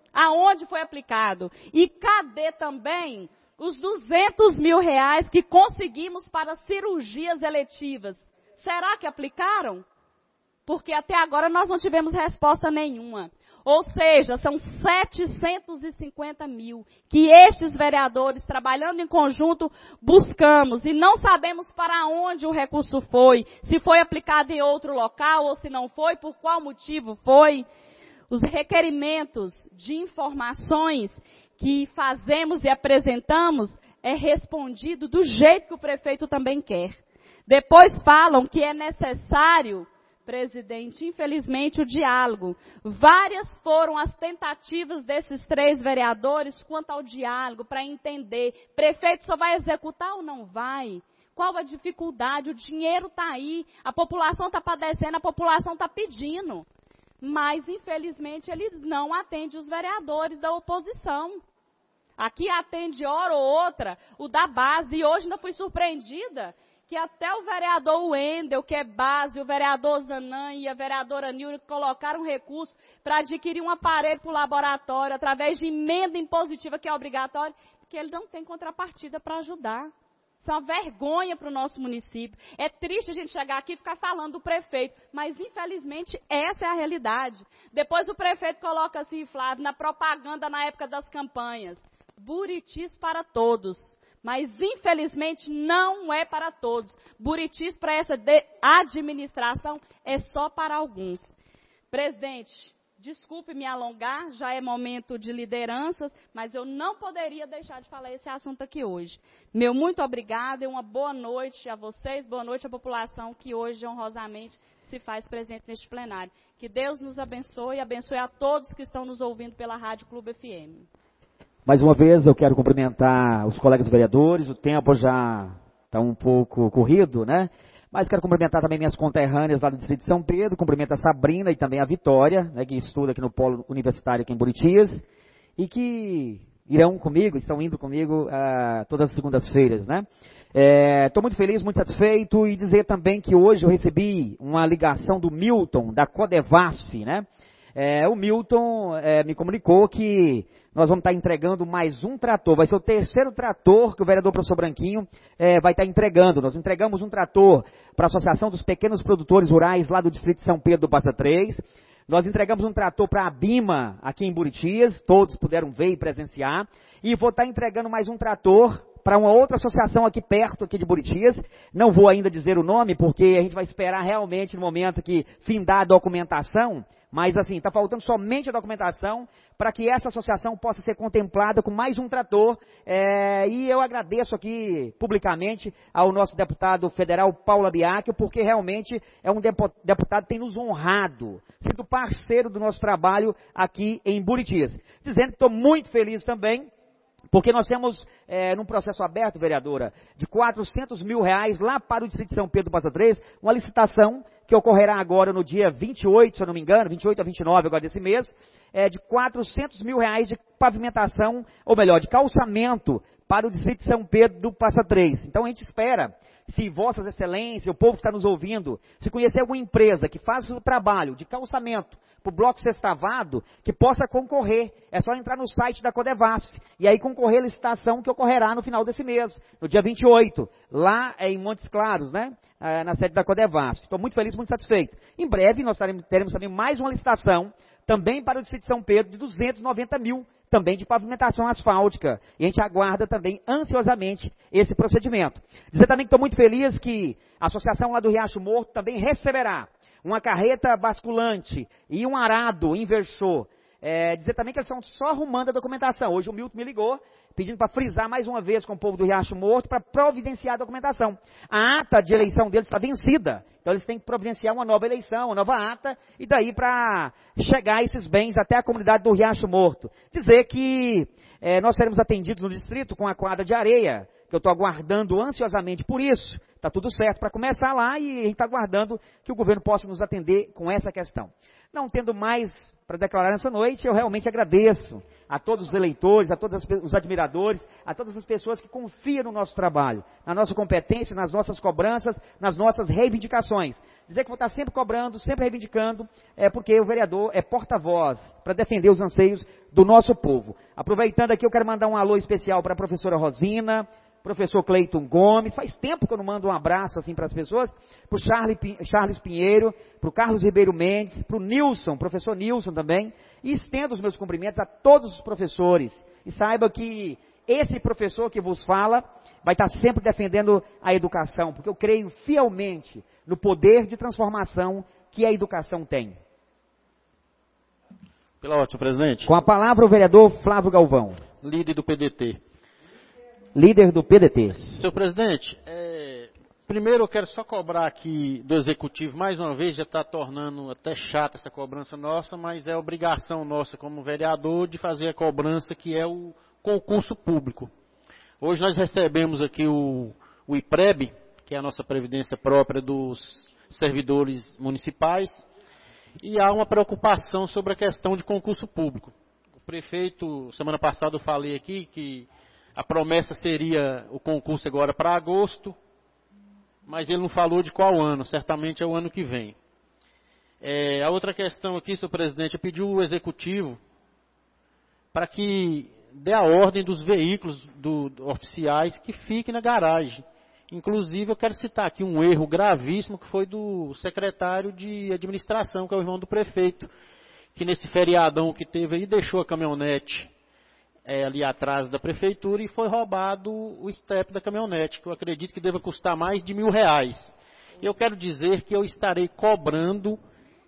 Aonde foi aplicado? E cadê também os duzentos mil reais que conseguimos para cirurgias eletivas? Será que aplicaram? Porque até agora nós não tivemos resposta nenhuma. Ou seja, são setecentos e cinquenta mil que estes vereadores, trabalhando em conjunto, buscamos. E não sabemos para onde o recurso foi. Se foi aplicado em outro local ou se não foi, por qual motivo foi. Os requerimentos de informações que fazemos e apresentamos é respondido do jeito que o prefeito também quer. Depois falam que é necessário, presidente, infelizmente, o diálogo. Várias foram as tentativas desses três vereadores quanto ao diálogo, para entender, prefeito só vai executar ou não vai? Qual a dificuldade? O dinheiro está aí, a população está padecendo, a população está pedindo. Mas, infelizmente, eles não atendem os vereadores da oposição. Aqui atende hora ou outra o da base, e hoje ainda fui surpreendida que até o vereador Wendel, que é base, o vereador Zanan e a vereadora Nilda colocaram recurso para adquirir um aparelho para o laboratório, através de emenda impositiva que é obrigatória, que ele não tem contrapartida para ajudar. Isso é uma vergonha para o nosso município. É triste a gente chegar aqui e ficar falando do prefeito, mas infelizmente essa é a realidade. Depois o prefeito coloca assim, Flávio, na propaganda na época das campanhas, Buritis para todos. Mas infelizmente não é para todos. Buritis para essa administração é só para alguns. Presidente, desculpe me alongar, já é momento de lideranças, mas eu não poderia deixar de falar esse assunto aqui hoje. Meu muito obrigado e uma boa noite a vocês, boa noite à população que hoje honrosamente se faz presente neste plenário. Que Deus nos abençoe e abençoe a todos que estão nos ouvindo pela Rádio Clube F M. Mais uma vez eu quero cumprimentar os colegas vereadores, o tempo já está um pouco corrido, né? Mas quero cumprimentar também minhas conterrâneas lá do Distrito de São Pedro, cumprimento a Sabrina e também a Vitória, né, que estuda aqui no Polo Universitário aqui em Buritias, e que irão comigo, estão indo comigo uh, todas as segundas-feiras, né? Estou é, muito feliz, muito satisfeito, e dizer também que hoje eu recebi uma ligação do Milton, da Codevasf, né? É, o Milton é, me comunicou que nós vamos estar entregando mais um trator, vai ser o terceiro trator que o vereador professor Branquinho é, vai estar entregando. Nós entregamos um trator para a Associação dos Pequenos Produtores Rurais lá do Distrito de São Pedro do Passa Três. Nós entregamos um trator para a Bima aqui em Buritias, todos puderam ver e presenciar. E vou estar entregando mais um trator para uma outra associação aqui perto, aqui de Buritias. Não vou ainda dizer o nome, porque a gente vai esperar realmente no momento que findar a documentação. Mas assim, está faltando somente a documentação para que essa associação possa ser contemplada com mais um trator. É, e eu agradeço aqui publicamente ao nosso deputado federal Paulo Abiacchio, porque realmente é um deputado que tem nos honrado, sendo parceiro do nosso trabalho aqui em Buritias. Dizendo que estou muito feliz também, porque nós temos, é, num processo aberto, vereadora, de quatrocentos mil reais lá para o Distrito de São Pedro do Passa Três, uma licitação que ocorrerá agora no dia vinte e oito, se eu não me engano, vinte e oito a vinte e nove agora desse mês, é, de quatrocentos mil reais de pavimentação, ou melhor, de calçamento para o Distrito de São Pedro do Passa Três. Então a gente espera, se vossas excelências, o povo que está nos ouvindo, se conhecer alguma empresa que faz o trabalho de calçamento para o bloco sextavado, que possa concorrer. É só entrar no site da Codevasf e aí concorrer à licitação que ocorrerá no final desse mês, no dia vinte e oito, lá em Montes Claros, né? Ah, na sede da Codevasf. Estou muito feliz, muito satisfeito. Em breve nós teremos, teremos também mais uma licitação, também para o Distrito de São Pedro, de duzentos e noventa mil, também de pavimentação asfáltica. E a gente aguarda também ansiosamente esse procedimento. Dizer também que estou muito feliz que a associação lá do Riacho Morto também receberá uma carreta basculante e um arado inversor. É, dizer também que eles estão só arrumando a documentação. Hoje o Milton me ligou, pedindo para frisar mais uma vez com o povo do Riacho Morto para providenciar a documentação. A ata de eleição deles está vencida, então eles têm que providenciar uma nova eleição, uma nova ata, e daí para chegar esses bens até a comunidade do Riacho Morto. Dizer que é, nós seremos atendidos no distrito com a quadra de areia, que eu estou aguardando ansiosamente por isso. Está tudo certo para começar lá e a gente está aguardando que o governo possa nos atender com essa questão. Não tendo mais para declarar nessa noite, eu realmente agradeço a todos os eleitores, a todos os admiradores, a todas as pessoas que confiam no nosso trabalho, na nossa competência, nas nossas cobranças, nas nossas reivindicações. Dizer que vou estar sempre cobrando, sempre reivindicando, é porque o vereador é porta-voz para defender os anseios do nosso povo. Aproveitando aqui, eu quero mandar um alô especial para a professora Rosina, professor Cleiton Gomes, faz tempo que eu não mando um abraço assim para as pessoas, para o Charles, Charles Pinheiro, para o Carlos Ribeiro Mendes, para o Nilson, professor Nilson também, e estendo os meus cumprimentos a todos os professores, e saiba que esse professor que vos fala, vai estar sempre defendendo a educação, porque eu creio fielmente no poder de transformação que a educação tem. Pela ótima, presidente. Com a palavra o vereador Flávio Galvão. Líder do P D T. Líder do P D T. Senhor presidente, é, primeiro eu quero só cobrar aqui do Executivo, mais uma vez, já está tornando até chata essa cobrança nossa, mas é obrigação nossa como vereador de fazer a cobrança que é o concurso público. Hoje nós recebemos aqui o, o I P R E B, que é a nossa previdência própria dos servidores municipais, e há uma preocupação sobre a questão de concurso público. O prefeito, semana passada eu falei aqui que a promessa seria o concurso agora para agosto, mas ele não falou de qual ano, certamente é o ano que vem. É, a outra questão aqui, senhor presidente, eu pedi ao Executivo para que dê a ordem dos veículos do, do, oficiais que fiquem na garagem. Inclusive, eu quero citar aqui um erro gravíssimo que foi do secretário de administração, que é o irmão do prefeito, que nesse feriadão que teve aí deixou a caminhonete é, ali atrás da prefeitura e foi roubado o estepe da caminhonete, que eu acredito que deva custar mais de mil reais. Eu quero dizer que eu estarei cobrando,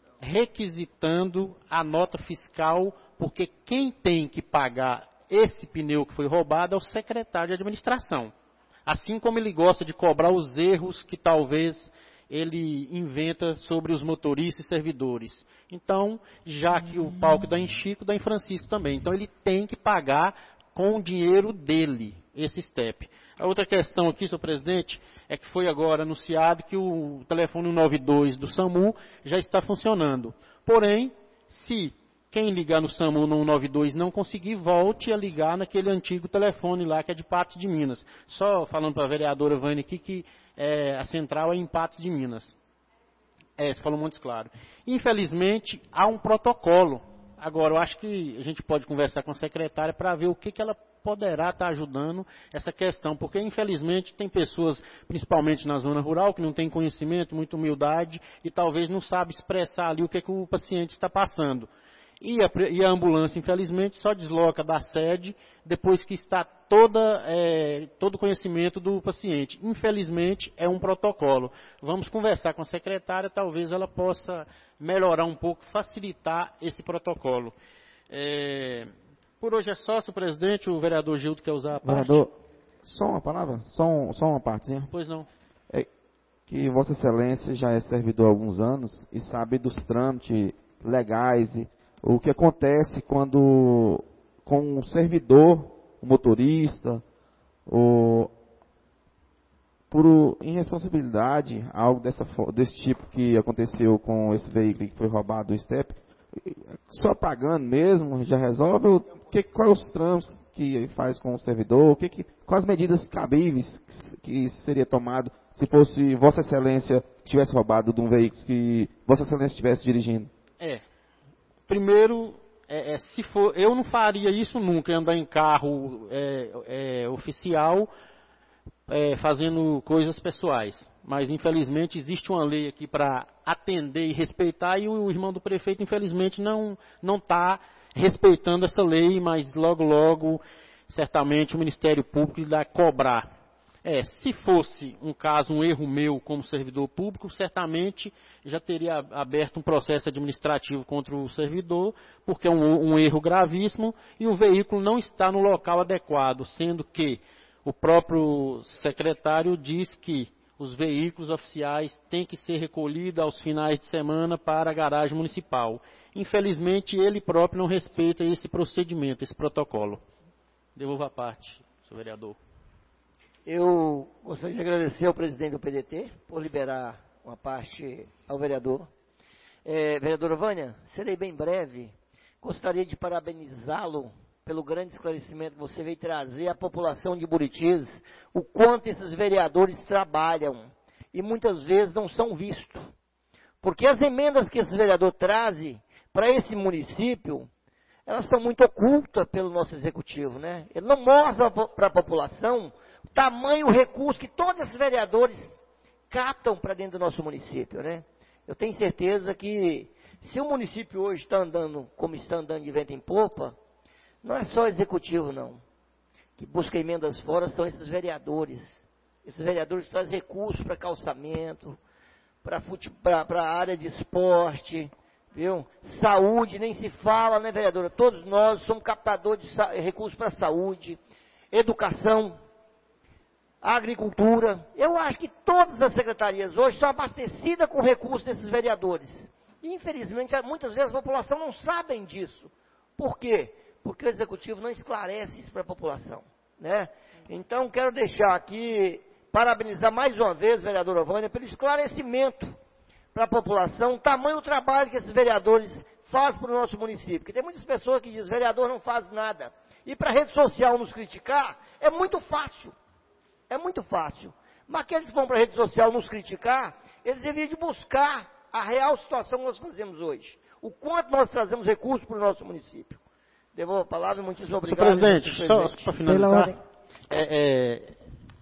requisitando a nota fiscal, porque quem tem que pagar esse pneu que foi roubado é o secretário de administração. Assim como ele gosta de cobrar os erros que talvez ele inventa sobre os motoristas e servidores. Então, já que o palco dá em Chico, dá em Francisco também. Então, ele tem que pagar com o dinheiro dele, esse estepe. A outra questão aqui, senhor presidente, é que foi agora anunciado que o telefone cento e noventa e dois do SAMU já está funcionando. Porém, se quem ligar no SAMU no cento e noventa e dois não conseguir, volte a ligar naquele antigo telefone lá, que é de Patos de Minas. Só falando para a vereadora Vânia aqui que é, a central é em Patos de Minas. É, você falou muito claro. Infelizmente, há um protocolo. Agora, eu acho que a gente pode conversar com a secretária para ver o que, que ela poderá estar ajudando essa questão, porque infelizmente tem pessoas, principalmente na zona rural, que não tem conhecimento, muita humildade e talvez não sabe expressar ali o que, que o paciente está passando. E a, e a ambulância, infelizmente, só desloca da sede depois que está toda, é, todo o conhecimento do paciente. Infelizmente, é um protocolo. Vamos conversar com a secretária, talvez ela possa melhorar um pouco, facilitar esse protocolo. É, por hoje é só, senhor presidente, o vereador Gildo quer usar a parte. Vereador, só uma palavra? Só, um, só uma partezinha? Pois não. É que Vossa Excelência já é servidor há alguns anos e sabe dos trâmites legais e o que acontece quando com um servidor, um motorista, ou por irresponsabilidade, algo dessa, desse tipo que aconteceu com esse veículo que foi roubado, o estepe, só pagando mesmo, já resolve? O que, quais os trâmites que faz com o servidor? O que, que, quais as medidas cabíveis que, que seria tomado se fosse Vossa Excelência que tivesse roubado de um veículo que Vossa Excelência estivesse dirigindo? É. Primeiro, é, é, se for, eu não faria isso nunca, andar em carro é, é, oficial é, fazendo coisas pessoais. Mas, infelizmente, existe uma lei aqui para atender e respeitar e o irmão do prefeito, infelizmente, não não está respeitando essa lei, mas logo, logo, certamente, o Ministério Público irá cobrar. É, se fosse um caso, um erro meu como servidor público, certamente já teria aberto um processo administrativo contra o servidor, porque é um, um erro gravíssimo e o veículo não está no local adequado, sendo que o próprio secretário diz que os veículos oficiais têm que ser recolhidos aos finais de semana para a garagem municipal. Infelizmente, ele próprio não respeita esse procedimento, esse protocolo. Devolvo a parte, senhor vereador. Eu gostaria de agradecer ao presidente do P D T por liberar uma parte ao vereador. É, vereadora Vânia, serei bem breve. Gostaria de parabenizá-lo pelo grande esclarecimento que você veio trazer à população de Buritis, o quanto esses vereadores trabalham e muitas vezes não são vistos. Porque as emendas que esses vereadores trazem para esse município, elas são muito ocultas pelo nosso executivo, né? Ele não mostra para a população o tamanho, o recurso que todos esses vereadores captam para dentro do nosso município, né? Eu tenho certeza que se o município hoje está andando como está andando de vento em popa, não é só o executivo, não. Que busca emendas fora são esses vereadores. Esses vereadores trazem recursos para calçamento, para a área de esporte, viu? Saúde, nem se fala, né, vereadora? Todos nós somos captadores de recursos para a saúde, educação, agricultura. Eu acho que todas as secretarias hoje são abastecidas com recursos desses vereadores. E, infelizmente, muitas vezes a população não sabe disso. Por quê? Porque o executivo não esclarece isso para a população, né? Então, quero deixar aqui, parabenizar mais uma vez, vereadora Vânia, pelo esclarecimento para a população, o tamanho do trabalho que esses vereadores fazem para o nosso município. Porque tem muitas pessoas que dizem, vereador não faz nada. E para a rede social nos criticar, é muito fácil. É muito fácil. Mas aqueles que vão para a rede social nos criticar, eles deveriam de buscar a real situação que nós fazemos hoje. O quanto nós trazemos recursos para o nosso município. Devolvo a palavra, muitíssimo obrigado. Senhor presidente, só para finalizar, é, é,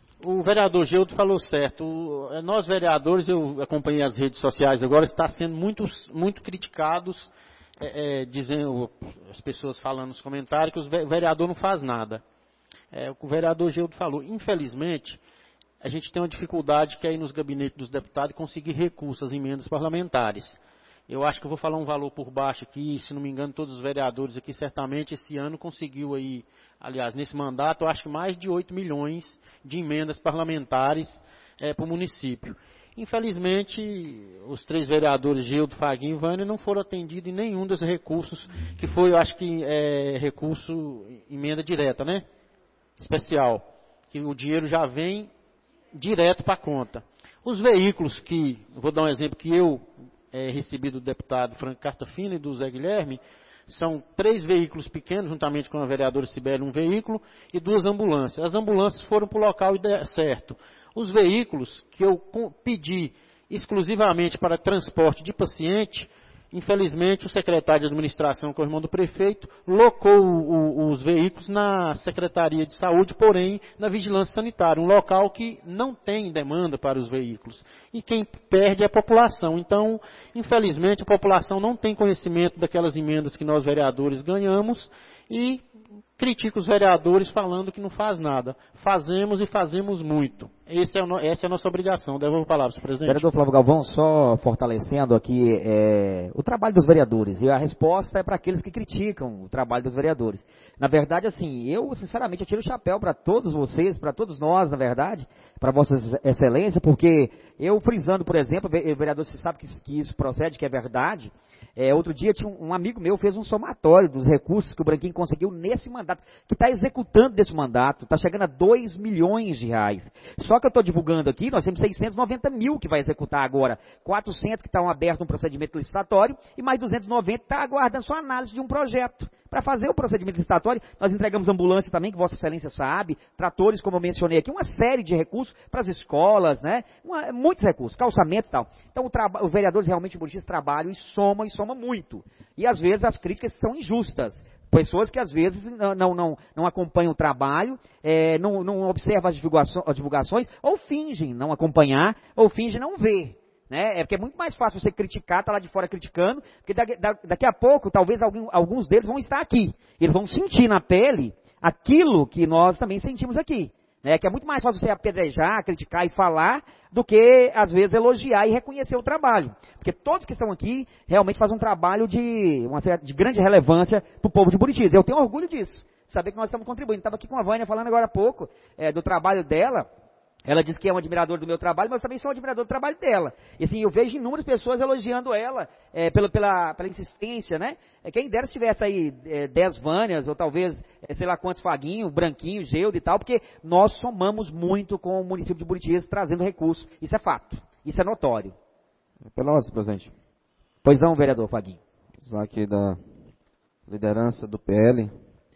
o vereador Geudo falou certo. O, nós vereadores, eu acompanhei as redes sociais agora, está sendo muito, muito criticados, é, é, dizendo, as pessoas falando nos comentários que o vereador não faz nada. É, o que o vereador Geudo falou. Infelizmente, a gente tem uma dificuldade que é ir nos gabinetes dos deputados e conseguir recursos, as emendas parlamentares. Eu acho que eu vou falar um valor por baixo aqui, se não me engano, todos os vereadores aqui, certamente, esse ano conseguiu aí, aliás, nesse mandato, eu acho que mais de oito milhões de emendas parlamentares é, para o município. Infelizmente, os três vereadores, Geudo, Faguinho e Vânia, não foram atendidos em nenhum dos recursos, que foi, eu acho que, é, recurso, emenda direta, né? Especial, que o dinheiro já vem direto para a conta. Os veículos que, vou dar um exemplo que eu é, recebi do deputado Franco Cartafina e do Zé Guilherme, são três veículos pequenos, juntamente com a vereadora Sibeli, um veículo, e duas ambulâncias. As ambulâncias foram para o local certo. Os veículos que eu pedi exclusivamente para transporte de paciente, infelizmente o secretário de administração, que é o irmão do prefeito, locou o, o, os veículos na Secretaria de Saúde, porém na Vigilância Sanitária, um local que não tem demanda para os veículos. E quem perde é a população. Então, infelizmente, a população não tem conhecimento daquelas emendas que nós vereadores ganhamos e critica os vereadores falando que não faz nada. Fazemos e fazemos muito. Esse é o no, essa é a nossa obrigação. Devolvo a palavra, senhor presidente. Vereador Flávio Galvão, só fortalecendo aqui é, o trabalho dos vereadores. E a resposta é para aqueles que criticam o trabalho dos vereadores. Na verdade, assim, eu, sinceramente, eu tiro o chapéu para todos vocês, para todos nós, na verdade, para Vossa Excelência, porque eu frisando, por exemplo, o vereador, você sabe que, que isso procede, que é verdade. É, outro dia, tinha um, um amigo meu fez um somatório dos recursos que o Branquinho conseguiu nesse mandato, que está executando desse mandato, está chegando a dois milhões de reais. Só que eu estou divulgando aqui, nós temos seiscentos e noventa mil que vai executar agora, quatrocentos que estão abertos no procedimento licitatório e mais duzentos e noventa está aguardando sua análise de um projeto. Para fazer o procedimento licitatório, nós entregamos ambulância também, que Vossa Excelência sabe, tratores, como eu mencionei aqui, uma série de recursos para as escolas, né? Uma, muitos recursos, calçamentos e tal. Então, o os vereadores realmente em Buritis trabalham e somam, e somam muito. E, às vezes, as críticas são injustas. Pessoas que, às vezes, não, não, não, não acompanham o trabalho, é, não, não observam as divulgações, as divulgações, ou fingem não acompanhar, ou fingem não ver. Né? É porque é muito mais fácil você criticar, estar tá lá de fora criticando, porque daqui, daqui a pouco, talvez algum, alguns deles vão estar aqui. Eles vão sentir na pele aquilo que nós também sentimos aqui. Né? Que é muito mais fácil você apedrejar, criticar e falar, do que, às vezes, elogiar e reconhecer o trabalho. Porque todos que estão aqui realmente fazem um trabalho de, uma, de grande relevância para o povo de Buritis. Eu tenho orgulho disso, saber que nós estamos contribuindo. Estava aqui com a Vânia falando agora há pouco é, do trabalho dela. Ela disse que é um admirador do meu trabalho, mas eu também sou um admirador do trabalho dela. E assim, eu vejo inúmeras pessoas elogiando ela é, pela, pela, pela insistência, né? É, quem dera se tivesse aí é, dez Vânias, ou talvez, é, sei lá quantos Faguinho, Branquinho, Geudo e tal, porque nós somamos muito com o município de Buritis, trazendo recursos. Isso é fato. Isso é notório. Pela ordem, presidente. Pois não, vereador Faguinho. Aqui da liderança do P L.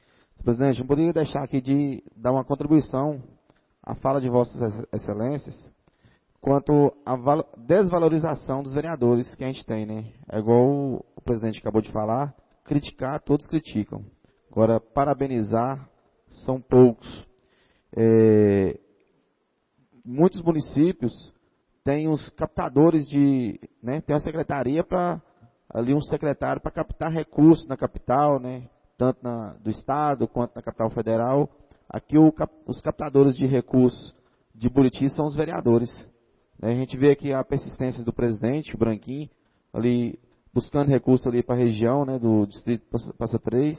Presidente, não poderia deixar aqui de dar uma contribuição à fala de Vossas Excelências quanto à desvalorização dos vereadores que a gente tem, né? É igual o, o presidente acabou de falar, criticar, todos criticam. Agora, parabenizar, são poucos. É, muitos municípios têm os captadores de, né? Tem uma secretaria para, ali um secretário para captar recursos na capital, né? Tanto na, do Estado quanto na capital federal. Aqui o, os captadores de recursos de Buriti são os vereadores. A gente vê aqui a persistência do presidente, o Branquinho, ali buscando recursos ali para a região, né, do distrito Passa Três,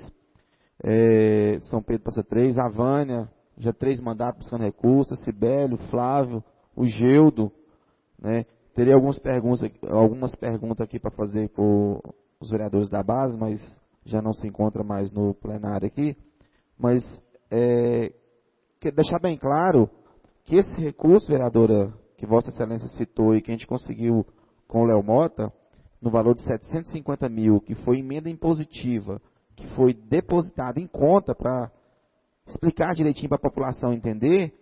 é, São Pedro Passa Três, a Vânia, já três mandatos buscando recursos, a Cibélio, o Flávio, o Geudo, né. Teria algumas perguntas, algumas perguntas aqui para fazer para os vereadores da base, mas já não se encontra mais no plenário aqui. Mas é, quer deixar bem claro que esse recurso, vereadora, que Vossa Excelência citou e que a gente conseguiu com o Léo Mota, no valor de setecentos e cinquenta mil, que foi emenda impositiva, que foi depositada em conta para explicar direitinho para a população entender,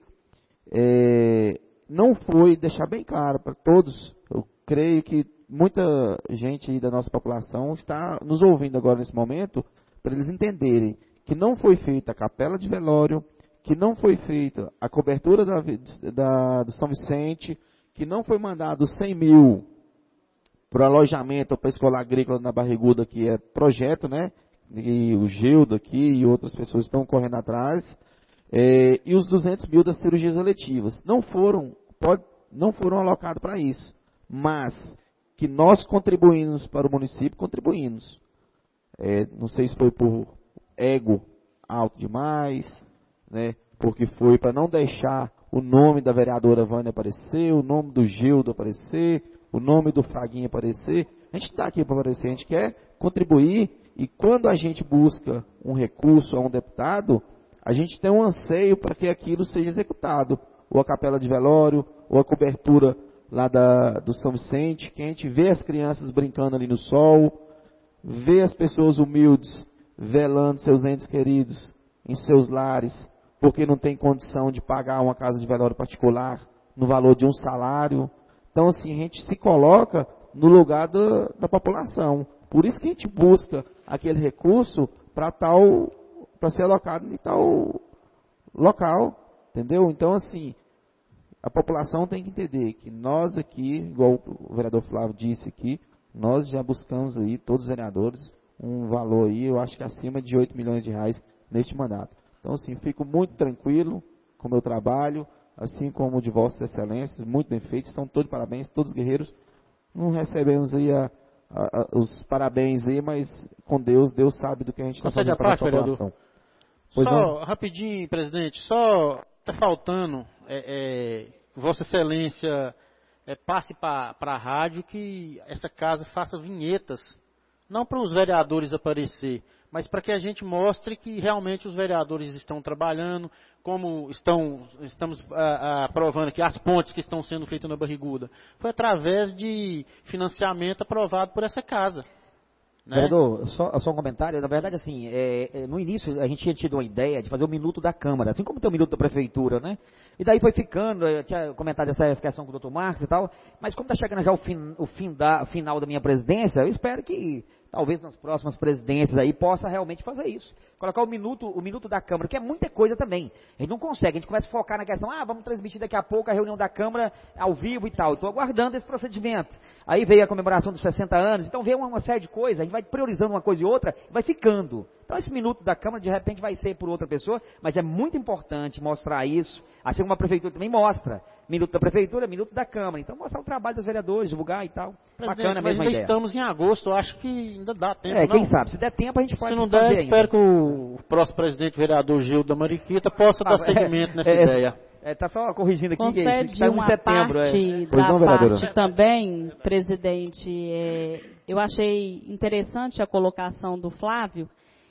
é, não foi, deixar bem claro para todos, eu creio que muita gente aí da nossa população está nos ouvindo agora nesse momento, para eles entenderem que não foi feita a capela de velório, que não foi feita a cobertura da, da, do São Vicente, que não foi mandado cem mil para o alojamento para a escola agrícola na Barriguda, que é projeto, né? E o Gildo aqui e outras pessoas estão correndo atrás. É, e os duzentos mil das cirurgias eletivas. Não foram, pode, não foram alocados para isso. Mas que nós contribuímos para o município, contribuímos. É, não sei se foi por ego alto demais, né, porque foi para não deixar o nome da vereadora Vânia aparecer, o nome do Gildo aparecer, o nome do Fraguinha aparecer. A gente está aqui para aparecer, a gente quer contribuir, e quando a gente busca um recurso a um deputado, a gente tem um anseio para que aquilo seja executado, ou a capela de velório, ou a cobertura lá da, do São Vicente, que a gente vê as crianças brincando ali no sol, vê as pessoas humildes velando seus entes queridos em seus lares, porque não tem condição de pagar uma casa de velório particular no valor de um salário. Então, assim, a gente se coloca no lugar do, da população. Por isso que a gente busca aquele recurso para tal, para ser alocado em tal local, entendeu? Então, assim, a população tem que entender que nós aqui, igual o vereador Flávio disse aqui, nós já buscamos aí, todos os vereadores, um valor aí, eu acho que acima de oito milhões de reais neste mandato. Então, assim, fico muito tranquilo com o meu trabalho, assim como o de Vossas Excelências, muito bem feito, estão todos parabéns, todos guerreiros. Não recebemos aí a, a, a, os parabéns aí, mas com Deus, Deus sabe do que a gente está fazendo para a população. Pois só, não? Rapidinho, presidente, só está faltando, é, é, Vossa Excelência é, passe para a rádio que essa casa faça vinhetas, não para os vereadores aparecer, mas para que a gente mostre que realmente os vereadores estão trabalhando, como estão, estamos ah, aprovando aqui as pontes que estão sendo feitas na Barriguda. Foi através de financiamento aprovado por essa casa. Né? Vereador, só, só um comentário. Na verdade, assim, é, é, no início a gente tinha tido uma ideia de fazer o minuto da Câmara, assim como tem o minuto da Prefeitura, né? E daí foi ficando, eu tinha comentado essa questão com o doutor Marcos e tal, mas como está chegando já o, fim, o fim da, final da minha presidência, eu espero que talvez nas próximas presidências aí possa realmente fazer isso. Colocar o minuto, o minuto da Câmara, que é muita coisa também. A gente não consegue, a gente começa a focar na questão, ah, vamos transmitir daqui a pouco a reunião da Câmara ao vivo e tal. Estou aguardando esse procedimento. Aí veio a comemoração dos sessenta anos, então veio uma, uma série de coisas, a gente vai priorizando uma coisa e outra, vai ficando. Então esse minuto da Câmara de repente vai ser por outra pessoa, mas é muito importante mostrar isso, assim como a Prefeitura também mostra. Minuto da Prefeitura, minuto da Câmara. Então mostrar o trabalho dos vereadores, divulgar e tal. Bacana, mas mesma ainda ideia. Estamos em agosto, eu acho que ainda dá tempo. É, não? quem sabe, se der tempo a gente pode fazer. Se não fazer der, ainda. espero que o próximo presidente vereador Gildo da Mariquita possa Ah, dar seguimento é, nessa é, ideia. É, tá só corrigindo aqui, Concede que tá uma em setembro. parte É. da não, parte também, presidente, é, eu achei interessante a colocação do Flávio,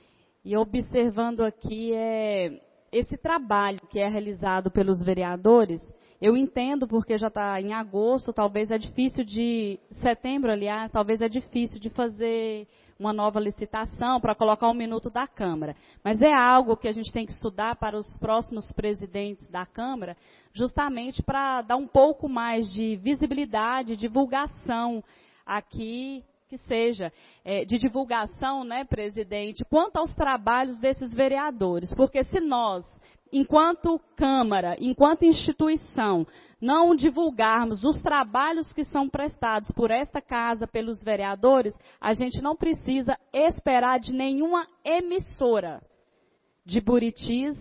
e observando aqui é, esse trabalho que é realizado pelos vereadores, Eu entendo porque já está em agosto, talvez é difícil de, setembro, aliás, talvez é difícil de fazer uma nova licitação para colocar um minuto da Câmara. Mas é algo que a gente tem que estudar para os próximos presidentes da Câmara, justamente para dar um pouco mais de visibilidade, divulgação aqui, que seja, é, de divulgação, né, presidente, quanto aos trabalhos desses vereadores. Porque se nós, enquanto Câmara, enquanto instituição, não divulgarmos os trabalhos que são prestados por esta casa, pelos vereadores, a gente não precisa esperar de nenhuma emissora de Buritis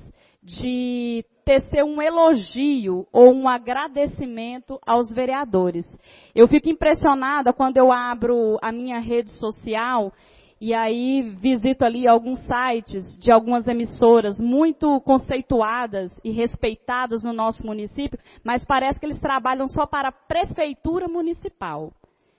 de tecer um elogio ou um agradecimento aos vereadores. Eu fico impressionada quando eu abro a minha rede social e aí visito ali alguns sites de algumas emissoras muito conceituadas e respeitadas no nosso município, mas parece que eles trabalham só para a prefeitura municipal.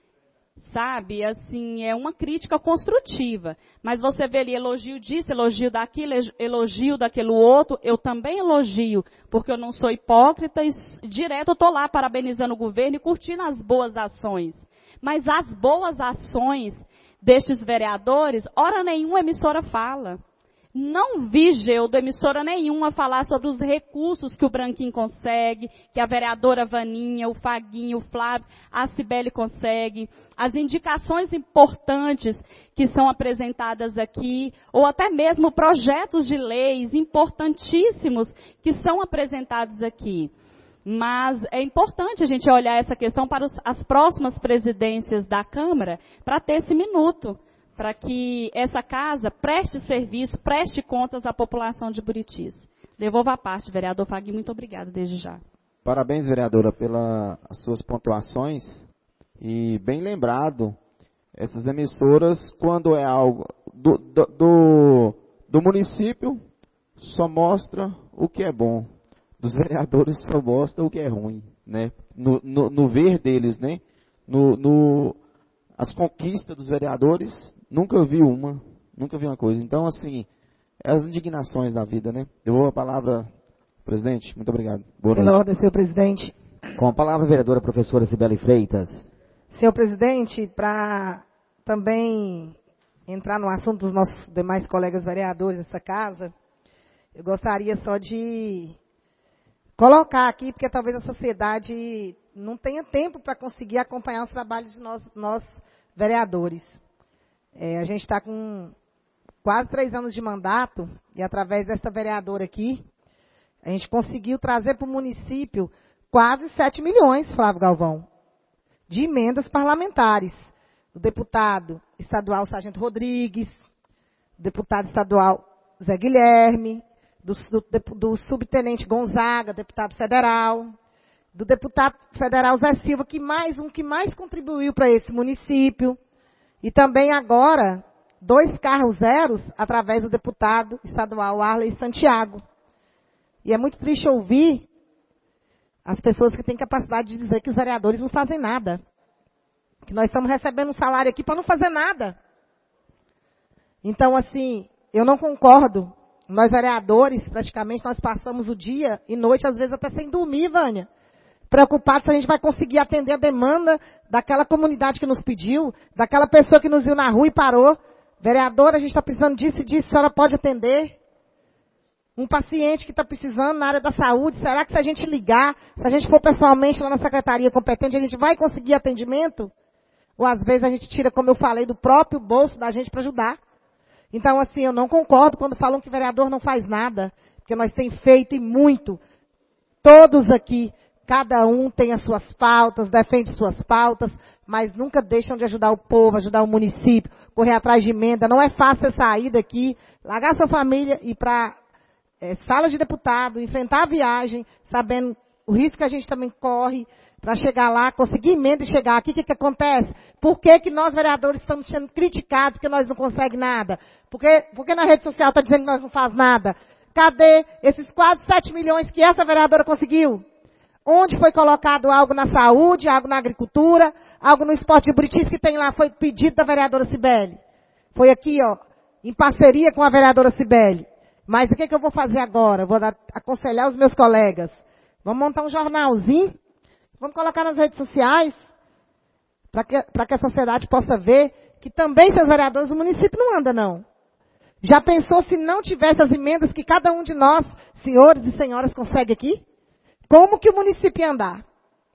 Sabe, assim, é uma crítica construtiva. Mas você vê ali elogio disso, elogio daquilo, elogio daquele outro. Eu também elogio, porque eu não sou hipócrita e direto eu estou lá parabenizando o governo e curtindo as boas ações. Mas as boas ações destes vereadores, hora nenhuma a emissora fala. Não vi, Geudo, emissora nenhuma falar sobre os recursos que o Branquinho consegue, que a vereadora Vaninha, o Faguinho, o Flávio, a Cibele consegue, as indicações importantes que são apresentadas aqui, ou até mesmo projetos de leis importantíssimos que são apresentados aqui. Mas é importante a gente olhar essa questão para os, as próximas presidências da Câmara, para ter esse minuto, para que essa casa preste serviço, preste contas à população de Buritis. Devolvo a parte, vereador Faguinho, muito obrigada desde já. Parabéns, vereadora, pelas suas pontuações. E bem lembrado, essas emissoras, quando é algo do, do, do, do município, só mostra o que é bom. Dos vereadores só mostra o que é ruim, né? No, no, no ver deles, né? No... no As conquistas dos vereadores, nunca vi uma, nunca vi uma coisa. Então, assim, é as indignações da vida, né? Eu vou a palavra, presidente, muito obrigado. Boa noite. Pela ordem, senhor presidente. Com a palavra, a vereadora professora Cibele Freitas. Senhor presidente, para também entrar no assunto dos nossos demais colegas vereadores dessa casa, eu gostaria só de colocar aqui, porque talvez a sociedade não tenha tempo para conseguir acompanhar os trabalhos de nós, nós vereadores. É, a gente está com quase três anos de mandato, e através dessa vereadora aqui, a gente conseguiu trazer para o município quase sete milhões, Flávio Galvão, de emendas parlamentares. Do deputado estadual Sargento Rodrigues, do deputado estadual Zé Guilherme, do, do, do subtenente Gonzaga, deputado federal, do deputado federal Zé Silva, que mais um que mais contribuiu para esse município. E também agora, dois carros zeros, através do deputado estadual Arley Santiago. E é muito triste ouvir as pessoas que têm capacidade de dizer que os vereadores não fazem nada. Que nós estamos recebendo um salário aqui para não fazer nada. Então, assim, eu não concordo. Nós vereadores, praticamente, nós passamos o dia e noite, às vezes até sem dormir, Vânia. Preocupados se a gente vai conseguir atender a demanda daquela comunidade que nos pediu, daquela pessoa que nos viu na rua e parou. Vereadora, a gente está precisando disso e disso, a senhora pode atender? Um paciente que está precisando na área da saúde, será que se a gente ligar, se a gente for pessoalmente lá na secretaria competente, a gente vai conseguir atendimento? Ou às vezes a gente tira, como eu falei, do próprio bolso da gente para ajudar. Então, assim, eu não concordo quando falam que vereador não faz nada, porque nós temos feito e muito. Todos aqui, cada um tem as suas pautas, defende suas pautas, mas nunca deixam de ajudar o povo, ajudar o município, correr atrás de emenda. Não é fácil você sair daqui, largar sua família e ir para é, sala de deputado, enfrentar a viagem, sabendo o risco que a gente também corre para chegar lá, conseguir emenda e chegar aqui. O que, que acontece? Por que, que nós, vereadores, estamos sendo criticados porque nós não conseguimos nada? Porque, porque na rede social está dizendo que nós não faz nada? Cadê esses quase sete milhões que essa vereadora conseguiu? Onde foi colocado algo na saúde, algo na agricultura, algo no esporte de Buritis que tem lá, foi pedido da vereadora Cibele. Foi aqui, ó, em parceria com a vereadora Cibele. Mas o que, que eu vou fazer agora? Vou dar, aconselhar os meus colegas. Vamos montar um jornalzinho, vamos colocar nas redes sociais, para que, para que a sociedade possa ver que também seus vereadores, o município não anda, não. Já pensou se não tivesse as emendas que cada um de nós, senhores e senhoras, consegue aqui? Como que o município ia andar?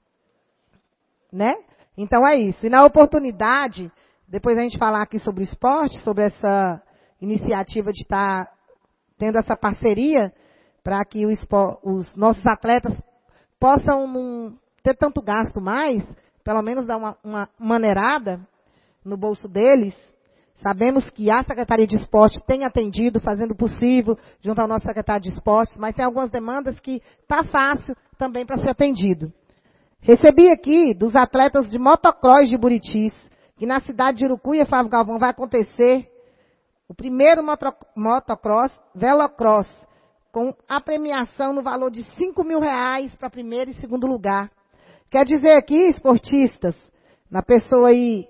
Né? Então é isso. E na oportunidade, depois a gente falar aqui sobre o esporte, sobre essa iniciativa de estar tendo essa parceria, para que o espor, os nossos atletas possam não ter tanto gasto mais, pelo menos dar uma, uma maneirada no bolso deles. Sabemos que a Secretaria de Esporte tem atendido, fazendo o possível, junto ao nosso secretário de Esportes, mas tem algumas demandas que está fácil também para ser atendido. Recebi aqui dos atletas de motocross de Buritis, que na cidade de Urucuia, Flávio Galvão, vai acontecer o primeiro moto, motocross, velocross, com a premiação no valor de cinco mil reais para primeiro e segundo lugar. Quer dizer aqui, esportistas, na pessoa aí,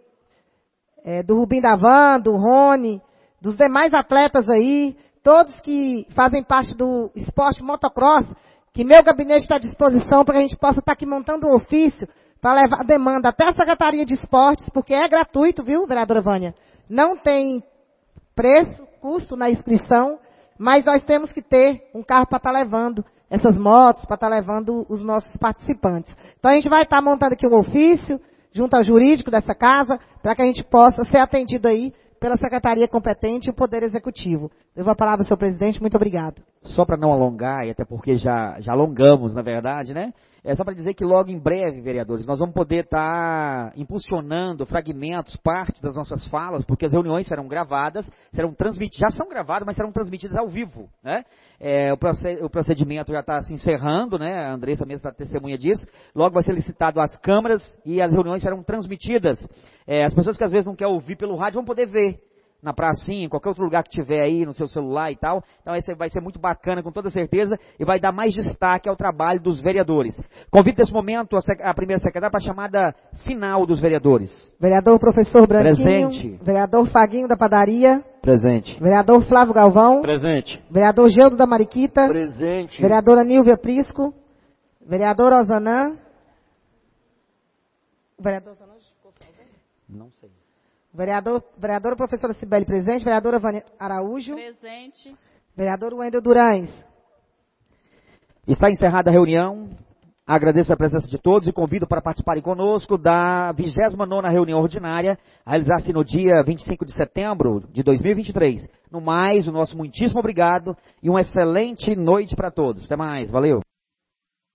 É, do Rubim Davan, do Rony, dos demais atletas aí, todos que fazem parte do esporte motocross, que meu gabinete está à disposição para que a gente possa estar aqui montando um ofício para levar a demanda até a Secretaria de Esportes, porque é gratuito, viu, vereadora Vânia? Não tem preço, custo na inscrição, mas nós temos que ter um carro para estar levando essas motos, para estar levando os nossos participantes. Então a gente vai estar montando aqui um ofício, junto ao jurídico dessa casa, para que a gente possa ser atendido aí pela Secretaria competente e o Poder Executivo. Devo a palavra ao senhor presidente, muito obrigado. Só para não alongar, e até porque já, já alongamos, na verdade, né? É só para dizer que logo em breve, vereadores, nós vamos poder estar tá impulsionando fragmentos, partes das nossas falas, porque as reuniões serão gravadas, serão transmitidas, já são gravadas, mas serão transmitidas ao vivo, né? É, o procedimento já está se encerrando, né? A Andressa mesmo está testemunha disso. Logo vai ser licitado as câmeras e as reuniões serão transmitidas. É, as pessoas que às vezes não querem ouvir pelo rádio vão poder ver na pracinha, em qualquer outro lugar que tiver aí, no seu celular e tal. Então esse vai ser muito bacana, com toda certeza, e vai dar mais destaque ao trabalho dos vereadores. Convido nesse momento a, a primeira secretária para a chamada final dos vereadores. Vereador professor Branquinho. Presente. Vereador Faguinho da Padaria. Presente. Vereador Flávio Galvão. Presente. Vereador Geudo da Mariquita. Presente. Vereadora Nilvia Prisco. Vereador Osanã. Vereador Osanã? Não sei. Vereador, vereadora professora Cibele presente, vereadora Vânia Araújo. Presente. Vereador Wendel Durães. Está encerrada a reunião. Agradeço a presença de todos e convido para participarem conosco da vigésima nona reunião ordinária, a realizar-se no dia vinte e cinco de setembro de dois mil e vinte e três. No mais, o nosso muitíssimo obrigado e uma excelente noite para todos. Até mais, valeu.